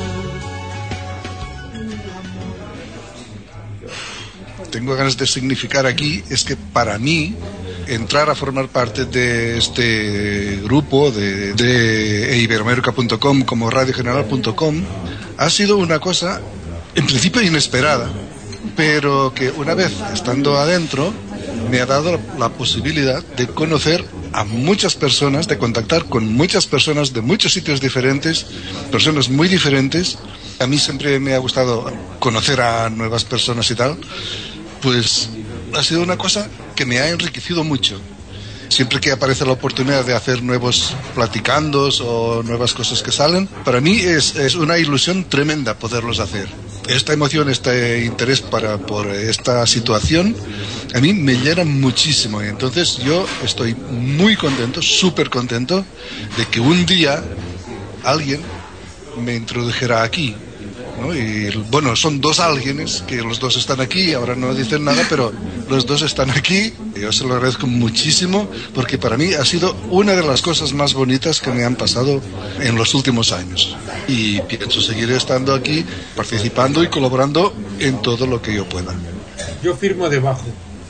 Tengo ganas de significar aquí es que para mí entrar a formar parte de este grupo de, de iberoamérica punto com como radio general punto com ha sido una cosa en principio inesperada, pero que una vez estando adentro me ha dado la posibilidad de conocer a muchas personas, de contactar con muchas personas de muchos sitios diferentes, personas muy diferentes. A mí siempre me ha gustado conocer a nuevas personas y tal. Pues ha sido una cosa que me ha enriquecido mucho. Siempre que aparece la oportunidad de hacer nuevos platicandos o nuevas cosas que salen, para mí es, es una ilusión tremenda poderlos hacer. Esta emoción, este interés para, por esta situación, a mí me llena muchísimo. Y entonces yo estoy muy contento, súper contento de que un día alguien me introdujera aquí. ¿no? Y bueno, son dos alguienes, que los dos están aquí, ahora no dicen nada, pero los dos están aquí. Yo se lo agradezco muchísimo, porque para mí ha sido una de las cosas más bonitas que me han pasado en los últimos años. Y pienso seguir estando aquí, participando y colaborando en todo lo que yo pueda. Yo firmo debajo.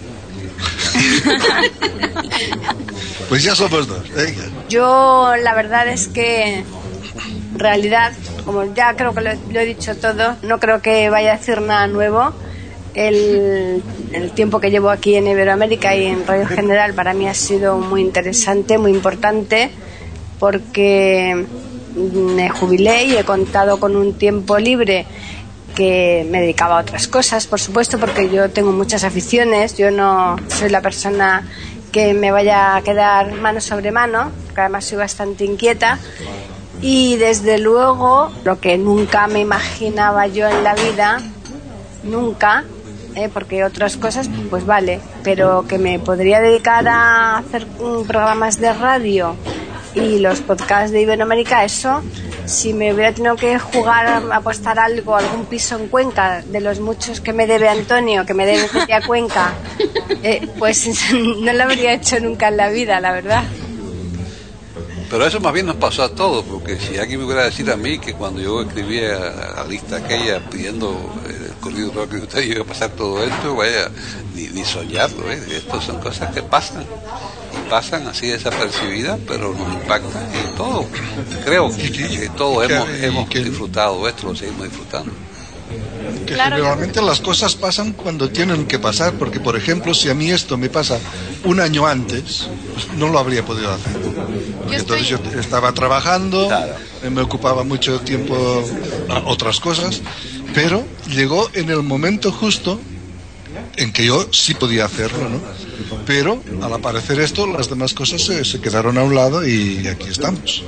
Pues ya somos dos, venga. Yo la verdad es que en realidad, como ya creo que lo, lo he dicho todo, no creo que vaya a decir nada nuevo. El, el tiempo que llevo aquí en Iberoamérica y en Radio General para mí ha sido muy interesante, muy importante, porque me jubilé y he contado con un tiempo libre que me dedicaba a otras cosas, por supuesto, porque yo tengo muchas aficiones. Yo no soy la persona que me vaya a quedar mano sobre mano, porque además soy bastante inquieta. Y desde luego, lo que nunca me imaginaba yo en la vida, nunca, ¿eh? Porque otras cosas, pues vale, pero que me podría dedicar a hacer programas de radio y los podcasts de Iberoamérica, eso, si me hubiera tenido que jugar, apostar algo, algún piso en Cuenca, de los muchos que me debe Antonio, que me debe a Cuenca, eh, pues no lo habría hecho nunca en la vida, la verdad. Pero eso más bien nos pasó a todos, porque si alguien me hubiera decir a mí que cuando yo escribía la lista aquella pidiendo el corrido rock que usted iba a pasar todo esto, vaya, ni, ni soñarlo, ¿eh? Esto son cosas que pasan, y pasan así desapercibidas, pero nos impactan, y todo, creo que, que todos hemos, hemos disfrutado esto, lo seguimos disfrutando. Que claro, generalmente las cosas pasan cuando tienen que pasar, porque por ejemplo si a mí esto me pasa un año antes, pues no lo habría podido hacer, porque yo entonces estoy... yo estaba trabajando, claro. Me ocupaba mucho tiempo a otras cosas, pero llegó en el momento justo en que yo sí podía hacerlo, ¿no? Pero al aparecer esto, las demás cosas se, se quedaron a un lado y aquí estamos.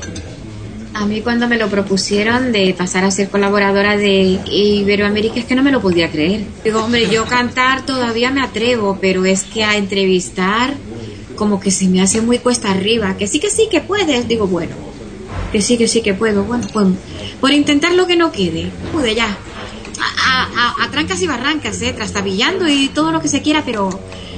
A mí cuando me lo propusieron de pasar a ser colaboradora de Iberoamérica es que no me lo podía creer. Digo, hombre, yo cantar todavía me atrevo, pero es que a entrevistar como que se me hace muy cuesta arriba. Que sí, que sí, que puedes. Digo, bueno, que sí, que sí, que puedo. Bueno, pues por intentar lo que no quede. Pude ya. A, a, a trancas y barrancas, ¿eh? Trastabillando y todo lo que se quiera, pero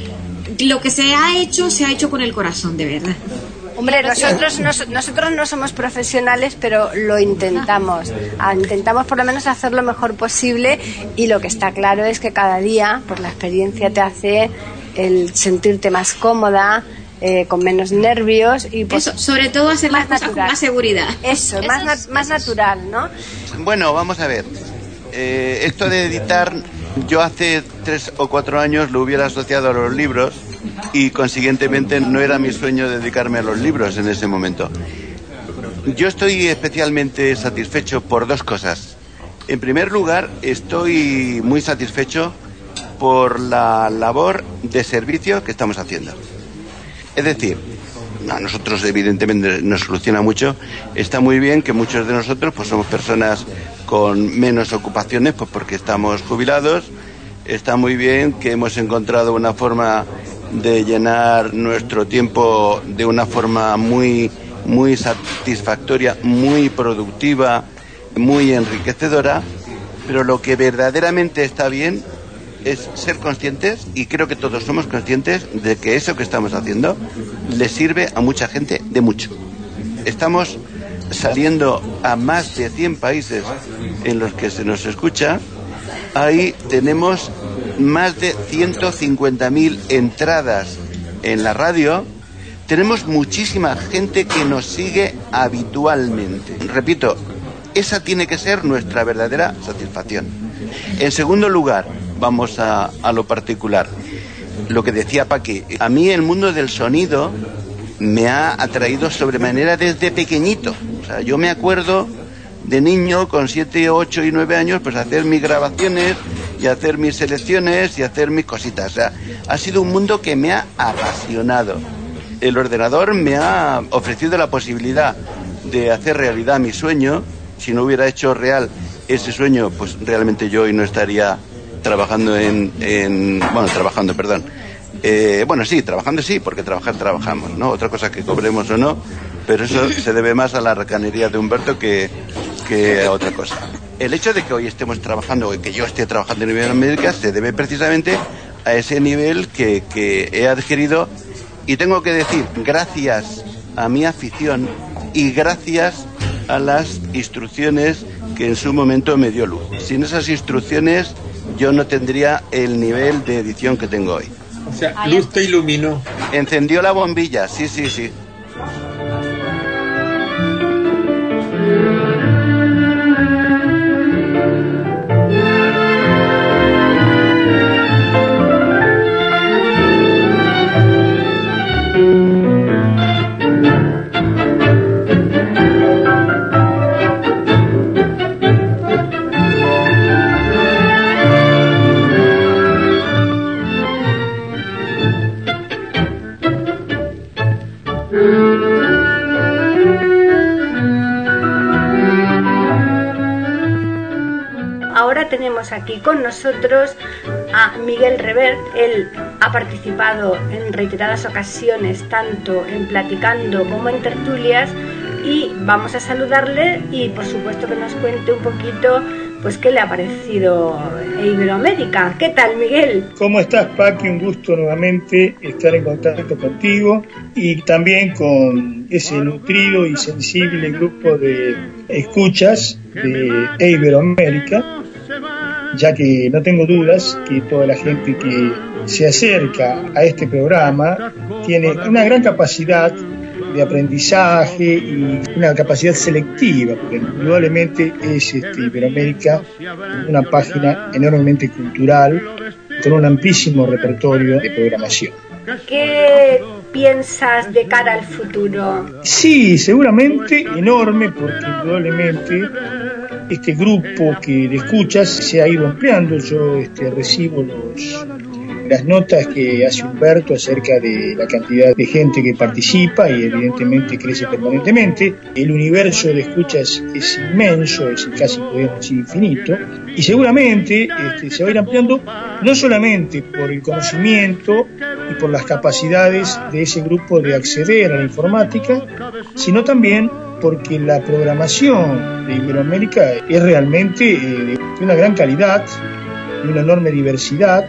lo que se ha hecho, se ha hecho con el corazón, de verdad. Hombre, nosotros, nos, nosotros no somos profesionales, pero lo intentamos. Ah, intentamos por lo menos hacer lo mejor posible, y lo que está claro es que cada día, pues la experiencia te hace el sentirte más cómoda, eh, con menos nervios y pues, eso, sobre todo hacer las cosas con más seguridad. Eso, eso más, es, más natural, ¿no? Bueno, vamos a ver. Eh, esto de editar, yo hace tres o cuatro años lo hubiera asociado a los libros, y consiguientemente no era mi sueño dedicarme a los libros en ese momento. Yo estoy especialmente satisfecho por dos cosas. En primer lugar, estoy muy satisfecho por la labor de servicio que estamos haciendo. Es decir, a nosotros evidentemente nos soluciona mucho. Está muy bien que muchos de nosotros pues somos personas con menos ocupaciones, pues porque estamos jubilados. Está muy bien que hemos encontrado una forma de llenar nuestro tiempo de una forma muy, muy satisfactoria, muy productiva, muy enriquecedora, pero lo que verdaderamente está bien es ser conscientes, y creo que todos somos conscientes de que eso que estamos haciendo le sirve a mucha gente de mucho. Estamos saliendo a más de cien países en los que se nos escucha. Ahí tenemos más de ciento cincuenta mil entradas en la radio. Tenemos muchísima gente que nos sigue habitualmente. Repito, esa tiene que ser nuestra verdadera satisfacción. En segundo lugar, vamos a, a lo particular. Lo que decía Paqui, a mí el mundo del sonido me ha atraído sobremanera desde pequeñito. O sea, yo me acuerdo de niño, con siete, ocho y nueve años, pues hacer mis grabaciones y hacer mis selecciones y hacer mis cositas. O sea, ha sido un mundo que me ha apasionado. El ordenador me ha ofrecido la posibilidad de hacer realidad mi sueño. Si no hubiera hecho real ese sueño, pues realmente yo hoy no estaría trabajando en... en bueno, trabajando, perdón. Eh, bueno, sí, trabajando sí, porque trabajar trabajamos, ¿no? Otra cosa que cobremos o no, pero eso se debe más a la racanería de Humberto que, que a otra cosa. el hecho de que hoy estemos trabajando, o que yo esté trabajando en Iberoamérica, se debe precisamente a ese nivel que, que he adquirido, y tengo que decir, gracias a mi afición y gracias a las instrucciones que en su momento me dio Luz. Sin esas instrucciones yo no tendría el nivel de edición que tengo hoy. O sea, Luz te iluminó. Encendió la bombilla, sí, sí, sí. Ahora tenemos aquí con nosotros a Miguel Revert. Él ha participado en reiteradas ocasiones tanto en Platicando como en tertulias, y vamos a saludarle y por supuesto que nos cuente un poquito pues qué le ha parecido Iberoamérica. ¿Qué tal, Miguel? ¿Cómo estás, Paqui? Un gusto nuevamente estar en contacto contigo y también con ese nutrido y sensible grupo de escuchas de Iberoamérica, ya que no tengo dudas que toda la gente que se acerca a este programa tiene una gran capacidad de aprendizaje y una capacidad selectiva, porque indudablemente es este, Iberoamérica una página enormemente cultural con un amplísimo repertorio de programación. ¿Qué piensas de cara al futuro? Sí, seguramente enorme, porque indudablemente este grupo que de escuchas se ha ido ampliando. Yo este, recibo los, las notas que hace Humberto acerca de la cantidad de gente que participa y evidentemente crece permanentemente. El universo de escuchas es inmenso, es casi podemos decir infinito, y seguramente este, se va a ir ampliando no solamente por el conocimiento y por las capacidades de ese grupo de acceder a la informática, sino también porque la programación de Iberoamérica es realmente eh, de una gran calidad, de una enorme diversidad,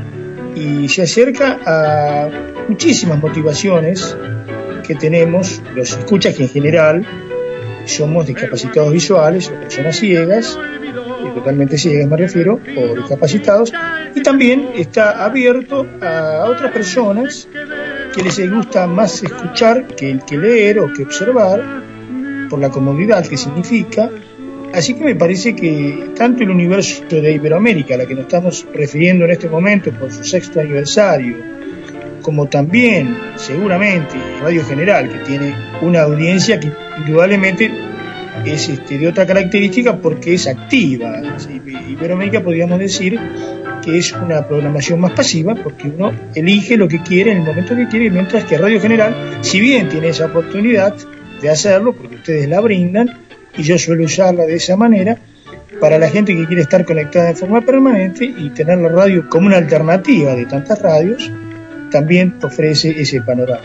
y se acerca a muchísimas motivaciones que tenemos los escuchas, que en general somos discapacitados visuales o personas ciegas, totalmente ciegas me refiero, o discapacitados, y también está abierto a otras personas que les gusta más escuchar que, que leer o que observar, por la comodidad que significa. Así que me parece que tanto el universo de Iberoamérica, a la que nos estamos refiriendo en este momento por su sexto aniversario, como también seguramente Radio General, que tiene una audiencia que indudablemente es este, de otra característica porque es activa. Iberoamérica podríamos decir que es una programación más pasiva, porque uno elige lo que quiere en el momento que quiere, mientras que Radio General, si bien tiene esa oportunidad de hacerlo, porque ustedes la brindan, y yo suelo usarla de esa manera, para la gente que quiere estar conectada de forma permanente y tener la radio como una alternativa de tantas radios, también ofrece ese panorama.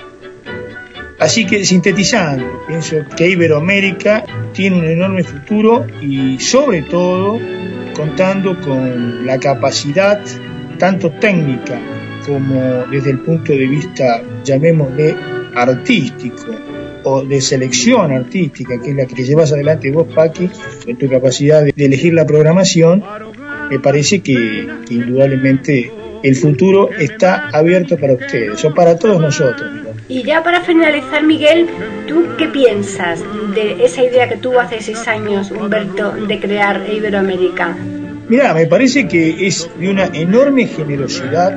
Así que, sintetizando, pienso que Iberoamérica tiene un enorme futuro y, sobre todo, contando con la capacidad tanto técnica como desde el punto de vista, llamémosle, artístico, o de selección artística, que es la que llevas adelante vos, Paqui, en tu capacidad de, de elegir la programación. Me parece que, que indudablemente el futuro está abierto para ustedes, o para todos nosotros. Y ya para finalizar, Miguel, ¿tú qué piensas de esa idea que tuvo hace seis años, Humberto, de crear Iberoamérica? Mirá, me parece que es de una enorme generosidad,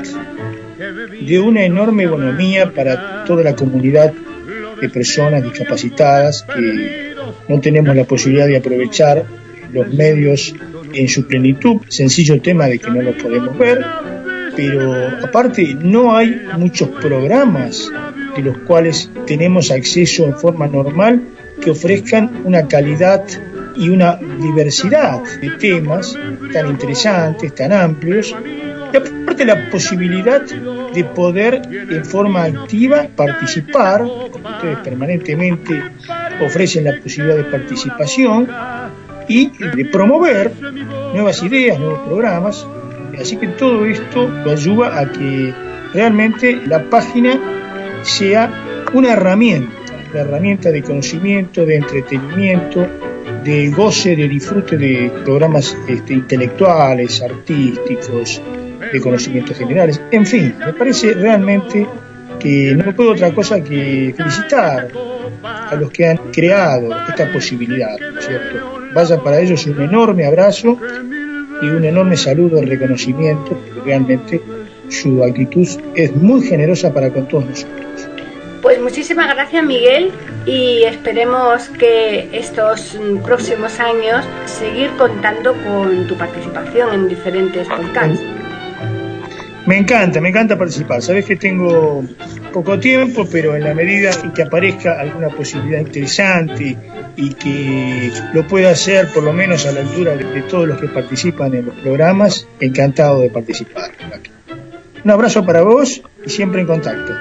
de una enorme bonomía para toda la comunidad de personas discapacitadas que no tenemos la posibilidad de aprovechar los medios en su plenitud. Sencillo tema de que no los podemos ver, pero aparte no hay muchos programas de los cuales tenemos acceso en forma normal que ofrezcan una calidad y una diversidad de temas tan interesantes, tan amplios, y aparte la posibilidad de poder en forma activa participar, como ustedes permanentemente ofrecen la posibilidad de participación, y de promover nuevas ideas, nuevos programas. Así que todo esto lo ayuda a que realmente la página sea una herramienta, una herramienta de conocimiento, de entretenimiento, de goce, de disfrute de programas este, intelectuales, artísticos, de conocimientos generales. En fin, me parece realmente que no puedo otra cosa que felicitar a los que han creado esta posibilidad, ¿no es cierto? Vaya para ellos un enorme abrazo y un enorme saludo de reconocimiento, porque realmente su actitud es muy generosa para con todos nosotros. Pues muchísimas gracias, Miguel, y esperemos que estos próximos años seguir contando con tu participación en diferentes podcasts. Me encanta, me encanta participar. Sabes que tengo poco tiempo, pero en la medida en que aparezca alguna posibilidad interesante y que lo pueda hacer por lo menos a la altura de, de todos los que participan en los programas, encantado de participar. Un abrazo para vos y siempre en contacto.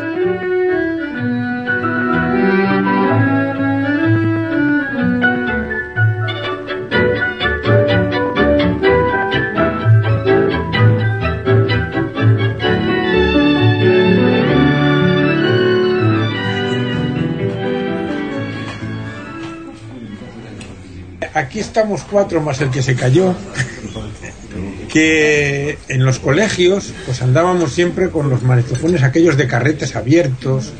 Aquí estamos cuatro más el que se cayó, que en los colegios pues andábamos siempre con los magnetofones aquellos de carretes abiertos.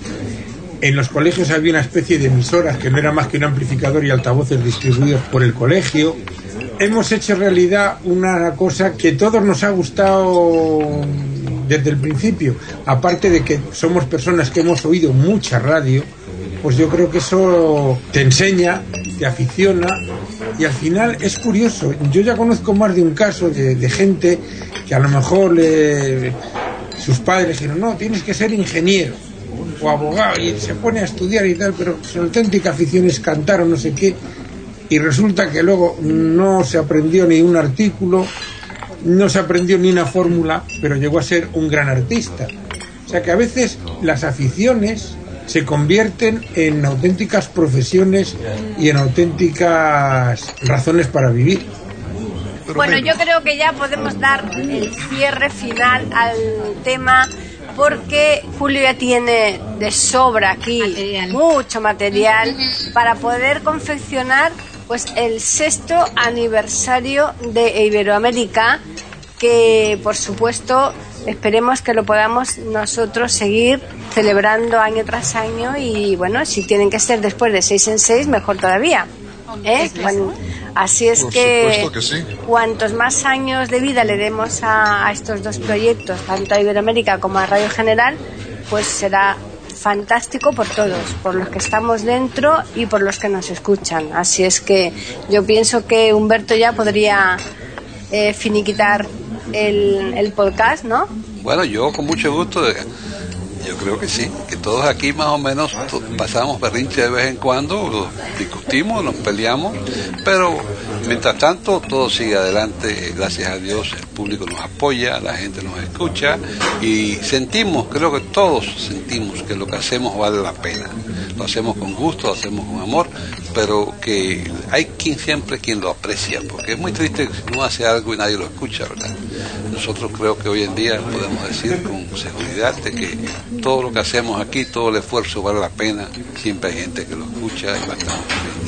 En los colegios había una especie de emisoras que no era más que un amplificador y altavoces distribuidos por el colegio. Hemos hecho realidad una cosa que a todos nos ha gustado desde el principio, aparte de que somos personas que hemos oído mucha radio. Pues yo creo que eso te enseña, te aficiona y al final es curioso. Yo ya conozco más de un caso de, de gente que a lo mejor le, sus padres dijeron, no, tienes que ser ingeniero o abogado, y se pone a estudiar y tal, pero su auténtica afición es cantar o no sé qué, y resulta que luego no se aprendió ni un artículo, no se aprendió ni una fórmula, pero llegó a ser un gran artista. O sea que a veces las aficiones se convierten en auténticas profesiones y en auténticas razones para vivir. Bueno, yo creo que ya podemos dar el cierre final al tema, porque Julio ya tiene de sobra aquí material. mucho material para poder confeccionar pues el sexto aniversario de Iberoamérica, que por supuesto esperemos que lo podamos nosotros seguir celebrando año tras año, y bueno, si tienen que ser después de seis en seis, mejor todavía. ¿Eh? Bueno, así es que, que sí. cuantos más años de vida le demos a, a estos dos proyectos, tanto a Iberoamérica como a Radio General, pues será fantástico por todos, por los que estamos dentro y por los que nos escuchan. Así es que yo pienso que Humberto ya podría eh, finiquitar el, el podcast, ¿no? Bueno, yo con mucho gusto, yo creo que sí, que todos aquí más o menos pasamos berrinche de vez en cuando, discutimos, nos peleamos, pero mientras tanto todo sigue adelante, gracias a Dios, el público nos apoya, la gente nos escucha y sentimos, creo que todos sentimos que lo que hacemos vale la pena. Lo hacemos con gusto, lo hacemos con amor, pero que hay quien siempre quien lo aprecia, porque es muy triste que uno hace algo y nadie lo escucha, ¿verdad? Nosotros creo que hoy en día podemos decir con seguridad de que todo lo que hacemos aquí, todo el esfuerzo vale la pena, siempre hay gente que lo escucha y bastante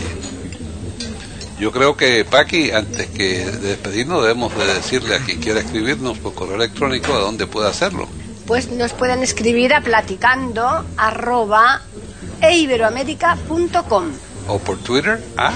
pendiente. Yo creo que, Paqui, antes que de despedirnos, debemos de decirle a quien quiera escribirnos por correo electrónico a dónde puede hacerlo. Pues nos pueden escribir a platicando arroba eiberoamerica punto com o por Twitter a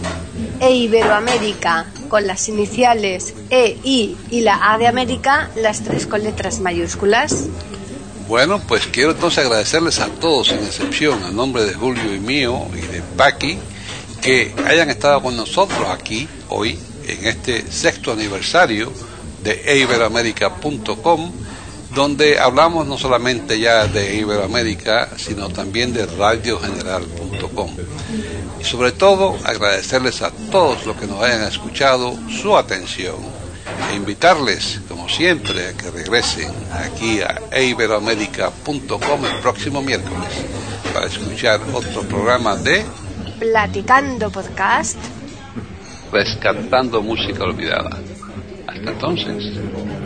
eiberoamerica con las iniciales E, I y la A de América, las tres con letras mayúsculas. Bueno, pues quiero entonces agradecerles a todos, sin excepción, a nombre de Julio y mío y de Paqui, que hayan estado con nosotros aquí hoy en este sexto aniversario de eiberoamerica punto com, donde hablamos no solamente ya de Iberoamérica, sino también de radio general punto com. Y sobre todo, agradecerles a todos los que nos hayan escuchado su atención e invitarles, como siempre, a que regresen aquí a eiberoamerica punto com el próximo miércoles para escuchar otro programa de Platicando Podcast. rescatando música olvidada. Hasta entonces.